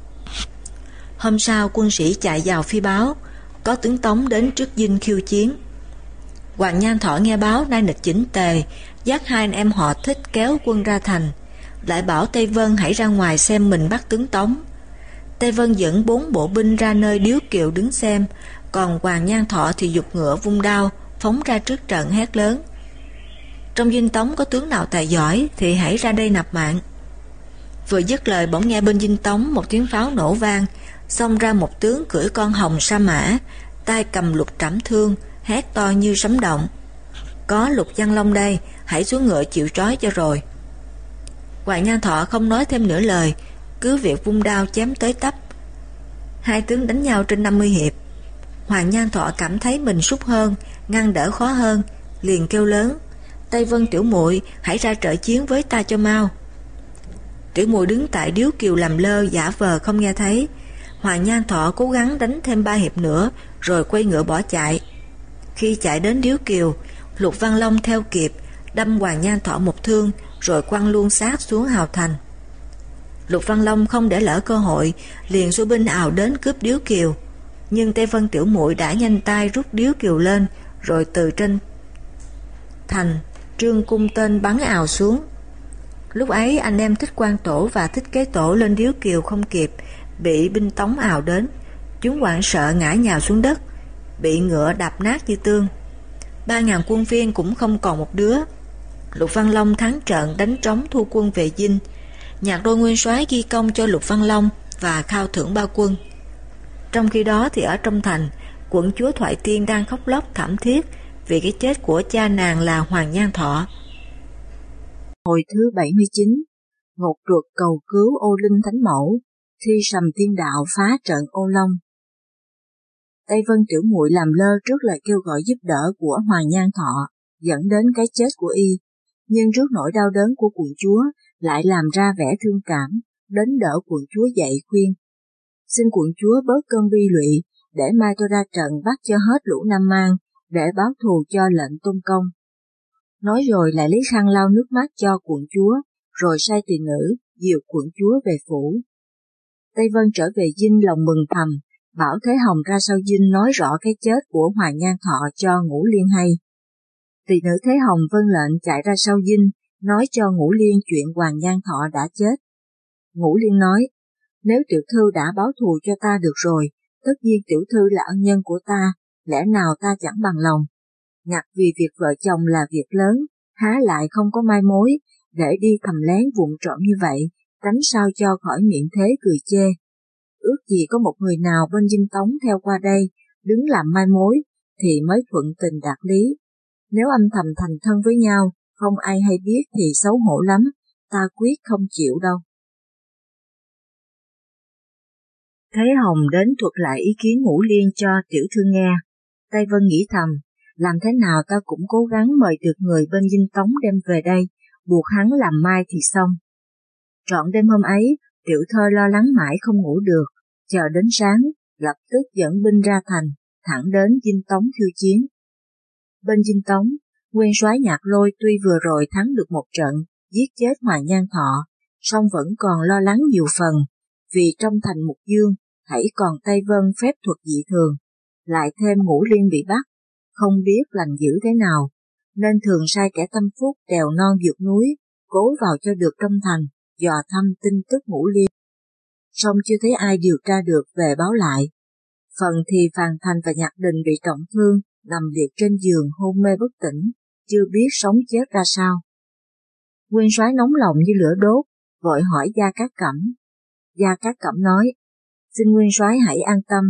Speaker 2: Hôm sau quân sĩ chạy vào phi báo, có tướng Tống đến trước dinh khiêu chiến. Hoàng Nhan Thọ nghe báo nay nịch chỉnh tề, dắt hai anh em họ Thích kéo quân ra thành, lại bảo Tây Vân hãy ra ngoài xem mình bắt tướng Tống. Tây Vân dẫn bốn bộ binh ra nơi điếu kiệu đứng xem, còn Hoàng Nhan Thọ thì giục ngựa vung đao phóng ra trước trận hét lớn: trong dinh Tống có tướng nào tài giỏi thì hãy ra đây nạp mạng. Vừa dứt lời bỗng nghe bên dinh Tống một tiếng pháo nổ vang, xông ra một tướng cưỡi con hồng sa mã, tay cầm lục trảm thương, hét to như sấm động: có Lục Văn Long đây, hãy xuống ngựa chịu trói cho rồi. Hoàng Nhan Thọ không nói thêm nửa lời, cứ việc vung đao chém tới tấp. Hai tướng đánh nhau trên năm mươi hiệp. Hoàng Nhan Thọ cảm thấy mình sút hơn, ngăn đỡ khó hơn, liền kêu lớn: Tây Vân tiểu muội, hãy ra trợ chiến với ta cho mau. Tiểu muội đứng tại điếu kiều làm lơ, giả vờ không nghe thấy. Hoàng Nhan Thọ cố gắng đánh thêm ba hiệp nữa, rồi quay ngựa bỏ chạy. Khi chạy đến điếu kiều, Lục Văn Long theo kịp, đâm Hoàng Nhan Thọ một thương, rồi quăng luôn xác xuống hào thành. Lục Văn Long không để lỡ cơ hội, liền số binh ào đến cướp điếu kiều. Nhưng Tây Vân tiểu muội đã nhanh tay rút điếu kiều lên, rồi từ trên thành trương cung tên bắn ào xuống. Lúc ấy anh em Thích Quan Tổ và Thích Kế Tổ lên điếu kiều không kịp, bị binh Tống ào đến. Chúng hoảng sợ ngã nhào xuống đất, bị ngựa đạp nát như tương. Ba ngàn quân viên cũng không còn một đứa. Lục Văn Long thắng trận đánh trống thu quân về dinh. Nhạc Đô nguyên soái ghi công cho Lục Văn Long và khao thưởng ba quân. Trong khi đó thì ở trong thành, quận chúa Thoại Tiên đang khóc lóc thảm thiết vì cái chết của cha nàng là Hoàng Nhan Thọ.
Speaker 1: Hồi thứ bảy mươi chín, Ngột Ruột cầu cứu Ô Linh Thánh Mẫu, thi Sầm Tiên Đạo phá trận Ô Long. Tây Vân tiểu muội làm lơ trước lời kêu gọi giúp đỡ của Hoàng Nhan Thọ, dẫn đến cái chết của y, nhưng trước nỗi đau đớn của quận chúa lại làm ra vẻ thương cảm, đến đỡ quận chúa dậy khuyên: xin quận chúa bớt cơn bi lụy, để mai tôi ra trận bắt cho hết lũ Nam Mang, để báo thù cho lệnh Tôn Công. Nói rồi lại lấy khăn lau nước mắt cho quận chúa, rồi sai tỳ nữ dìu quận chúa về phủ. Tây Vân trở về dinh lòng mừng thầm, bảo Thế Hồng ra sau dinh nói rõ cái chết của Hoàng Nhan Thọ cho Ngũ Liên hay. Tỳ nữ Thế Hồng vâng lệnh chạy ra sau dinh, nói cho Ngũ Liên chuyện Hoàng Nhan Thọ đã chết. Ngũ Liên nói: nếu tiểu thư đã báo thù cho ta được rồi, tất nhiên tiểu thư là ân nhân của ta, lẽ nào ta chẳng bằng lòng. Ngặt vì việc vợ chồng là việc lớn, há lại không có mai mối, để đi thầm lén vụng trộm như vậy, tránh sao cho khỏi miệng thế cười chê. Ước gì có một người nào bên dinh Tống theo qua đây, đứng làm mai mối, thì mới thuận tình đạt lý. Nếu âm thầm thành thân với nhau, không ai hay biết thì xấu hổ lắm, ta quyết không chịu đâu. Thế Hồng đến thuật lại ý kiến Ngũ Liên cho tiểu thư nghe. Tây Vân nghĩ thầm, làm thế nào ta cũng cố gắng mời được người bên dinh Tống đem về đây, buộc hắn làm mai thì xong. Trọn đêm hôm ấy, tiểu thơ lo lắng mãi không ngủ được, chờ đến sáng, lập tức dẫn binh ra thành, thẳng đến dinh Tống khiêu chiến. Bên dinh Tống, nguyên soái Nhạc Lôi tuy vừa rồi thắng được một trận, giết chết Hoàng Nhan Thọ, song vẫn còn lo lắng nhiều phần, vì trong thành Mục Dương, hãy còn Tây Vân phép thuật dị thường, lại thêm Ngũ Liên bị bắt, không biết lành dữ thế nào, nên thường sai kẻ tâm phúc trèo non vượt núi, cố vào cho được trong thành, dò thăm tin tức Ngũ Liên. Song chưa thấy ai điều tra được về báo lại. Phần thì Phàn Thành và Nhạc Đình bị trọng thương, nằm liệt trên giường hôn mê bất tỉnh, chưa biết sống chết ra sao. Nguyên soái nóng lòng như lửa đốt, vội hỏi Gia Cát Cẩm. Gia Cát Cẩm nói: xin nguyên soái hãy an tâm,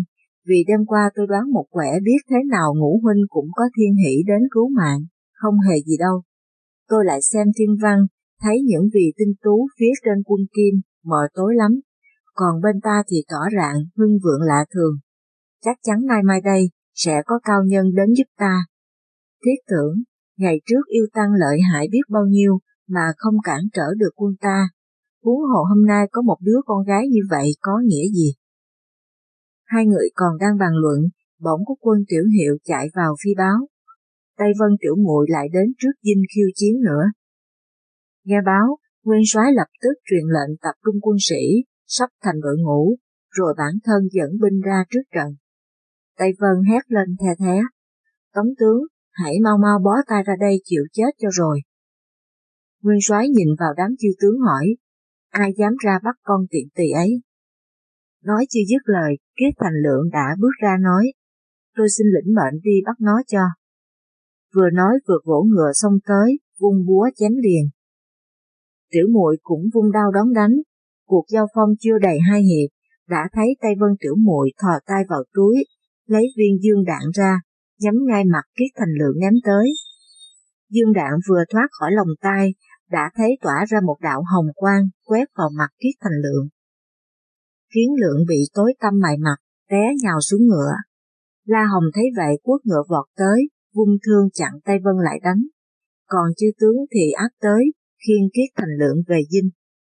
Speaker 1: vì đêm qua tôi đoán một quẻ biết thế nào ngũ huynh cũng có thiên hỷ đến cứu mạng, không hề gì đâu. Tôi lại xem thiên văn, thấy những vì tinh tú phía trên quân kim, mờ tối lắm, còn bên ta thì tỏ rạng, hưng vượng lạ thường. Chắc chắn nay mai đây, sẽ có cao nhân đến giúp ta. Thiết tưởng, ngày trước yêu tăng lợi hại biết bao nhiêu, mà không cản trở được quân ta. Huống hồ hôm nay có một đứa con gái như vậy có nghĩa gì? Hai người còn đang bàn luận, bỗng có quân Tiểu Hiệu chạy vào phi báo. Tây Vân Tiểu Muội lại đến trước dinh khiêu chiến nữa. Nghe báo, nguyên soái lập tức truyền lệnh tập trung quân sĩ, sắp thành đội ngũ, rồi bản thân dẫn binh ra trước trận. Tây Vân hét lên the thé: Tống tướng, hãy mau mau bó tay ra đây chịu chết cho rồi. Nguyên soái nhìn vào đám chư tướng hỏi: ai dám ra bắt con tiện tỳ ấy? Nói chưa dứt lời, Kiết Thành Lượng đã bước ra nói: tôi xin lĩnh mệnh đi bắt nó cho. Vừa nói vừa vỗ ngựa xông tới, vung búa chém liền. Tiểu Muội cũng vung đao đón đánh. Cuộc giao phong chưa đầy hai hiệp, đã thấy Tây Vân Tiểu Muội thò tay vào túi, lấy viên dương đạn ra, nhắm ngay mặt Kiết Thành Lượng ném tới. Dương đạn vừa thoát khỏi lòng tay, đã thấy tỏa ra một đạo hồng quang quét vào mặt Kiết Thành Lượng, khiến Lượng bị tối tăm mày mặt, té nhào xuống ngựa. La Hồng thấy vậy quất ngựa vọt tới, vung thương chặn Tây Vân lại đánh. Còn chư tướng thì áp tới, khiêng Kiết Thành Lượng về dinh.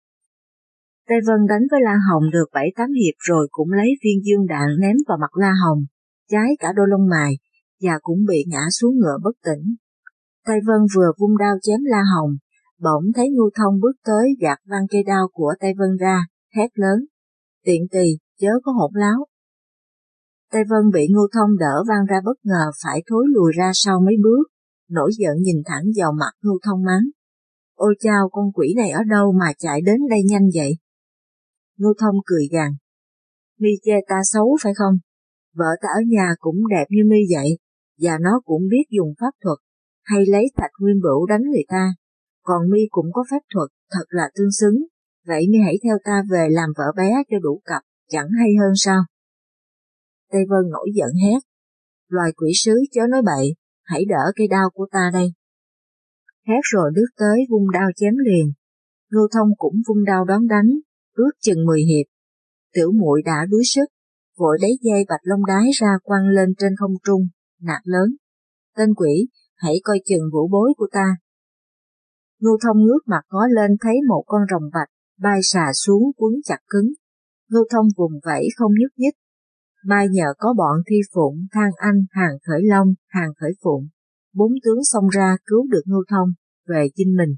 Speaker 1: Tây Vân đánh với La Hồng được bảy tám hiệp rồi cũng lấy viên dương đạn ném vào mặt La Hồng, cháy cả đôi lông mày, và cũng bị ngã xuống ngựa bất tỉnh. Tây Vân vừa vung đao chém La Hồng, bỗng thấy Ngưu Thông bước tới gạt văng cây đao của Tây Vân ra, hét lớn: tiện tỳ, chớ có hỗn láo. Tây Vân bị Ngưu Thông đỡ văng ra bất ngờ phải thối lùi ra sau mấy bước, nổi giận nhìn thẳng vào mặt Ngưu Thông mắng: ôi chao, con quỷ này ở đâu mà chạy đến đây nhanh vậy? Ngưu Thông cười gằn: mi chê ta xấu phải không? Vợ ta ở nhà cũng đẹp như mi vậy, và nó cũng biết dùng pháp thuật, hay lấy thạch nguyên bửu đánh người ta, còn mi cũng có phép thuật, thật là tương xứng, vậy mi hãy theo ta về làm vợ bé cho đủ cặp, chẳng hay hơn sao? Tây Vân nổi giận hét: loài quỷ sứ chớ nói bậy, hãy đỡ cây đao của ta đây. Hét rồi lướt tới vung đao chém liền. Ngưu Thông cũng vung đao đón đánh, ước chừng mười hiệp. Tiểu Muội đã đuối sức, vội lấy dây bạch long đái ra quăng lên trên không trung, nạt lớn: tên quỷ, hãy coi chừng vũ bối của ta. Ngưu Thông ngước mặt ngó lên thấy một con rồng bạch bay xà xuống quấn chặt cứng. Ngưu Thông vùng vẫy không nhúc nhích. Mai nhờ có bọn Thi Phụng, Thang Anh, Hàng Khởi Long, Hàng Khởi Phụng, bốn tướng xông ra cứu được Ngưu Thông về dinh mình.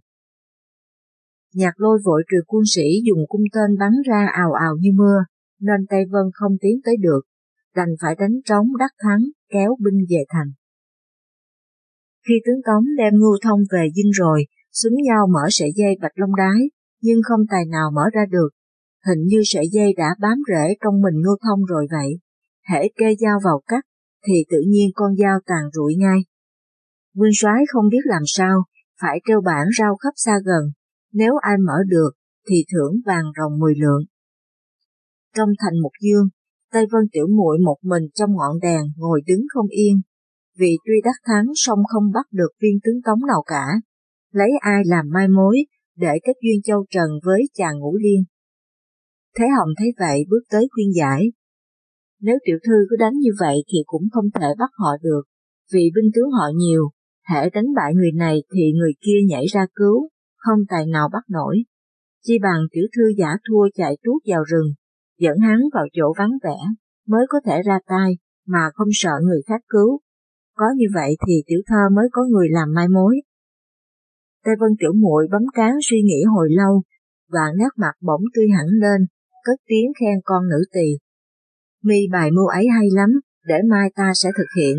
Speaker 1: Nhạc Lôi vội trừ quân sĩ dùng cung tên bắn ra ào ào như mưa, nên Tây Vân không tiến tới được, đành phải đánh trống đắc thắng, kéo binh về thành. Khi tướng Tống đem Ngưu Thông về dinh rồi, xúm nhau mở sợi dây bạch long đái, nhưng không tài nào mở ra được. Hình như sợi dây đã bám rễ trong mình Ngưu Thông rồi vậy. Hễ kê dao vào cắt, thì tự nhiên con dao tàn rụi ngay. Nguyên soái không biết làm sao, phải treo bảng rao khắp xa gần, nếu ai mở được, thì thưởng vàng ròng mười lượng. Trong thành Mục Dương, Tây Vân Tiểu Muội một mình trong ngọn đèn ngồi đứng không yên, vì tuy đắc thắng song không bắt được viên tướng Tống nào cả, lấy ai làm mai mối để kết duyên Châu Trần với chàng Ngũ Liên. Thế Hồng thấy vậy bước tới khuyên giải: nếu tiểu thư cứ đánh như vậy thì cũng không thể bắt họ được, vì binh tướng họ nhiều, hễ đánh bại người này thì người kia nhảy ra cứu, không tài nào bắt nổi. Chi bằng tiểu thư giả thua chạy tuốt vào rừng, dẫn hắn vào chỗ vắng vẻ, mới có thể ra tay, mà không sợ người khác cứu. Có như vậy thì tiểu thơ mới có người làm mai mối. Tây Vân Tiểu Muội bấm trán suy nghĩ hồi lâu, và nét mặt bỗng tươi hẳn lên, cất tiếng khen con nữ tỳ: mi bài mưu ấy hay lắm, để mai ta sẽ thực hiện.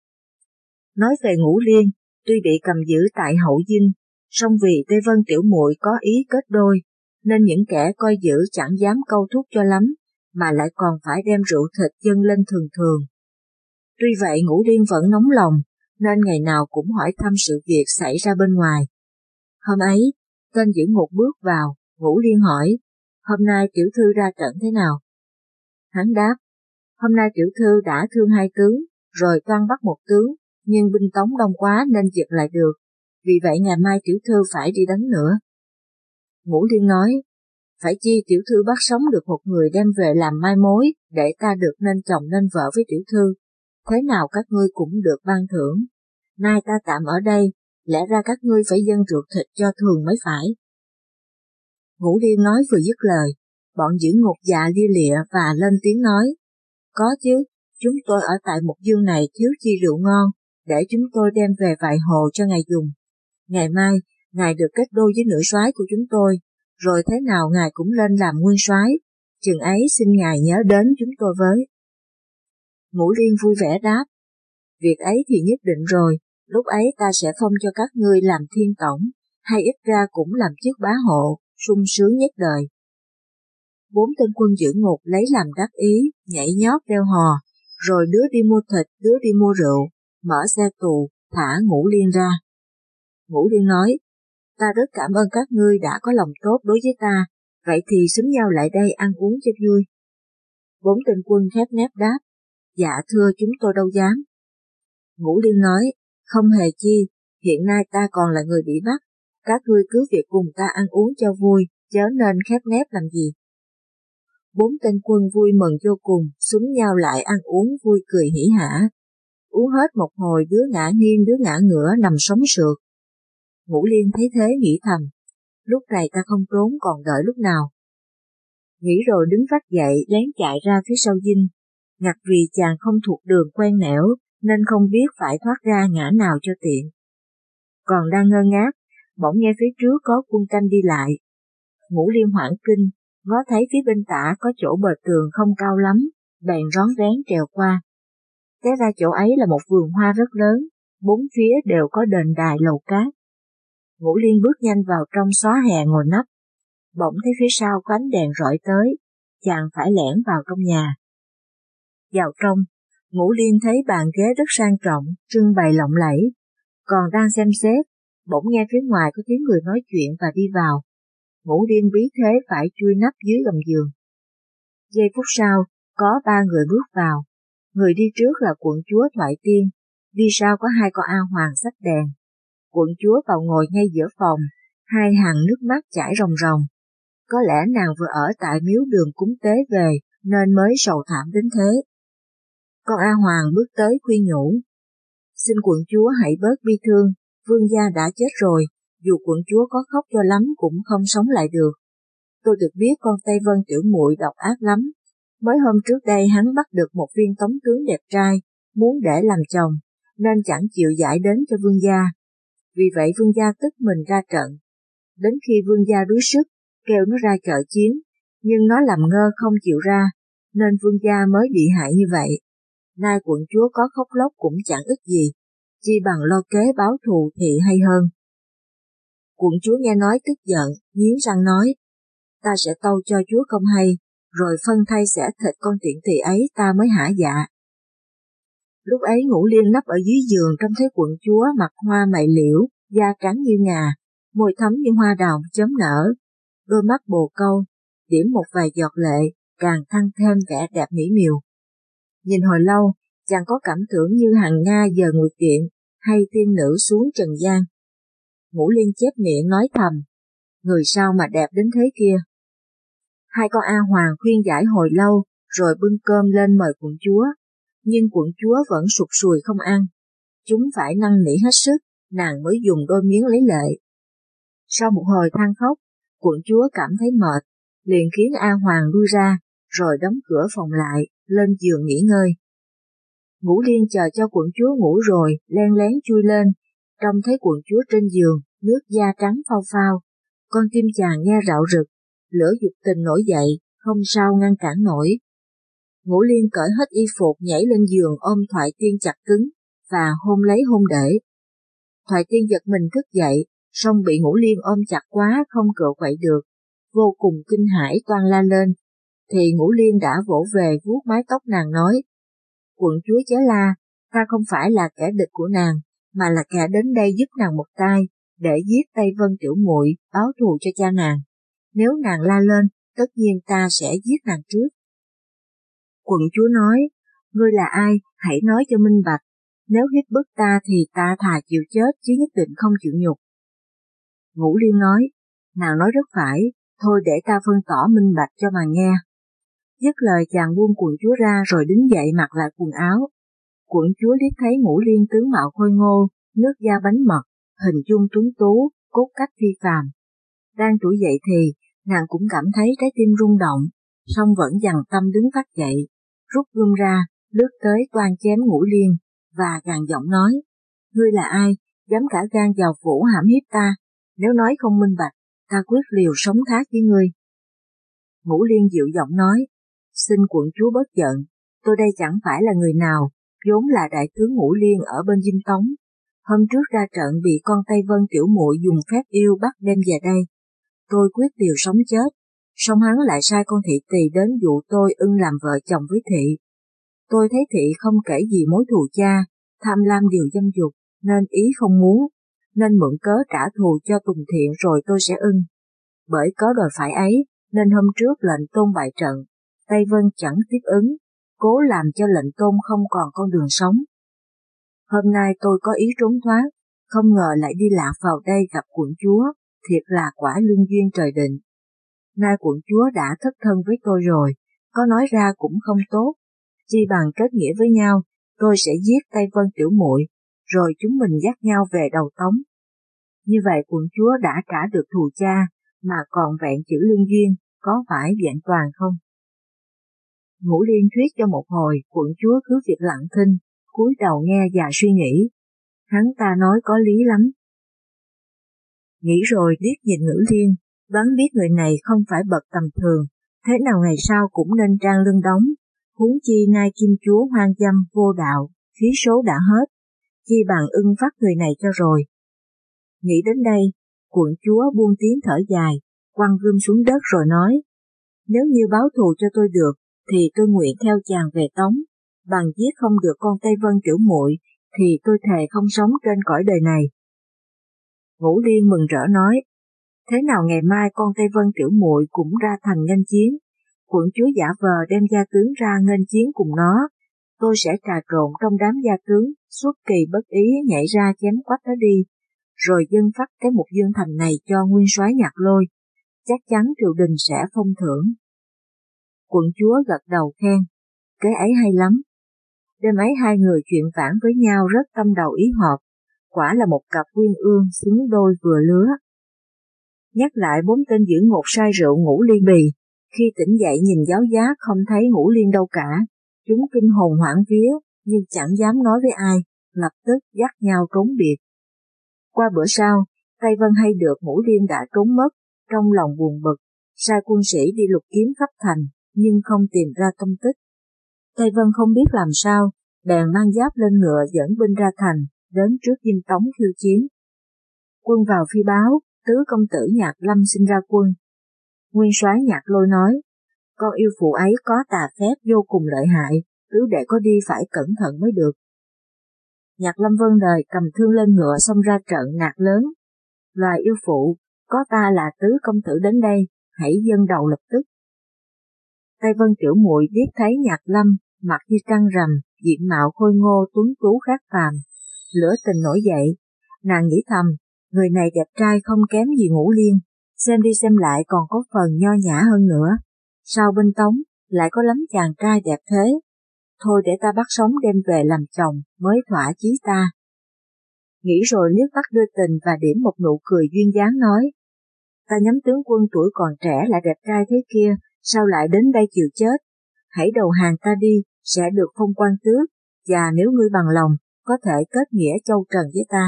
Speaker 1: Nói về Ngũ Liên, tuy bị cầm giữ tại hậu dinh, song vì Tây Vân Tiểu Muội có ý kết đôi, nên những kẻ coi giữ chẳng dám câu thúc cho lắm, mà lại còn phải đem rượu thịt dâng lên thường thường. Tuy vậy Ngũ Liên vẫn nóng lòng, nên ngày nào cũng hỏi thăm sự việc xảy ra bên ngoài. Hôm ấy, tên giữ ngục bước vào, Ngũ Liên hỏi: hôm nay tiểu thư ra trận thế nào? Hắn đáp: hôm nay tiểu thư đã thương hai tướng, rồi toan bắt một tướng, nhưng binh tống đông quá nên giật lại được, vì vậy ngày mai tiểu thư phải đi đánh nữa. Ngũ Liên nói, phải chi tiểu thư bắt sống được một người đem về làm mai mối, để ta được nên chồng nên vợ với tiểu thư, thế nào các ngươi cũng được ban thưởng. Nay ta tạm ở đây, lẽ ra các ngươi phải dâng rượu thịt cho thường mới phải. Ngũ Liên nói vừa dứt lời, bọn giữ ngục dạ lia lịa và lên tiếng nói, có chứ, chúng tôi ở tại một dương này thiếu chi rượu ngon, để chúng tôi đem về vài hồ cho ngài dùng. Ngày mai, ngài được kết đôi với nữ soái của chúng tôi, rồi thế nào ngài cũng lên làm nguyên soái, chừng ấy xin ngài nhớ đến chúng tôi với. Ngũ Liên vui vẻ đáp, việc ấy thì nhất định rồi, lúc ấy ta sẽ phong cho các ngươi làm thiên tổng, hay ít ra cũng làm chức bá hộ, sung sướng nhất đời. Bốn tên quân giữ ngục lấy làm đắc ý, nhảy nhót reo hò, rồi đứa đi mua thịt, đứa đi mua rượu, mở xe tù, thả Ngũ Liên ra. Ngũ Liên nói, ta rất cảm ơn các ngươi đã có lòng tốt đối với ta, vậy thì xúm nhau lại đây ăn uống cho vui. Bốn tên quân khép nép đáp, dạ thưa chúng tôi đâu dám. Ngũ Liên nói, không hề chi, hiện nay ta còn là người bị bắt, các ngươi cứ việc cùng ta ăn uống cho vui, chớ nên khép nép làm gì. Bốn tên quân vui mừng vô cùng, xúm nhau lại ăn uống vui cười hỉ hả. Uống hết một hồi đứa ngã nghiêng đứa ngã ngửa nằm sống sượt. Ngũ Liên thấy thế nghĩ thầm, lúc này ta không trốn còn đợi lúc nào. Nghĩ rồi đứng vắt dậy lén chạy ra phía sau dinh, ngặt vì chàng không thuộc đường quen nẻo nên không biết phải thoát ra ngã nào cho tiện. Còn đang ngơ ngác, bỗng nghe phía trước có quân canh đi lại. Ngũ Liên hoảng kinh, ngó thấy phía bên tả có chỗ bờ tường không cao lắm, bèn rón rén trèo qua. Té ra chỗ ấy là một vườn hoa rất lớn, bốn phía đều có đền đài lầu cát. Ngũ Liên bước nhanh vào trong xó hè ngồi nấp, bỗng thấy phía sau có ánh đèn rọi tới, chàng phải lẻn vào trong nhà. Vào trong, Ngũ Liên thấy bàn ghế rất sang trọng, trưng bày lộng lẫy, còn đang xem xét, bỗng nghe phía ngoài có tiếng người nói chuyện và đi vào. Ngũ Liên bí thế phải chui nấp dưới gầm giường. Giây phút sau, có ba người bước vào. Người đi trước là quận chúa Thoại Tiên, đi sau có hai con A Hoàng xách đèn. Quận chúa vào ngồi ngay giữa phòng, hai hàng nước mắt chảy ròng ròng. Có lẽ nàng vừa ở tại miếu đường cúng tế về, nên mới sầu thảm đến thế. Con A Hoàng bước tới khuyên nhủ. Xin quận chúa hãy bớt bi thương, vương gia đã chết rồi, dù quận chúa có khóc cho lắm cũng không sống lại được. Tôi được biết con Tây Vân tiểu muội độc ác lắm. Mới hôm trước đây hắn bắt được một viên tống tướng đẹp trai, muốn để làm chồng, nên chẳng chịu giải đến cho vương gia. Vì vậy vương gia tức mình ra trận. Đến khi vương gia đuối sức, kêu nó ra chợ chiến, nhưng nó làm ngơ không chịu ra, nên vương gia mới bị hại như vậy. Nay quận chúa có khóc lóc cũng chẳng ích gì, chi bằng lo kế báo thù thì hay hơn. Quận chúa nghe nói tức giận, nghiến răng nói, ta sẽ tâu cho chúa không hay, rồi phân thay xẻ thịt con tiện tỳ ấy ta mới hả dạ. Lúc ấy Ngũ Liên nấp ở dưới giường trông thấy quận chúa mặt hoa mày liễu, da trắng như ngà, môi thấm như hoa đào chớm nở, đôi mắt bồ câu, điểm một vài giọt lệ, càng thăng thêm vẻ đẹp mỹ miều. Nhìn hồi lâu, chàng có cảm tưởng như hằng Nga giờ nguyệt điện, hay tiên nữ xuống trần gian. Ngũ Liên chép miệng nói thầm, người sao mà đẹp đến thế kia. Hai con A Hoàng khuyên giải hồi lâu, rồi bưng cơm lên mời quận chúa, nhưng quận chúa vẫn sụt sùi không ăn. Chúng phải năn nỉ hết sức, nàng mới dùng đôi miếng lấy lệ. Sau một hồi than khóc, quận chúa cảm thấy mệt, liền khiến A Hoàng lui ra, rồi đóng cửa phòng lại, lên giường nghỉ ngơi. Ngũ Liên chờ cho quận chúa ngủ rồi, len lén chui lên, trông thấy quận chúa trên giường, nước da trắng phao phao, con tim chàng nghe rạo rực, lửa dục tình nổi dậy, không sao ngăn cản nổi. Ngũ Liên cởi hết y phục nhảy lên giường ôm Thoại Tiên chặt cứng, và hôn lấy hôn để. Thoại Tiên giật mình thức dậy, song bị Ngũ Liên ôm chặt quá không cựa quậy được, vô cùng kinh hãi toan la lên, thì Ngũ Liên đã vỗ về vuốt mái tóc nàng nói, quận chúa chớ la, ta không phải là kẻ địch của nàng, mà là kẻ đến đây giúp nàng một tay, để giết Tây Vân tiểu muội báo thù cho cha nàng. Nếu nàng la lên, tất nhiên ta sẽ giết nàng trước. Quận chúa nói, ngươi là ai, hãy nói cho minh bạch, nếu hiếp bức ta thì ta thà chịu chết chứ nhất định không chịu nhục. Ngũ Liên nói, nàng nói rất phải, thôi để ta phân tỏ minh bạch cho mà nghe. Dứt lời chàng buông quận chúa ra rồi đứng dậy mặc lại quần áo. Quận chúa liếc thấy Ngũ Liên tướng mạo khôi ngô, nước da bánh mật, hình dung tuấn tú, cốt cách phi phàm. Đang trỗi dậy thì, nàng cũng cảm thấy trái tim rung động, song vẫn dằn tâm đứng phát dậy, rút gươm ra, lướt tới toan chém Ngũ Liên, và gằn giọng nói, ngươi là ai, dám cả gan vào phủ hãm hiếp ta, nếu nói không minh bạch, ta quyết liều sống thác với ngươi. Ngũ Liên dịu giọng nói, xin quận chúa bớt giận, tôi đây chẳng phải là người nào, vốn là đại tướng Ngũ Liên ở bên Dinh Tống. Hôm trước ra trận bị con Tây Vân tiểu muội dùng phép yêu bắt đem về đây. Tôi quyết liều sống chết, song hắn lại sai con thị tỳ đến dụ tôi ưng làm vợ chồng với thị. Tôi thấy thị không kể gì mối thù cha, tham lam điều dâm dục, nên ý không muốn, nên mượn cớ trả thù cho Tùng Thiện rồi tôi sẽ ưng. Bởi có đòi phải ấy, nên hôm trước lệnh tôn bại trận, Tây Vân chẳng tiếp ứng, cố làm cho lệnh tôn không còn con đường sống. Hôm nay tôi có ý trốn thoát, không ngờ lại đi lạc vào đây gặp quận chúa, thiệt là quả lương duyên trời định. Nay quận chúa đã thất thân với tôi rồi, có nói ra cũng không tốt, chi bằng kết nghĩa với nhau, tôi sẽ giết Tây Vân tiểu muội, rồi chúng mình dắt nhau về đầu Tống. Như vậy quận chúa đã trả được thù cha, mà còn vẹn chữ lương duyên, có phải vẹn toàn không? Ngũ Liên thuyết cho một hồi, quận chúa cứ việc lặng thinh, cúi đầu nghe và suy nghĩ. Hắn ta nói có lý lắm. Nghĩ rồi liếc nhìn Ngũ Liên, đoán biết người này không phải bậc tầm thường, thế nào ngày sau cũng nên trang lưng đóng, huống chi nay kim chúa hoang dâm vô đạo, khí số đã hết, chi bằng ưng phát người này cho rồi. Nghĩ đến đây, quận chúa buông tiếng thở dài, quăng gươm xuống đất rồi nói, nếu như báo thù cho tôi được, thì tôi nguyện theo chàng về Tống, bằng giết không được con Tây Vân tiểu muội, thì tôi thề không sống trên cõi đời này. Ngũ Liên mừng rỡ nói, thế nào ngày mai con Tây Vân tiểu muội cũng ra thành nghênh chiến, quận chúa giả vờ đem gia tướng ra nghênh chiến cùng nó, tôi sẽ trà trộn trong đám gia tướng, xuất kỳ bất ý nhảy ra chém quách nó đi, rồi dâng phát cái Mục Dương Thành này cho nguyên soái Nhạc Lôi, chắc chắn triều đình sẽ phong thưởng. Quận chúa gật đầu khen, cái ấy hay lắm. Đêm ấy hai người chuyện vãn với nhau rất tâm đầu ý hợp, quả là một cặp uyên ương xứng đôi vừa lứa. Nhắc lại bốn tên giữ ngột say rượu Ngũ Liên bì, khi tỉnh dậy nhìn giáo giác không thấy Ngũ Liên đâu cả, chúng kinh hồn hoảng vía, nhưng chẳng dám nói với ai, lập tức dắt nhau trốn biệt. Qua bữa sau, Tây Vân hay được Ngũ Liên đã trốn mất, trong lòng buồn bực, sai quân sĩ đi lục kiếm khắp thành, nhưng không tìm ra tung tích. Tây Vân không biết làm sao, bèn mang giáp lên ngựa dẫn binh ra thành, đến trước Dinh Tống khiêu chiến. Quân vào phi báo, tứ công tử Nhạc Lâm xin ra quân. Nguyên soái Nhạc Lôi nói, con yêu phụ ấy có tà phép vô cùng lợi hại, cứ để có đi phải cẩn thận mới được. Nhạc Lâm vâng lời cầm thương lên ngựa xông ra trận nạt lớn. Loài yêu phụ, có ta là tứ công tử đến đây, hãy dâng đầu lập tức. Tây Vân tiểu muội biết thấy Nhạc Lâm, mặt như trăng rằm, diện mạo khôi ngô tuấn tú khác phàm, lửa tình nổi dậy, nàng nghĩ thầm, người này đẹp trai không kém gì Ngũ Liên, xem đi xem lại còn có phần nho nhã hơn nữa, sau bên Tống lại có lắm chàng trai đẹp thế, thôi để ta bắt sống đem về làm chồng mới thỏa chí ta. Nghĩ rồi liếc mắt đưa tình và điểm một nụ cười duyên dáng nói, ta nhắm tướng quân tuổi còn trẻ lại đẹp trai thế kia, sao lại đến đây chịu chết, hãy đầu hàng ta đi, sẽ được phong quan tước, và nếu ngươi bằng lòng, có thể kết nghĩa châu trần với ta.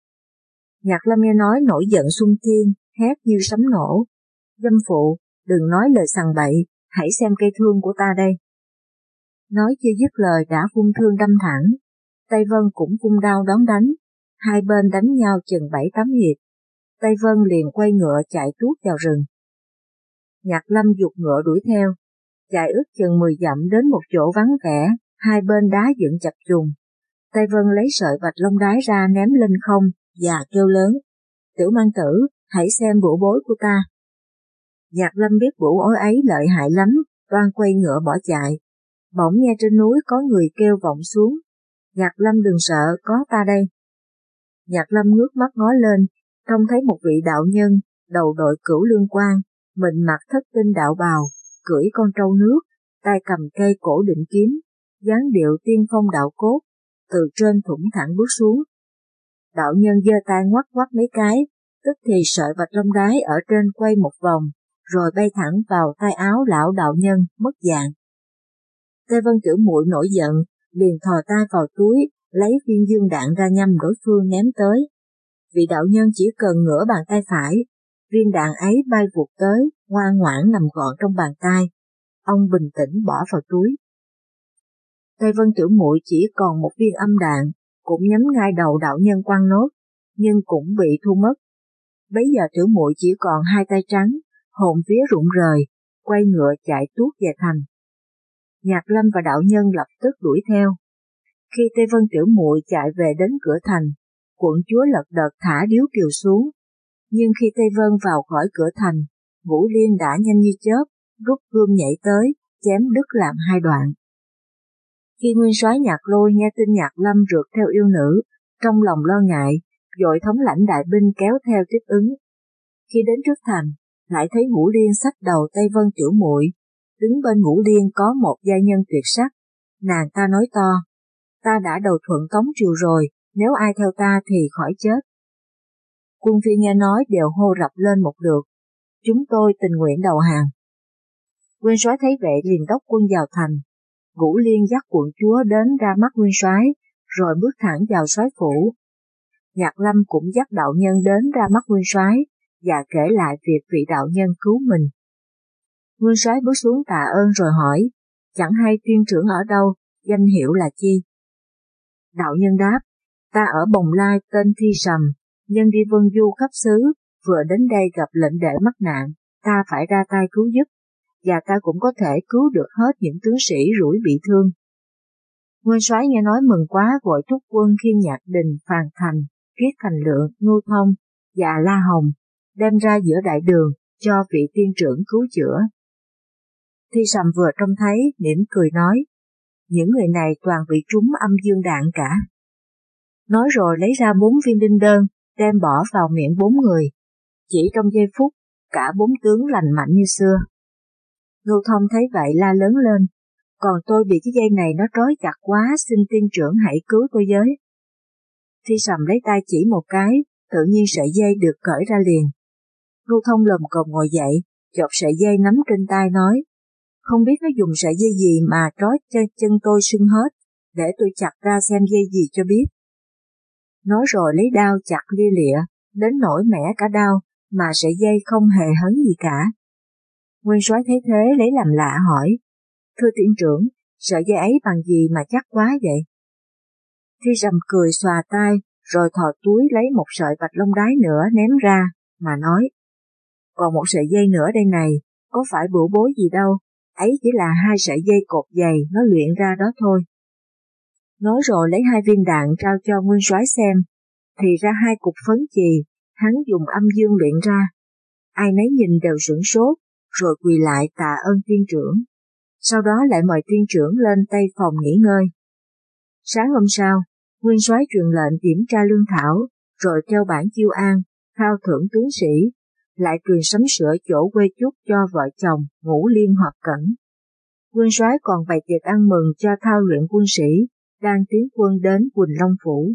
Speaker 1: Nhạc Lâm nghe nói nổi giận xung thiên, hét như sấm nổ, dâm phụ, đừng nói lời sằng bậy, hãy xem cây thương của ta đây. Nói chưa dứt lời đã vung thương đâm thẳng, Tây Vân cũng vung đao đón đánh, hai bên đánh nhau chừng bảy tám hiệp, Tây Vân liền quay ngựa chạy tuốt vào rừng. Nhạc Lâm giục ngựa đuổi theo, chạy ước chừng mười dặm đến một chỗ vắng vẻ, hai bên đá dựng chập trùng. Tây Vân lấy sợi bạch long đái ra ném lên không và kêu lớn, Tiểu Mang Tử, hãy xem bủa bối của ta. Nhạc Lâm biết bủa bối ấy lợi hại lắm, toan quay ngựa bỏ chạy. Bỗng nghe trên núi có người kêu vọng xuống, Nhạc Lâm đừng sợ, có ta đây. Nhạc Lâm ngước mắt ngó lên, trông thấy một vị đạo nhân, đầu đội cửu lương quan, mình mặc thất tinh đạo bào, cưỡi con trâu nước, tay cầm cây cổ định kiếm, dáng điệu tiên phong đạo cốt, từ trên thủng thẳng bước xuống. Đạo nhân giơ tay ngoắc ngoắc mấy cái, tức thì sợi bạch long đái ở trên quay một vòng, rồi bay thẳng vào tay áo lão đạo nhân, mất dạng. Tây Vân Tiểu Muội nổi giận, liền thò tay vào túi, lấy viên dương đạn ra nhằm đối phương ném tới. Vị đạo nhân chỉ cần ngửa bàn tay phải, viên đạn ấy bay vụt tới, ngoan ngoãn nằm gọn trong bàn tay. Ông bình tĩnh bỏ vào túi. Tây Vân Tiểu Muội chỉ còn một viên âm đạn, cũng nhắm ngay đầu đạo nhân quăng nốt, nhưng cũng bị thu mất. Bấy giờ Tiểu Muội chỉ còn hai tay trắng, hồn vía rụng rời, quay ngựa chạy tuốt về thành. Nhạc Lâm và đạo nhân lập tức đuổi theo. Khi Tây Vân Tiểu Muội chạy về đến cửa thành, quận chúa lật đật thả điếu kiều xuống. Nhưng khi Tây Vân vào khỏi cửa thành, Ngũ Liên đã nhanh như chớp, rút gươm nhảy tới, chém đứt làm hai đoạn. Khi nguyên soái Nhạc Lôi nghe tin Nhạc Lâm rượt theo yêu nữ, trong lòng lo ngại, vội thống lãnh đại binh kéo theo tiếp ứng. Khi đến trước thành, lại thấy Ngũ Liên xách đầu Tây Vân Tiểu Muội, đứng bên Ngũ Liên có một giai nhân tuyệt sắc. Nàng ta nói to, ta đã đầu thuận Tống triều rồi, nếu ai theo ta thì khỏi chết. Quân phi nghe nói đều hô rập lên một lượt, chúng tôi tình nguyện đầu hàng. Nguyên soái thấy vậy liền đốc quân vào thành. Ngũ Liên dắt quận chúa đến ra mắt nguyên soái, rồi bước thẳng vào soái phủ. Nhạc Lâm cũng dắt đạo nhân đến ra mắt nguyên soái và kể lại việc vị đạo nhân cứu mình. Nguyên soái bước xuống tạ ơn rồi hỏi, chẳng hay tuyên trưởng ở đâu, danh hiệu là chi? Đạo nhân đáp, ta ở Bồng Lai tên Thi Sầm, nhân đi vân du khắp xứ, vừa đến đây gặp lệnh đệ mắc nạn, ta phải ra tay cứu giúp, và ta cũng có thể cứu được hết những tướng sĩ rủi bị thương. Nguyên soái nghe nói mừng quá, vội thúc quân khiêng Nhạc Đình, Phàn Thành, Kiết Thành Lượng, Ngưu Thông và La Hồng, đem ra giữa đại đường cho vị tiên trưởng cứu chữa. Thi Sầm vừa trông thấy, mỉm cười nói, những người này toàn bị trúng âm dương đạn cả. Nói rồi lấy ra bốn viên đinh đơn, đem bỏ vào miệng bốn người. Chỉ trong giây phút, cả bốn tướng lành mạnh như xưa. Ngưu Thông thấy vậy la lớn lên, còn tôi bị cái dây này nó trói chặt quá, xin tiên trưởng hãy cứu tôi với. Thi Sầm lấy tay chỉ một cái, tự nhiên sợi dây được cởi ra liền. Ngưu Thông lồm cồm ngồi dậy, chộp sợi dây nắm trên tay nói, không biết nó dùng sợi dây gì mà trói cho chân tôi sưng hết, để tôi chặt ra xem dây gì cho biết. Nói rồi lấy đao chặt lia lịa, đến nỗi mẻ cả đao, mà sợi dây không hề hấn gì cả. Nguyên soái thấy thế lấy làm lạ hỏi, thưa tiên trưởng, sợi dây ấy bằng gì mà chắc quá vậy? Thi Sầm cười xòa tay, rồi thò túi lấy một sợi bạch long đái nữa ném ra, mà nói, còn một sợi dây nữa đây này, có phải bửu bối gì đâu, ấy chỉ là hai sợi dây cột dày nó luyện ra đó thôi. Nói rồi lấy hai viên đạn trao cho nguyên soái xem, thì ra hai cục phấn chì, hắn dùng âm dương luyện ra. Ai nấy nhìn đều sửng sốt, rồi quỳ lại tạ ơn tiên trưởng. Sau đó lại mời tiên trưởng lên tây phòng nghỉ ngơi. Sáng hôm sau, nguyên soái truyền lệnh kiểm tra lương thảo, rồi treo bản chiêu an, khao thưởng tướng sĩ, lại truyền sắm sửa chỗ quê chúc cho vợ chồng Ngũ Liên Hoặc Cẩn. Nguyên soái còn bày tiệc ăn mừng cho thao luyện quân sĩ đang tiến quân đến Quỳnh Long Phủ.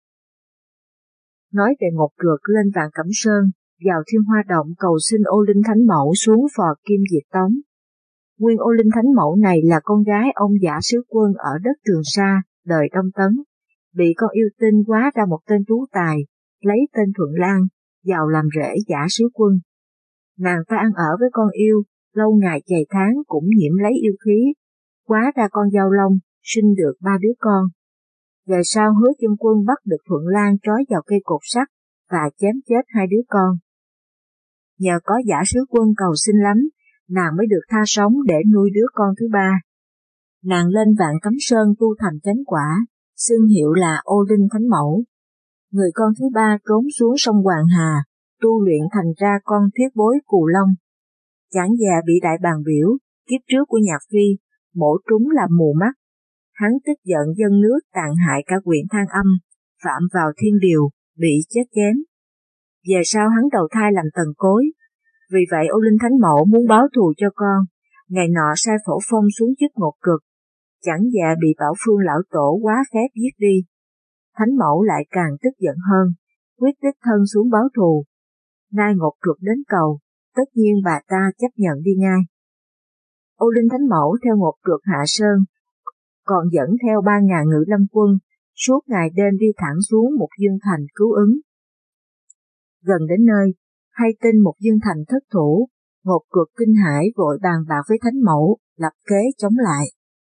Speaker 1: Nói về Ngột Trượt lên Vạn Cẩm Sơn, vào Thiên Hoa Động cầu xin Ô Linh Thánh Mẫu xuống phò Kim diệt Tống. Nguyên Ô Linh Thánh Mẫu này là con gái ông Giả Sứ Quân ở đất Trường Sa, đời Đông Tấn, bị con yêu tinh quá ra một tên tú tài, lấy tên Thuận Lan, vào làm rễ Giả Sứ Quân. Nàng ta ăn ở với con yêu, lâu ngày chày tháng cũng nhiễm lấy yêu khí, quá ra con Giao Long, sinh được ba đứa con. Về sau Hứa Chân Quân bắt được Thuận Lan trói vào cây cột sắt và chém chết hai đứa con. Nhờ có Giả Sứ Quân cầu xin lắm, nàng mới được tha sống để nuôi đứa con thứ ba. Nàng lên Vạn Cấm Sơn tu thành chánh quả, xưng hiệu là Ô Linh Thánh Mẫu. Người con thứ ba trốn xuống sông Hoàng Hà, tu luyện thành ra con thiết bối Cù Long. Chẳng già bị đại bàng biểu, kiếp trước của Nhạc Phi, mổ trúng làm mù mắt. Hắn tức giận dâng nước tàn hại cả huyện Thang Âm, phạm vào thiên điều, bị chết chém. Về sau hắn đầu thai làm Tần Cối, vì vậy Ô Linh Thánh Mẫu muốn báo thù cho con, ngày nọ sai Phổ Phong xuống chức Ngột Cực, chẳng dè bị Bảo Phương lão tổ quá phép giết đi. Thánh Mẫu lại càng tức giận hơn, quyết đích thân xuống báo thù. Nay Ngột Cực đến cầu, tất nhiên bà ta chấp nhận đi ngay. Ô Linh Thánh Mẫu theo Ngột Cực hạ sơn, còn dẫn theo ba ngàn ngự lâm quân, suốt ngày đêm đi thẳng xuống Mục Dương Thành cứu ứng. Gần đến nơi, hay tin Mục Dương Thành thất thủ, Ngột Cực kinh hãi vội bàn bạc với Thánh Mẫu, lập kế chống lại.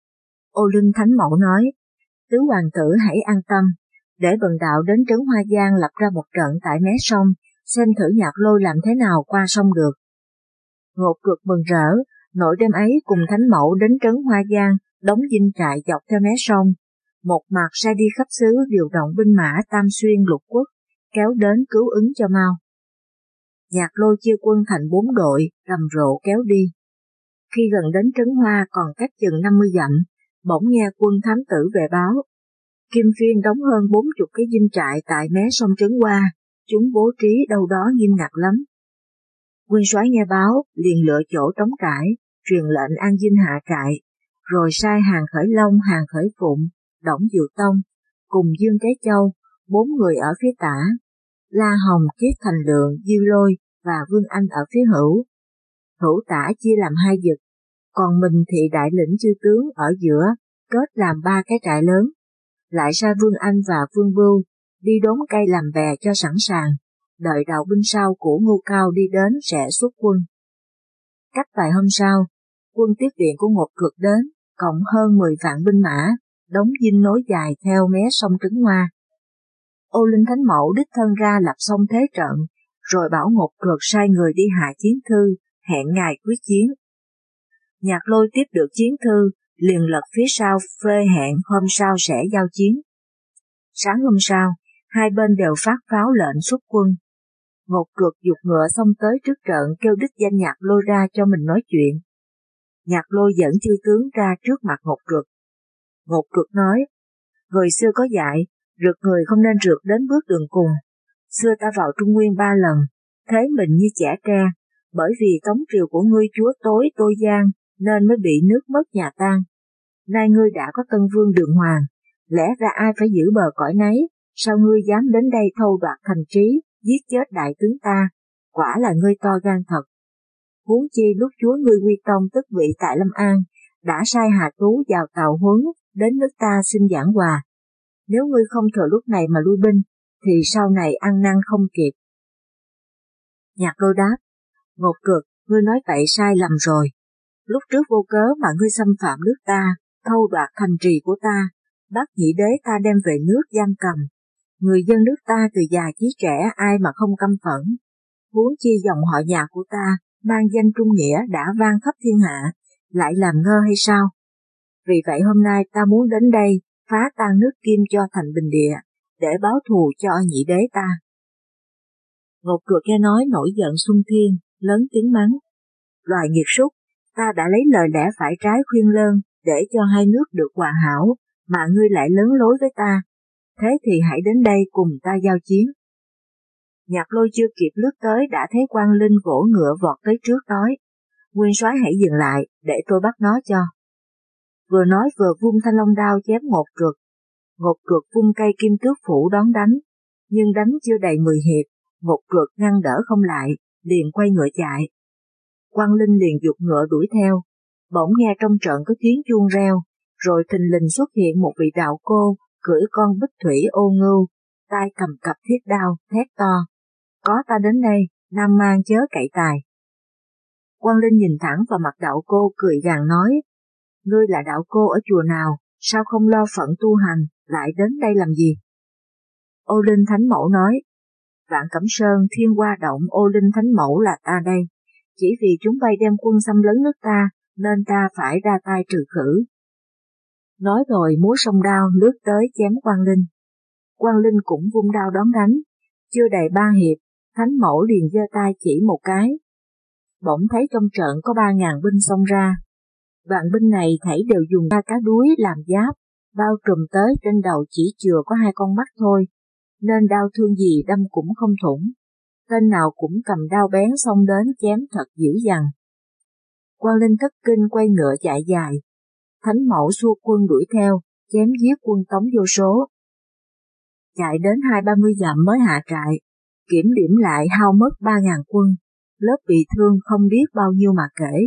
Speaker 1: Ô Linh Thánh Mẫu nói, tứ hoàng tử hãy an tâm, để bần đạo đến trấn Hoa Giang lập ra một trận tại mé sông, xem thử Nhạc Lôi làm thế nào qua sông được. Ngột Cực mừng rỡ, nội đêm ấy cùng Thánh Mẫu đến trấn Hoa Giang, đóng dinh trại dọc theo mé sông, một mặt sai đi khắp xứ điều động binh mã tam xuyên lục quốc, kéo đến cứu ứng cho mau. Nhạc Lôi chia quân thành bốn đội, rầm rộ kéo đi. Khi gần đến trấn Hoa còn cách chừng năm mươi dặm, bỗng nghe quân thám tử về báo. Kim Phiên đóng hơn bốn chục cái dinh trại tại mé sông Trấn Hoa, chúng bố trí đâu đó nghiêm ngặt lắm. Nguyên soái nghe báo, liền lựa chỗ trống trải, truyền lệnh an dinh hạ trại, rồi sai Hàng Khởi Long, Hàng Khởi Phụng, Đổng Diệu Tông, cùng Dương Kế Châu, bốn người ở phía tả, La Hồng, Kiết Thành Lượng, Diêu Lôi và Vương Anh ở phía hữu. Hữu tả chia làm hai vực, còn mình thì đại lĩnh chư tướng ở giữa, kết làm ba cái trại lớn. Lại sai Vương Anh và Vương Bưu đi đốn cây làm bè cho sẵn sàng, đợi đầu binh sau của Ngô Cao đi đến sẽ xuất quân. Cách vài hôm sau, quân tiếp viện của Ngột Cực đến, cộng hơn mười vạn binh mã, đóng dinh nối dài theo mé sông Trấn Hoa. Ô Linh Thánh Mẫu đích thân ra lập xong thế trận, rồi bảo Ngột Cực sai người đi hạ chiến thư, hẹn ngày quyết chiến. Nhạc Lôi tiếp được chiến thư, liền lật phía sau phê hẹn hôm sau sẽ giao chiến. Sáng hôm sau, hai bên đều phát pháo lệnh xuất quân. Ngột Cực giục ngựa xông tới trước trận kêu đích danh Nhạc Lôi ra cho mình nói chuyện. Nhạc Lôi dẫn chư tướng ra trước mặt Ngột Cực. Ngột Cực nói, người xưa có dạy, rượt người không nên rượt đến bước đường cùng. Xưa ta vào Trung Nguyên ba lần, thế mình như trẻ tre, bởi vì tống triều của ngươi chúa tối tôi gian, nên mới bị nước mất nhà tan. Nay ngươi đã có Tân Vương Đường Hoàng, lẽ ra ai phải giữ bờ cõi nấy, sao ngươi dám đến đây thâu đoạt thành trí, giết chết đại tướng ta, quả là ngươi to gan thật. Huống chi lúc chúa ngươi Quy Tông tức vị tại Lâm An, đã sai Hà Tú vào tàu huấn đến nước ta xin giảng hòa. Nếu ngươi không thừa lúc này mà lui binh, thì sau này ăn năn không kịp. Nhạc Lôi đáp, Ngột Cực, ngươi nói vậy sai lầm rồi. Lúc trước vô cớ mà ngươi xâm phạm nước ta, thâu đoạt thành trì của ta, bắt nhị đế ta đem về nước giam cầm. Người dân nước ta từ già chí trẻ ai mà không căm phẫn. Huống chi dòng họ nhà của ta, mang danh trung nghĩa đã vang khắp thiên hạ, lại làm ngơ hay sao? Vì vậy hôm nay ta muốn đến đây, phá tan nước Kim cho thành bình địa, để báo thù cho nhị đế ta. Ngột Cực nghe nói nổi giận xung thiên, lớn tiếng mắng. Loài nghiệt súc, ta đã lấy lời lẽ phải trái khuyên lơn, để cho hai nước được hòa hảo, mà ngươi lại lớn lối với ta. Thế thì hãy đến đây cùng ta giao chiến. Nhạc Lôi chưa kịp lướt tới đã thấy Quang Linh vỗ ngựa vọt tới trước nói, Nguyên soái hãy dừng lại, để tôi bắt nó cho. Vừa nói vừa vung thanh long đao chém Ngột Cực. Ngột Cực vung cây kim tước phủ đón đánh, nhưng đánh chưa đầy mười hiệp, Ngột Cực ngăn đỡ không lại, liền quay ngựa chạy. Quang Linh liền giục ngựa đuổi theo, bỗng nghe trong trận có tiếng chuông reo, rồi thình lình xuất hiện một vị đạo cô, cưỡi con bích thủy ô ngưu, tay cầm cặp thiết đao, thét to, có ta đến đây, nam mang chớ cậy tài. Quang Linh nhìn thẳng vào mặt đạo cô cười gằn nói, ngươi là đạo cô ở chùa nào, sao không lo phận tu hành, lại đến đây làm gì? Ô Linh Thánh Mẫu nói, Vạn Cẩm Sơn Thiên Hoa Động Ô Linh Thánh Mẫu là ta đây, chỉ vì chúng bay đem quân xâm lấn nước ta, nên ta phải ra tay trừ khử. Nói rồi múa song đao lướt tới chém Quang Linh. Quang Linh cũng vung đao đón đánh, chưa đầy ba hiệp, Thánh Mẫu liền giơ tay chỉ một cái. Bỗng thấy trong trận có ba ngàn binh xông ra. Vạn binh này thảy đều dùng ba cá đuối làm giáp, bao trùm tới trên đầu chỉ chừa có hai con mắt thôi, nên đao thương gì đâm cũng không thủng. Tên nào cũng cầm đao bén xông đến chém thật dữ dằn. Quang Linh thất kinh quay ngựa chạy dài. Thánh Mẫu xua quân đuổi theo, chém giết quân Tống vô số. Chạy đến hai ba mươi dặm mới hạ trại, kiểm điểm lại hao mất ba ngàn quân, lớp bị thương không biết bao nhiêu mà kể.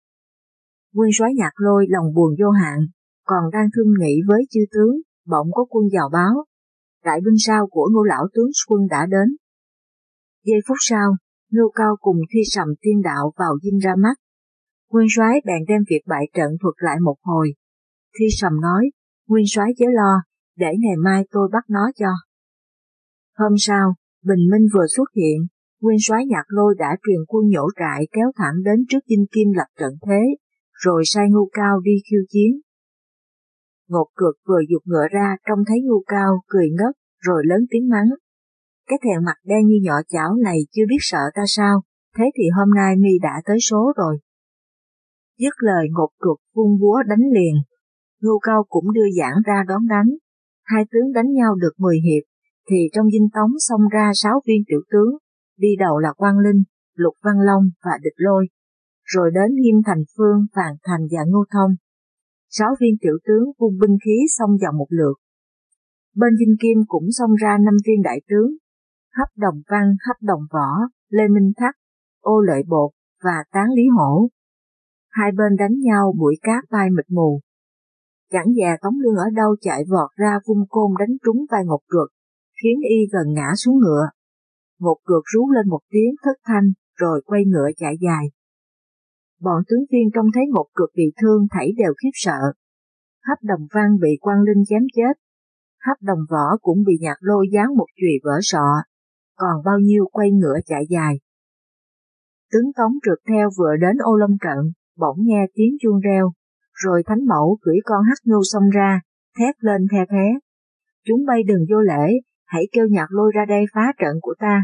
Speaker 1: Nguyên soái Nhạc Lôi lòng buồn vô hạn, còn đang thương nghị với chư tướng, bỗng có quân vào báo. Đại binh sao của Ngô lão tướng quân đã đến. Giây phút sau, Ngô Cao cùng Thi Sầm tiên đạo vào dinh ra mắt. Nguyên soái bèn đem việc bại trận thuật lại một hồi. Thi Sầm nói, Nguyên soái chớ lo, để ngày mai tôi bắt nó cho. Hôm sau, bình minh vừa xuất hiện, Nguyên soái Nhạc Lôi đã truyền quân nhổ trại kéo thẳng đến trước dinh Kim lập trận thế, rồi sai Ngô Cao đi khiêu chiến. Ngột Cực vừa giục ngựa ra trông thấy Ngô Cao cười ngất, rồi lớn tiếng mắng. Cái thèn mặt đen như nhọ chảo này chưa biết sợ ta sao, thế thì hôm nay mi đã tới số rồi. Dứt lời Ngột Cực vung búa đánh liền. Ngô Cao cũng đưa giảng ra đón đánh. Hai tướng đánh nhau được mười hiệp, thì trong dinh Tống xông ra sáu viên tiểu tướng, đi đầu là Quang Linh, Lục Văn Long và Địch Lôi, rồi đến Nghiêm Thành Phương, Phàn Thành và Ngô Thông. Sáu viên tiểu tướng vung binh khí xông vào một lượt. Bên dinh Kim cũng xông ra năm viên đại tướng, Hấp Đồng Văn, Hấp Đồng Võ, Lê Minh Thắc, Ô Lợi Bột và Tán Lý Hổ. Hai bên đánh nhau bụi cát bay mịt mù. Chẳng già Tống Lương ở đâu chạy vọt ra vung côn đánh trúng vai Ngột Cực, khiến y gần ngã xuống ngựa. Ngột Cực rú lên một tiếng thất thanh, rồi quay ngựa chạy dài. Bọn tướng viên trông thấy Ngột Cực bị thương thảy đều khiếp sợ. Hấp Đồng Văn bị Quang Linh chém chết. Hấp Đồng Võ cũng bị Nhạc Lôi giáng một chùy vỡ sọ, còn bao nhiêu quay ngựa chạy dài. Tướng Tống trượt theo vừa đến Ô Long trận, bỗng nghe tiếng chuông reo, rồi Thánh Mẫu cưỡi con hắc nô xông ra, thét lên the thé. Chúng bay đừng vô lễ, hãy kêu Nhạc Lôi ra đây phá trận của ta.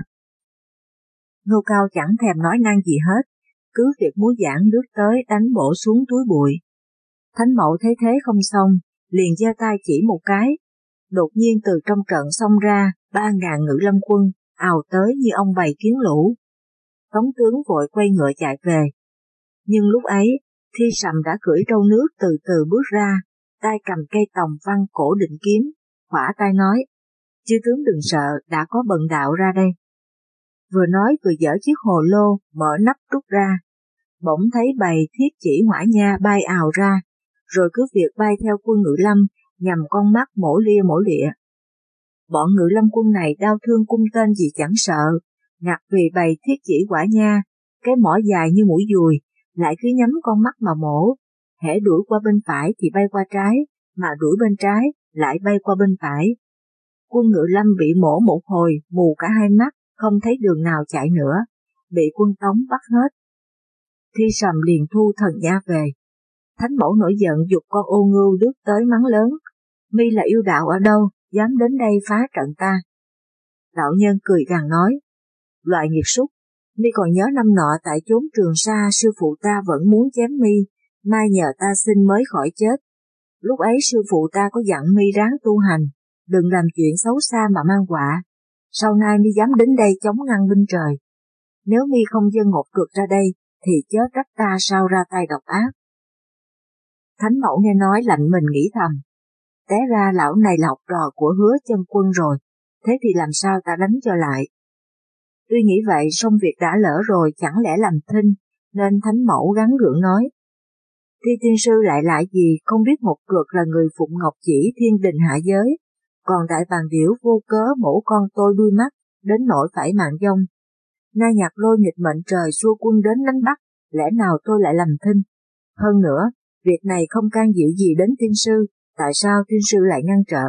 Speaker 1: Ngô Cao chẳng thèm nói năng gì hết, cứ việc múa giảng lướt tới đánh bổ xuống túi bụi. Thánh Mẫu thấy thế không xong, liền giơ tay chỉ một cái. Đột nhiên từ trong trận xông ra ba ngàn ngự lâm quân, ào tới như ông bầy kiến lũ. Tống tướng vội quay ngựa chạy về. Nhưng lúc ấy, Thi Sầm đã cưỡi trâu nước từ từ bước ra, tay cầm cây tòng văn cổ định kiếm, khỏa tay nói, chư tướng đừng sợ, đã có bần đạo ra đây. Vừa nói vừa dở chiếc hồ lô, mở nắp rút ra. Bỗng thấy bầy thiết chỉ hỏa nha bay ào ra, rồi cứ việc bay theo quân Ngự Lâm, nhằm con mắt mổ lia mổ lịa. Bọn Ngự Lâm quân này đau thương cung tên gì chẳng sợ, ngặt vì bầy thiết chỉ hỏa nha, cái mỏ dài như mũi dùi, lại cứ nhắm con mắt mà mổ. Hễ đuổi qua bên phải thì bay qua trái, mà đuổi bên trái lại bay qua bên phải. Quân Ngự Lâm bị mổ một hồi, mù cả hai mắt, không thấy đường nào chạy nữa, bị quân Tống bắt hết. Thi Sầm liền thu thần nha về. Thánh Mẫu nổi giận giục con Ô Ngưu lướt tới mắng lớn, mi là yêu đạo ở đâu, dám đến đây phá trận ta. Đạo nhân cười gằn nói, loại nghiệt súc, mi còn nhớ năm nọ tại chốn Trường Sa sư phụ ta vẫn muốn chém mi, mai nhờ ta xin mới khỏi chết. Lúc ấy sư phụ ta có dặn mi ráng tu hành, đừng làm chuyện xấu xa mà mang họa. Sau nay mi dám đến đây chống ngăn binh trời. Nếu mi không dâng Ngột Cực ra đây, thì chớ trách ta sao ra tay độc ác. Thánh Mẫu nghe nói lạnh mình nghĩ thầm, té ra lão này là học trò của Hứa Chân Quân rồi, thế thì làm sao ta đánh cho lại. Tuy nghĩ vậy song việc đã lỡ rồi chẳng lẽ làm thinh, nên Thánh Mẫu gắng gượng nói. Thi tiên sư lại lại gì không biết Ngột Cực là người phụng ngọc chỉ thiên đình hạ giới, còn đại bàng điểu vô cớ mổ con tôi đuôi mắt, đến nỗi phải mạng vong. Nay Nhạc Lôi nghịch mệnh trời xua quân đến đánh bắt, lẽ nào tôi lại làm thinh? Hơn nữa, việc này không can dự gì đến tiên sư, tại sao tiên sư lại ngăn trở?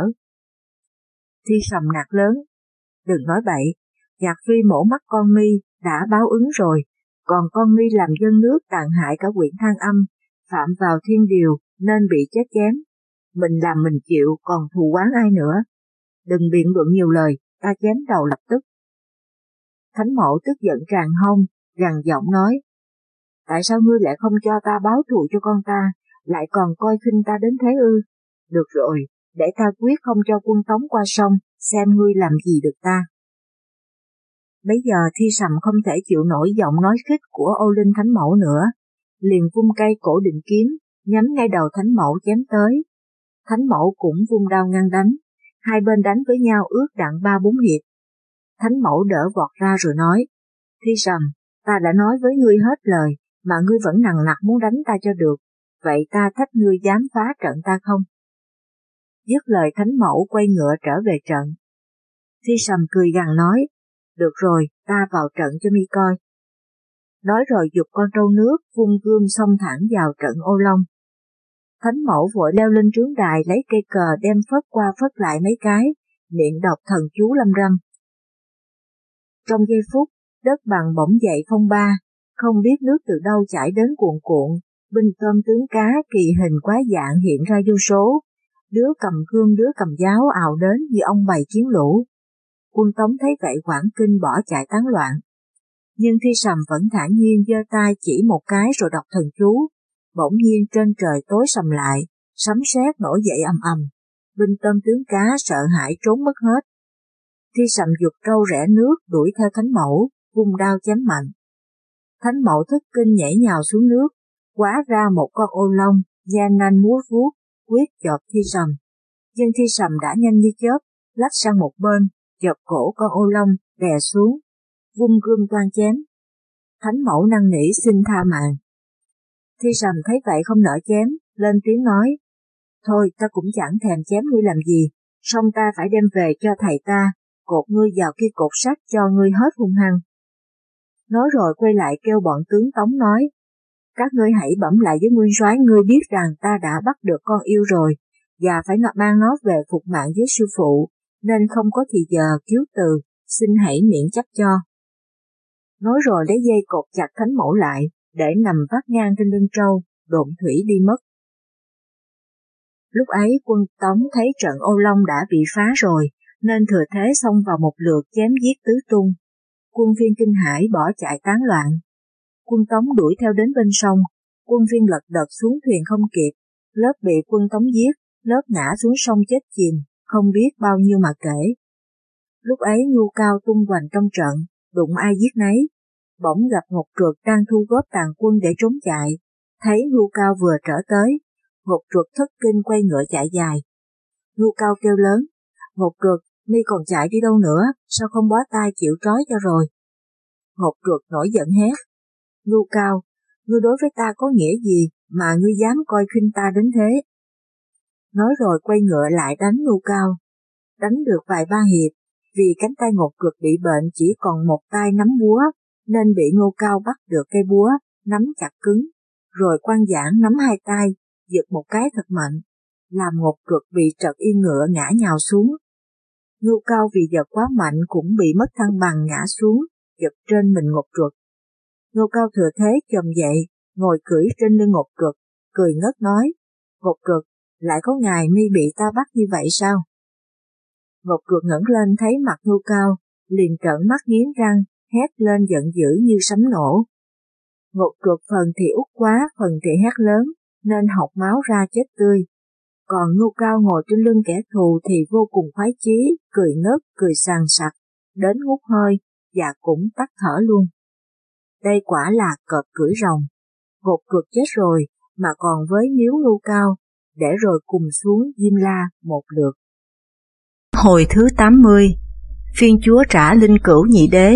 Speaker 1: Thi Sầm nạt lớn, đừng nói bậy, Nhạc Phi mổ mắt con mi đã báo ứng rồi, còn con mi làm dân nước tàn hại cả huyện Thang Âm, phạm vào thiên điều nên bị chết chém. Mình làm mình chịu, còn thù oán ai nữa? Đừng biện luận nhiều lời, ta chém đầu lập tức. Thánh Mẫu tức giận tràn hông, gằn giọng nói, tại sao ngươi lại không cho ta báo thù cho con ta, lại còn coi khinh ta đến thế ư? Được rồi, để ta quyết không cho quân Tống qua sông, xem ngươi làm gì được ta. Bấy giờ Thi Sầm không thể chịu nổi giọng nói khích của Ô Linh Thánh Mẫu nữa, liền vung cây cổ định kiếm, nhắm ngay đầu Thánh Mẫu chém tới. Thánh Mẫu cũng vung đao ngăn đánh, hai bên đánh với nhau ước đặng ba bốn hiệp. Thánh Mẫu đỡ vọt ra rồi nói, Thi Sầm, ta đã nói với ngươi hết lời, mà ngươi vẫn nằng nặc muốn đánh ta cho được, vậy ta thách ngươi dám phá trận ta không? Dứt lời Thánh Mẫu quay ngựa trở về trận. Thi Sầm cười gằn nói, được rồi, ta vào trận cho mi coi. Nói rồi giục con trâu nước vung gươm xông thẳng vào trận Ô Long. Thánh Mẫu vội leo lên trướng đài lấy cây cờ đem phất qua phất lại mấy cái, miệng đọc thần chú lâm râm. Trong giây phút, đất bằng bỗng dậy phong ba, không biết nước từ đâu chảy đến cuộn cuộn, binh tôm tướng cá kỳ hình quái dạng hiện ra vô số, đứa cầm gươm đứa cầm giáo ào đến như ông bày chiến lũ. Quân Tống thấy vậy hoảng kinh bỏ chạy tán loạn. Nhưng Thi Sầm vẫn thản nhiên giơ tay chỉ một cái rồi đọc thần chú, bỗng nhiên trên trời tối sầm lại, sấm sét nổi dậy ầm ầm, binh tôm tướng cá sợ hãi trốn mất hết. Thi Sầm giục trâu rẽ nước đuổi theo Thánh Mẫu, vung đao chém mạnh. Thánh Mẫu thất kinh nhảy nhào xuống nước, hóa ra một con ô long, da nanh múa vuốt, quyết chộp Thi Sầm. Nhưng Thi Sầm đã nhanh như chớp, lách sang một bên, chộp cổ con ô long, đè xuống, vung gươm toan chém. Thánh Mẫu năn nỉ xin tha mạng. Thi Sầm thấy vậy không nỡ chém, lên tiếng nói, thôi ta cũng chẳng thèm chém ngươi làm gì, song ta phải đem về cho thầy ta, cột ngươi vào cây cột sắt cho ngươi hết hung hăng. Nói rồi quay lại kêu bọn tướng Tống nói, các ngươi hãy bẩm lại với nguyên soái ngươi biết rằng ta đã bắt được con yêu rồi, và phải mang nó về phục mạng với sư phụ, nên không có thì giờ cứu từ, xin hãy miễn chấp cho. Nói rồi lấy dây cột chặt Thánh Mẫu lại, để nằm vắt ngang trên lưng trâu, độn thủy đi mất. Lúc ấy quân Tống thấy trận Ô Long đã bị phá rồi, nên thừa thế xông vào một lượt chém giết tứ tung. Quân Viên kinh hãi bỏ chạy tán loạn. Quân Tống đuổi theo đến bên sông, quân Viên lật đật xuống thuyền không kịp, lớp bị quân Tống giết, lớp ngã xuống sông chết chìm, không biết bao nhiêu mà kể. Lúc ấy Nhu Cao tung hoành trong trận, đụng ai giết nấy, bỗng gặp Ngọc Truật đang thu góp tàn quân để trốn chạy, thấy Nhu Cao vừa trở tới, Ngọc Truật thất kinh quay ngựa chạy dài. Nhu Cao kêu lớn, Ngọc Truật, mi còn chạy đi đâu nữa, sao không bó tay chịu trói cho rồi? Ngọc Truật nổi giận hét, Nhu Cao, ngươi đối với ta có nghĩa gì mà ngươi dám coi khinh ta đến thế? Nói rồi quay ngựa lại đánh Nhu Cao, đánh được vài ba hiệp, vì cánh tay Ngọc Truật bị bệnh chỉ còn một tay nắm búa, nên bị Nhu Cao bắt được cây búa, nắm chặt cứng, rồi Quan Giảng nắm hai tay, giật một cái thật mạnh, làm Ngọc Truật bị trật yên ngựa ngã nhào xuống. Nhu Cao vì giật quá mạnh cũng bị mất thăng bằng ngã xuống, giật trên mình Ngọc Truật. Nhu Cao thừa thế chồm dậy, ngồi cưỡi trên lưng Ngọc Truật, cười ngất nói, Ngọc Truật, lại có ngày mi bị ta bắt như vậy sao? Ngọc Truật ngẩng lên thấy mặt Nhu Cao, liền trợn mắt nghiến răng, hét lên giận dữ như sấm nổ. Ngọc Truật phần thì út quá, phần thì hét lớn, nên học máu ra chết tươi. Còn Nhu Cao ngồi trên lưng kẻ thù thì vô cùng khoái chí, cười ngất, cười sàn sặc, đến ngút hơi, và cũng tắt thở luôn. Đây quả là cọp cưỡi rồng. Ngọc Truật chết rồi, mà còn với miếu Nhu Cao, để rồi cùng xuống Diêm La một lượt.
Speaker 2: Hồi thứ tám mươi, phiên chúa trả linh cữu nhị đế.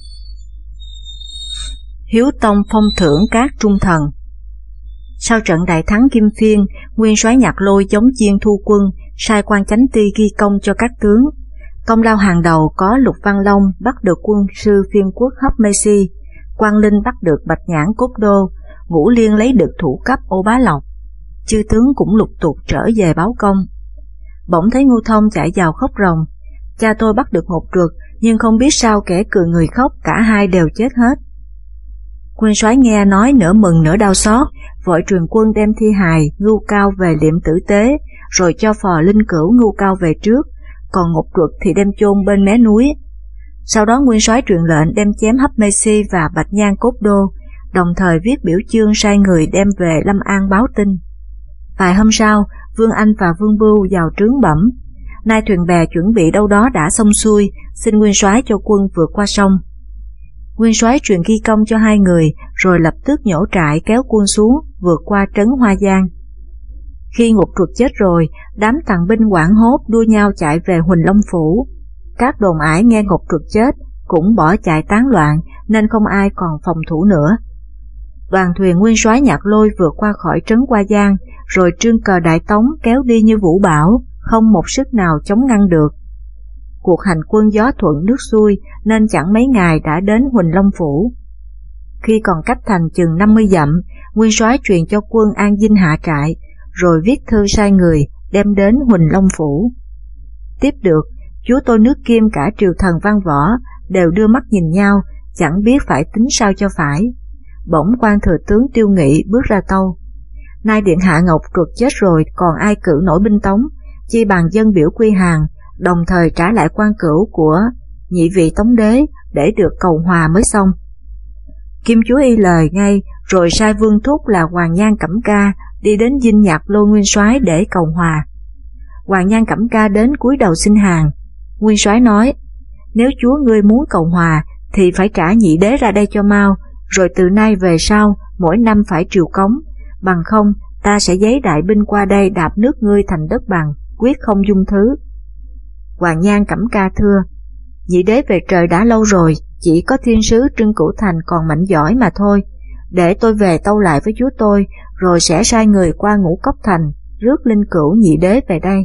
Speaker 2: Hiếu Tông phong thưởng các trung thần. Sau trận đại thắng Kim Phiên, nguyên soái Nhạc Lôi chống chiên thu quân, sai quan chánh ti ghi công cho các tướng. Công lao hàng đầu có Lục Văn Long bắt được quân sư phiên quốc Hấp Mê Si, Quang Linh bắt được Bạch Nhãn Cốt Đô, Ngũ Liên lấy được thủ cấp Ô Bá Lộc. Chư tướng cũng lục tục trở về báo công. Bỗng thấy Ngưu Thông chạy vào khóc ròng, cha tôi bắt được Ngọc Truật, nhưng không biết sao kẻ cười người khóc cả hai đều chết hết. Nguyên soái nghe nói nửa mừng nửa đau xót, vội truyền quân đem thi hài Ngưu Cao về liệm tử tế, rồi cho phò linh cữu Ngưu Cao về trước, còn Ngọc Truật thì đem chôn bên mé núi. Sau đó nguyên soái truyền lệnh đem chém Hấp Mê Si và Bạch Nhan Cốt Đô, đồng thời viết biểu chương sai người đem về Lâm An báo tin.
Speaker 1: Vài hôm sau, Vương Anh và Vương Bưu vào trướng bẩm. Nay thuyền bè chuẩn bị đâu đó đã xong xuôi, xin nguyên soái cho quân vượt qua sông. Nguyên soái truyền ghi công cho hai người, rồi lập tức nhổ trại kéo quân xuống, vượt qua trấn Hoa Giang. Khi Ngục Truật chết rồi, đám tàn binh hoảng hốt đua nhau chạy về Huỳnh Long Phủ. Các đồn ải nghe Ngục Truật chết cũng bỏ chạy tán loạn, nên không ai còn phòng thủ nữa. Đoàn thuyền nguyên soái Nhạc Lôi vượt qua khỏi trấn Hoa Giang, rồi trương cờ Đại Tống kéo đi như vũ bão, không một sức nào chống ngăn được. Cuộc hành quân gió thuận nước xuôi nên chẳng mấy ngày đã đến Huỳnh Long Phủ. Khi còn cách thành chừng năm mươi dặm, nguyên soái truyền cho quân an dinh hạ trại, rồi viết thư sai người đem đến Huỳnh Long Phủ. Tiếp được, chúa tôi nước Kim cả triều thần văn võ đều đưa mắt nhìn nhau, chẳng biết phải tính sao cho phải. Bỗng quan thừa tướng Tiêu Nghị bước ra tâu: nay điện hạ Ngọc Truật chết rồi, còn ai cử nổi binh Tống, chi bằng dân biểu quy hàng, đồng thời trả lại quan cửu của nhị vị Tống đế để được cầu hòa mới xong. Kim chúa y lời ngay, rồi sai vương thúc là Hoàng Nhan Cẩm Ca đi đến dinh Nhạc Lôi nguyên soái để cầu hòa. Hoàng Nhan Cẩm Ca đến cúi đầu xin hàng. Nguyên soái nói: nếu chúa ngươi muốn cầu hòa thì phải trả nhị đế ra đây cho mau, rồi từ nay về sau mỗi năm phải triều cống, bằng không ta sẽ giấy đại binh qua đây đạp nước ngươi thành đất bằng, quyết không dung thứ. Hoàng Nhan Cẩm Ca thưa: nhị đế về trời đã lâu rồi, chỉ có thiên sứ Trưng Cửu Thành còn mạnh giỏi mà thôi. Để tôi về tâu lại với chúa tôi, rồi sẽ sai người qua Ngũ Cốc Thành rước linh cữu nhị đế về đây.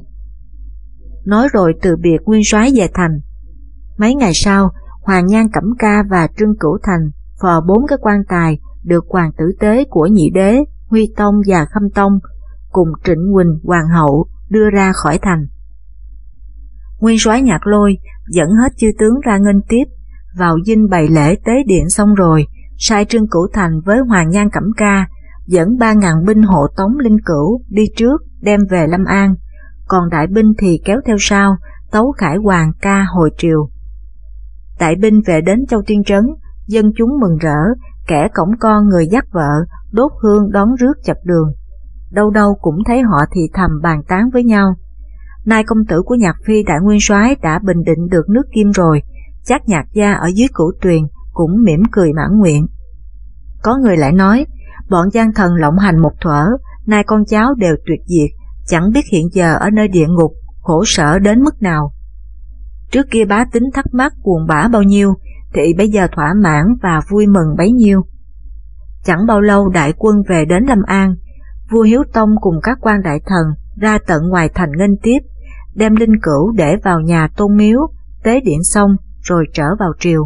Speaker 1: Nói rồi từ biệt nguyên soái về thành. Mấy ngày sau, Hoàng Nhan Cẩm Ca và Trưng Cửu Thành phò bốn cái quan tài được hoàng tử tế của nhị đế, Huy Tông và Khâm Tông cùng Trịnh Quỳnh hoàng hậu đưa ra khỏi thành. Nguyên soái Nhạc Lôi dẫn hết chư tướng ra nghênh tiếp, vào dinh bày lễ tế điện xong rồi, sai Trương Cửu Thành với Hoàng Nhan Cẩm Ca dẫn ba ngàn binh hộ tống linh cữu đi trước đem về Lâm An, còn đại binh thì kéo theo sau tấu khải hoàng ca hồi triều. Đại binh về đến Châu Tiên Trấn, dân chúng mừng rỡ, kẻ cổng con người dắt vợ, đốt hương đón rước chập đường. Đâu đâu cũng thấy họ thì thầm bàn tán với nhau: nay công tử của Nhạc Phi đại nguyên soái đã bình định được nước Kim rồi, chắc Nhạc gia ở dưới Cửu Tuyền cũng mỉm cười mãn nguyện. Có người lại nói: bọn gian thần lộng hành một thuở, nay con cháu đều tuyệt diệt, chẳng biết hiện giờ ở nơi địa ngục khổ sở đến mức nào. Trước kia bá tính thắc mắc buồn bã bao nhiêu, thì bây giờ thỏa mãn và vui mừng bấy nhiêu. Chẳng bao lâu đại quân về đến Lâm An, vua Hiếu Tông cùng các quan đại thần ra tận ngoài thành nghênh tiếp, đem linh cữu để vào nhà tôn miếu, tế điện xong rồi trở vào triều.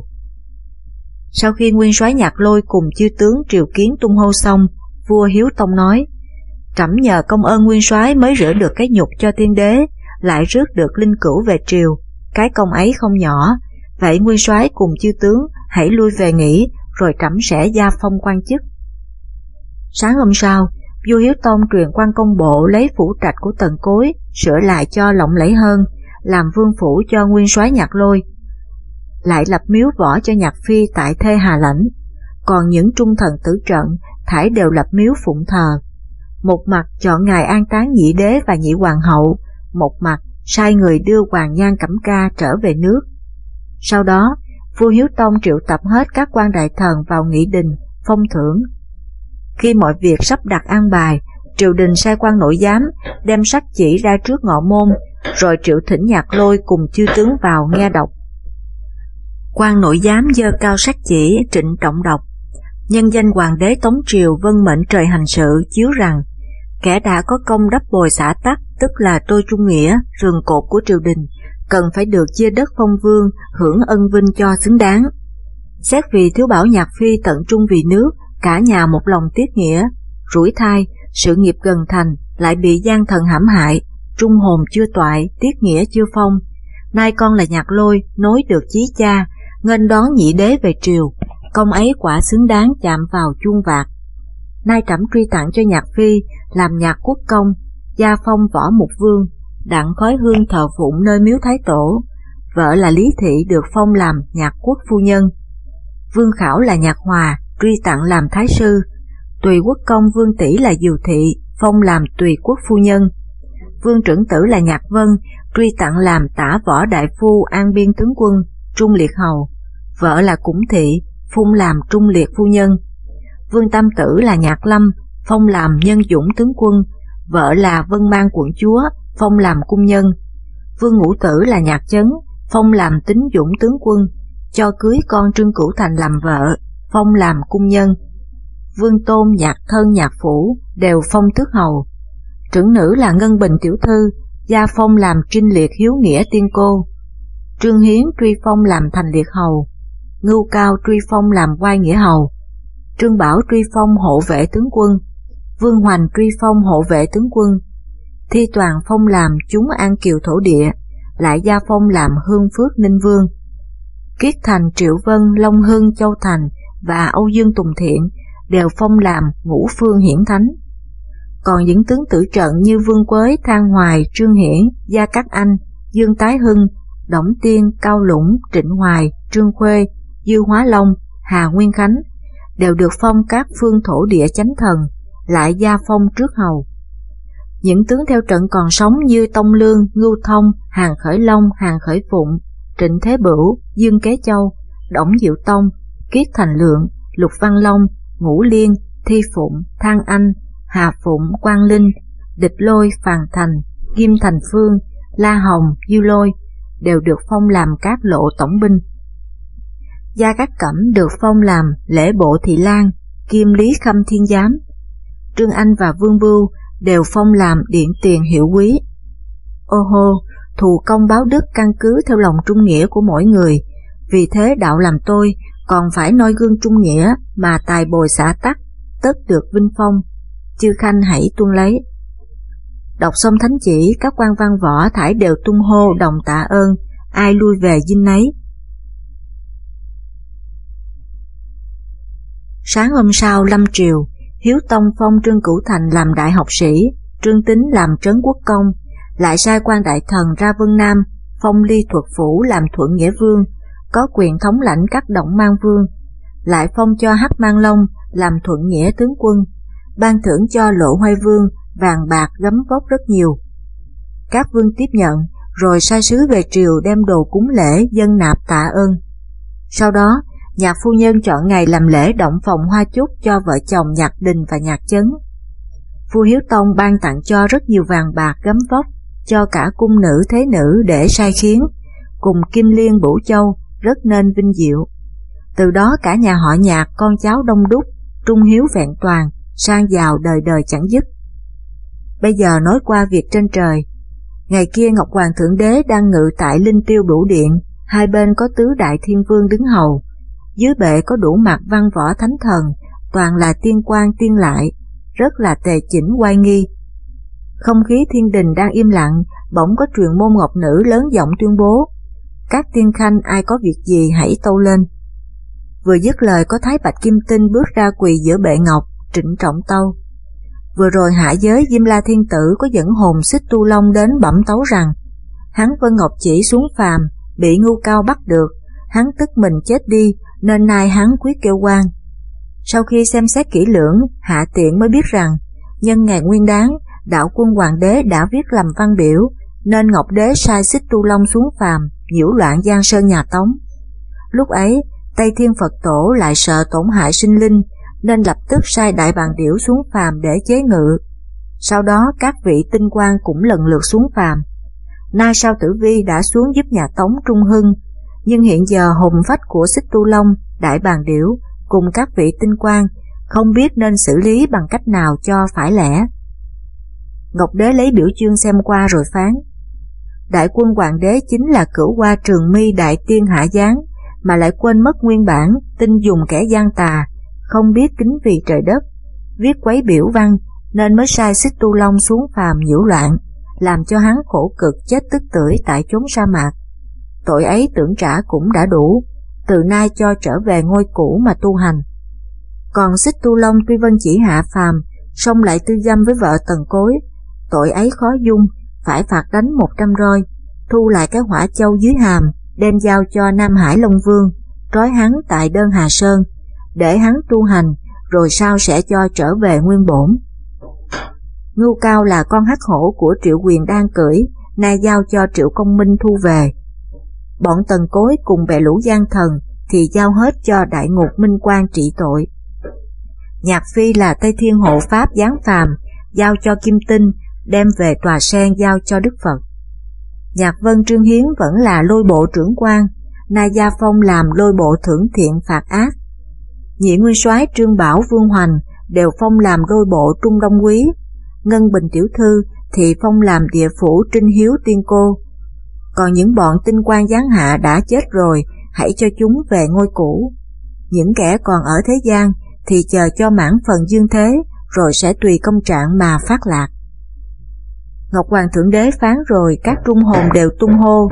Speaker 1: Sau khi nguyên soái Nhạc Lôi cùng chư tướng triều kiến tung hô xong, vua Hiếu Tông nói: trẫm nhờ công ơn nguyên soái mới rửa được cái nhục cho tiên đế, lại rước được linh cữu về triều, cái công ấy không nhỏ. Vậy nguyên soái cùng chư tướng hãy lui về nghỉ, rồi trẫm sẽ gia phong quan chức. Sáng hôm sau, vua Hiếu Tông truyền quan công bộ lấy phủ trạch của Tần Cối sửa lại cho lộng lẫy hơn, làm vương phủ cho nguyên soái Nhạc Lôi, lại lập miếu võ cho Nhạc Phi tại Thê Hà Lãnh. Còn những trung thần tử trận thải đều lập miếu phụng thờ. Một mặt chọn ngày an táng nhị đế và nhị hoàng hậu, một mặt sai người đưa Hoàng Nhan Cẩm Ca trở về nước. Sau đó, vua Hiếu Tông triệu tập hết các quan đại thần vào nghị đình, phong thưởng. Khi mọi việc sắp đặt an bài, triều đình sai quan nội giám đem sách chỉ ra trước ngọ môn, rồi triệu thỉnh Nhạc Lôi cùng chư tướng vào nghe đọc. Quan nội giám giơ cao sách chỉ trịnh trọng đọc: nhân danh hoàng đế Tống triều vân mệnh trời hành sự chiếu rằng, kẻ đã có công đắp bồi xã tắc, tức là Tôi Trung Nghĩa, rường cột của triều đình, cần phải được chia đất phong vương, hưởng ân vinh cho xứng đáng. Xét vì thiếu bảo Nhạc Phi tận trung vì nước, cả nhà một lòng tiết nghĩa, rủi thai, sự nghiệp gần thành, lại bị gian thần hãm hại, trung hồn chưa toại, tiết nghĩa chưa phong. Nay con là Nhạc Lôi, nối được chí cha, nghênh đón nhị đế về triều, công ấy quả xứng đáng chạm vào chuông vạc. Nay trẫm truy tặng cho Nhạc Phi làm Nhạc Quốc công, gia phong võ mục vương, đặng khói hương thờ phụng nơi miếu Thái Tổ. Vợ là Lý Thị được phong làm Nhạc Quốc phu nhân. Vương Khảo là Nhạc Hòa, truy tặng làm Thái sư. Tùy quốc công Vương Tỷ là Diều Thị, phong làm tùy quốc phu nhân. Vương trưởng tử là Nhạc Vân, truy tặng làm tả võ đại phu an biên tướng quân, trung liệt hầu. Vợ là Củng Thị, phung làm trung liệt phu nhân. Vương tam tử là Nhạc Lâm, phong làm nhân dũng tướng quân, vợ là Vân Mang quận chúa, phong làm cung nhân. Vương ngũ tử là Nhạc Chấn, phong làm tín dũng tướng quân, cho cưới con Trương Cửu Thành làm vợ, phong làm cung nhân. Vương tôn, Nhạc thân, Nhạc phủ đều phong tước hầu. Trưởng nữ là Ngân Bình tiểu thư, gia phong làm trinh liệt hiếu nghĩa tiên cô. Trương Hiến truy phong làm thành liệt hầu. Ngưu Cao truy phong làm quai nghĩa hầu. Trương Bảo truy phong hộ vệ tướng quân. Vương Hoành truy phong hộ vệ tướng quân. Thi Toàn phong làm chúng An Kiều thổ địa, lại gia phong làm Hương Phước Ninh Vương. Kiết Thành, Triệu Vân, Long Hưng, Châu Thành và Âu Dương Tùng Thiện đều phong làm Ngũ Phương Hiển Thánh. Còn những tướng tử trận như Vương Quới, Thang Hoài, Trương Hiển, Gia Cát Anh, Dương Tái Hưng, Đổng Tiên, Cao Lũng, Trịnh Hoài, Trương Khuê, Dư Hóa Long, Hà Nguyên Khánh đều được phong các phương thổ địa chánh thần, lại gia phong trước hầu. Những tướng theo trận còn sống như Tông Lương, Ngưu Thông, Hàn Khởi Long, Hàn Khởi Phụng, Trịnh Thế Bửu, Dương Kế Châu, Đổng Diệu Tông, Kiết Thành Lượng, Lục Văn Long, Ngũ Liên, Thi Phụng, Thang Anh, Hà Phụng, Quang Linh, Địch Lôi, Phàn Thành, Kim Thành Phương, La Hồng, Dư Lôi đều được phong làm các lộ tổng binh. Gia Cát Cẩm được phong làm lễ bộ thị lang, kiêm lý khâm thiên giám. Trương Anh và Vương Bưu đều phong làm điện tiền hiệu quý. Ô hô, thù công báo đức căn cứ theo lòng trung nghĩa của mỗi người, vì thế đạo làm tôi còn phải noi gương trung nghĩa mà tài bồi xã tắc, tất được vinh phong. Chư khanh hãy tuân lấy. Đọc xong thánh chỉ, các quan văn võ thải đều tung hô đồng tạ ơn, ai lui về dinh nấy. Sáng hôm sau lâm triều, Hiếu Tông phong Trương Cửu Thành làm đại học sĩ, Trương Tín làm trấn quốc công, lại sai quan đại thần ra Vân Nam, phong Ly Thuật Phủ làm Thuận Nghĩa Vương, có quyền thống lãnh các động Mang Vương, lại phong cho Hắc Mang Long làm Thuận Nghĩa tướng quân, ban thưởng cho Lộ Hoài Vương vàng bạc gấm vóc rất nhiều. Các vương tiếp nhận, rồi sai sứ về triều đem đồ cúng lễ dân nạp tạ ơn. Sau đó, Nhạc phu nhân chọn ngày làm lễ động phòng hoa chúc cho vợ chồng Nhạc Đình và Nhạc Chấn. Vua Hiếu Tông ban tặng cho rất nhiều vàng bạc gấm vóc, cho cả cung nữ thế nữ để sai khiến, cùng Kim Liên Bửu Châu, rất nên vinh diệu. Từ đó cả nhà họ Nhạc con cháu đông đúc, trung hiếu vẹn toàn, sang giàu đời đời chẳng dứt. Bây giờ nói qua việc trên trời. Ngày kia Ngọc Hoàng Thượng Đế đang ngự tại Linh Tiêu Bửu Điện, hai bên có tứ đại thiên vương đứng hầu. Dưới bệ có đủ mặt văn võ thánh thần, toàn là tiên quan tiên lại, rất là tề chỉnh oai nghi. Không khí thiên đình đang im lặng, bỗng có truyền môn ngọc nữ lớn giọng tuyên bố: các tiên khanh ai có việc gì hãy tâu lên. Vừa dứt lời có Thái Bạch Kim Tinh bước ra quỳ giữa bệ ngọc, trịnh trọng tâu. Vừa rồi hạ giới Diêm La Thiên Tử có dẫn hồn Xích Tu Long đến bẩm tấu rằng hắn Vân Ngọc chỉ xuống phàm, bị Ngưu Cao bắt được, hắn tức mình chết đi, nên nay hắn quyết kêu quan. Sau khi xem xét kỹ lưỡng, hạ tiện mới biết rằng nhân ngày nguyên đán, đạo quân hoàng đế đã viết làm văn biểu, nên Ngọc Đế sai Xích Tu Long xuống phàm, nhiễu loạn giang sơn nhà Tống. Lúc ấy, Tây Thiên Phật Tổ lại sợ tổn hại sinh linh, nên lập tức sai Đại Bàng Điểu xuống phàm để chế ngự. Sau đó các vị tinh quan cũng lần lượt xuống phàm. Nay Sao Tử Vi đã xuống giúp nhà Tống trung hưng, nhưng hiện giờ hồn phách của Xích Tu Long, Đại Bàng Điểu cùng các vị tinh quan không biết nên xử lý bằng cách nào cho phải lẽ. Ngọc Đế lấy biểu chương xem qua rồi phán: đại quân hoàng đế chính là Cửu Hoa Trường Mi đại tiên hạ giáng, mà lại quên mất nguyên bản, tin dùng kẻ gian tà, không biết kính vì trời đất, viết quấy biểu văn, nên mới sai Xích Tu Long xuống phàm nhiễu loạn, làm cho hắn khổ cực chết tức tưởi tại chốn sa mạc. Tội ấy tưởng trả cũng đã đủ, từ nay cho trở về ngôi cũ mà tu hành. Còn Xích Tu Long tuy vân chỉ hạ phàm, song lại tư dâm với vợ Tần Cối, tội ấy khó dung, phải phạt đánh một trăm roi, thu lại cái hỏa châu dưới hàm, đem giao cho Nam Hải Long Vương, trói hắn tại Đơn Hà Sơn, để hắn tu hành, rồi sau sẽ cho trở về nguyên bổn. Ngưu Cao là con hắc hổ của Triệu Quyền đang cưỡi, nay giao cho Triệu Công Minh thu về. Bọn Tần Cối cùng bè lũ gian thần thì giao hết cho Đại Ngục Minh Quang trị tội. Nhạc Phi là Tây Thiên Hộ Pháp giáng phàm, giao cho Kim Tinh, đem về Tòa Sen giao cho Đức Phật. Nhạc Vân Trương Hiến vẫn là lôi bộ trưởng quan, nay gia phong làm lôi bộ thưởng thiện phạt ác. Nhị nguyên soái Trương Bảo Vương Hoành đều phong làm lôi bộ Trung Đông Quý, Ngân Bình tiểu thư thì phong làm địa phủ Trinh Hiếu Tiên Cô. Còn những bọn tinh quan giáng hạ đã chết rồi, hãy cho chúng về ngôi cũ. Những kẻ còn ở thế gian thì chờ cho mãn phần dương thế, rồi sẽ tùy công trạng mà phát lạc. Ngọc Hoàng Thượng Đế phán rồi, các trung hồn đều tung hô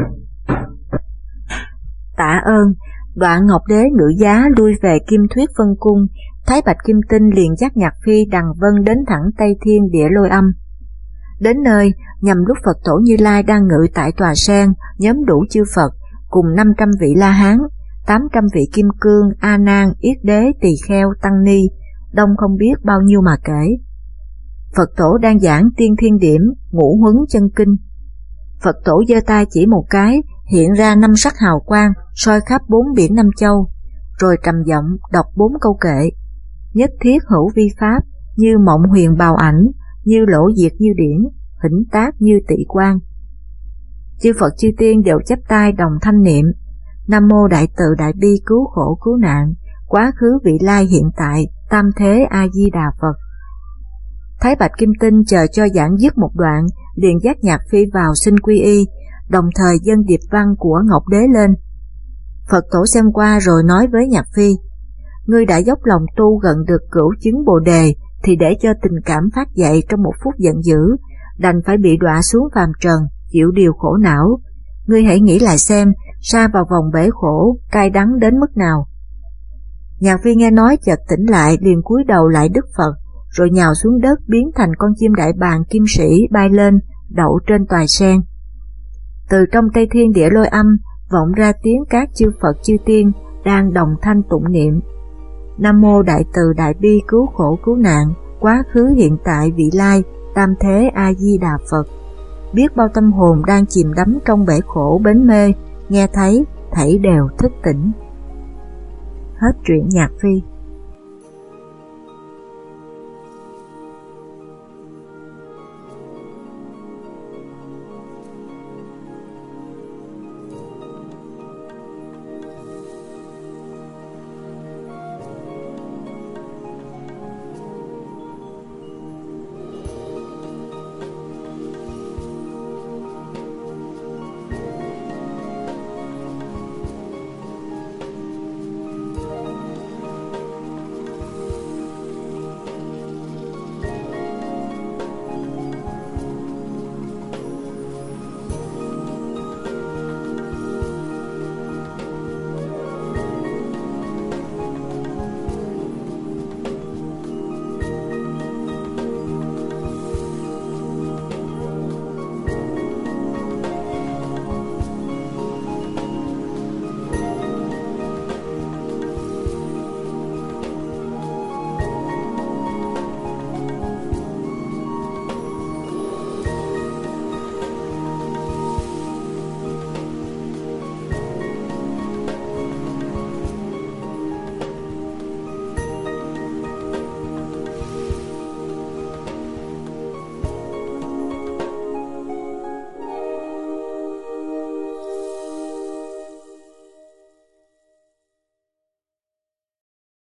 Speaker 1: tạ ơn. Đoạn Ngọc Đế ngự giá lui về Kim Thuyết Vân Cung, Thái Bạch Kim Tinh liền dắt Nhạc Phi đằng vân đến thẳng Tây Thiên Địa Lôi Âm. Đến nơi, nhằm lúc Phật Tổ Như Lai đang ngự tại Tòa Sen, nhóm đủ chư Phật, cùng năm trăm vị La Hán, tám trăm vị Kim Cương, A Nan, Yết Đế, Tỳ Kheo, Tăng Ni, đông không biết bao nhiêu mà kể. Phật Tổ đang giảng Tiên Thiên Điểm, Ngũ Huấn Chân Kinh. Phật Tổ giơ tay chỉ một cái, hiện ra năm sắc hào quang, soi khắp bốn biển năm châu, rồi trầm giọng đọc bốn câu kệ: nhất thiết hữu vi pháp, như mộng huyền bào ảnh, như lỗ diệt như điển, hỉnh tác như tỵ quan. Chư Phật chư tiên đều chắp tay đồng thanh niệm: Nam mô Đại Từ Đại Bi cứu khổ cứu nạn, quá khứ vị lai hiện tại, tam thế A Di Đà Phật. Thái Bạch Kim Tinh chờ cho giảng dứt một đoạn, liền dắt Nhạc Phi vào xin quy y, đồng thời dâng điệp văn của Ngọc Đế lên. Phật Tổ xem qua rồi nói với Nhạc Phi: ngươi đã dốc lòng tu gần được cửu chứng Bồ Đề, thì để cho tình cảm phát dậy trong một phút giận dữ, đành phải bị đọa xuống phàm trần, chịu điều khổ não. Ngươi hãy nghĩ lại xem, sa vào vòng bể khổ, cay đắng đến mức nào. Nhạc Phi nghe nói chợt tỉnh lại, liền cúi đầu lại Đức Phật, rồi nhào xuống đất biến thành con chim đại bàng kim sĩ bay lên, đậu trên Tòa Sen. Từ trong Tây Thiên Địa Lôi Âm vọng ra tiếng các chư Phật chư tiên đang đồng thanh tụng niệm: Nam mô Đại Từ Đại Bi cứu khổ cứu nạn, quá khứ hiện tại vị lai, tam thế A Di Đà Phật. Biết bao tâm hồn đang chìm đắm trong bể khổ bến mê, nghe thấy thảy đều thức tỉnh. Hết truyện Nhạc Phi.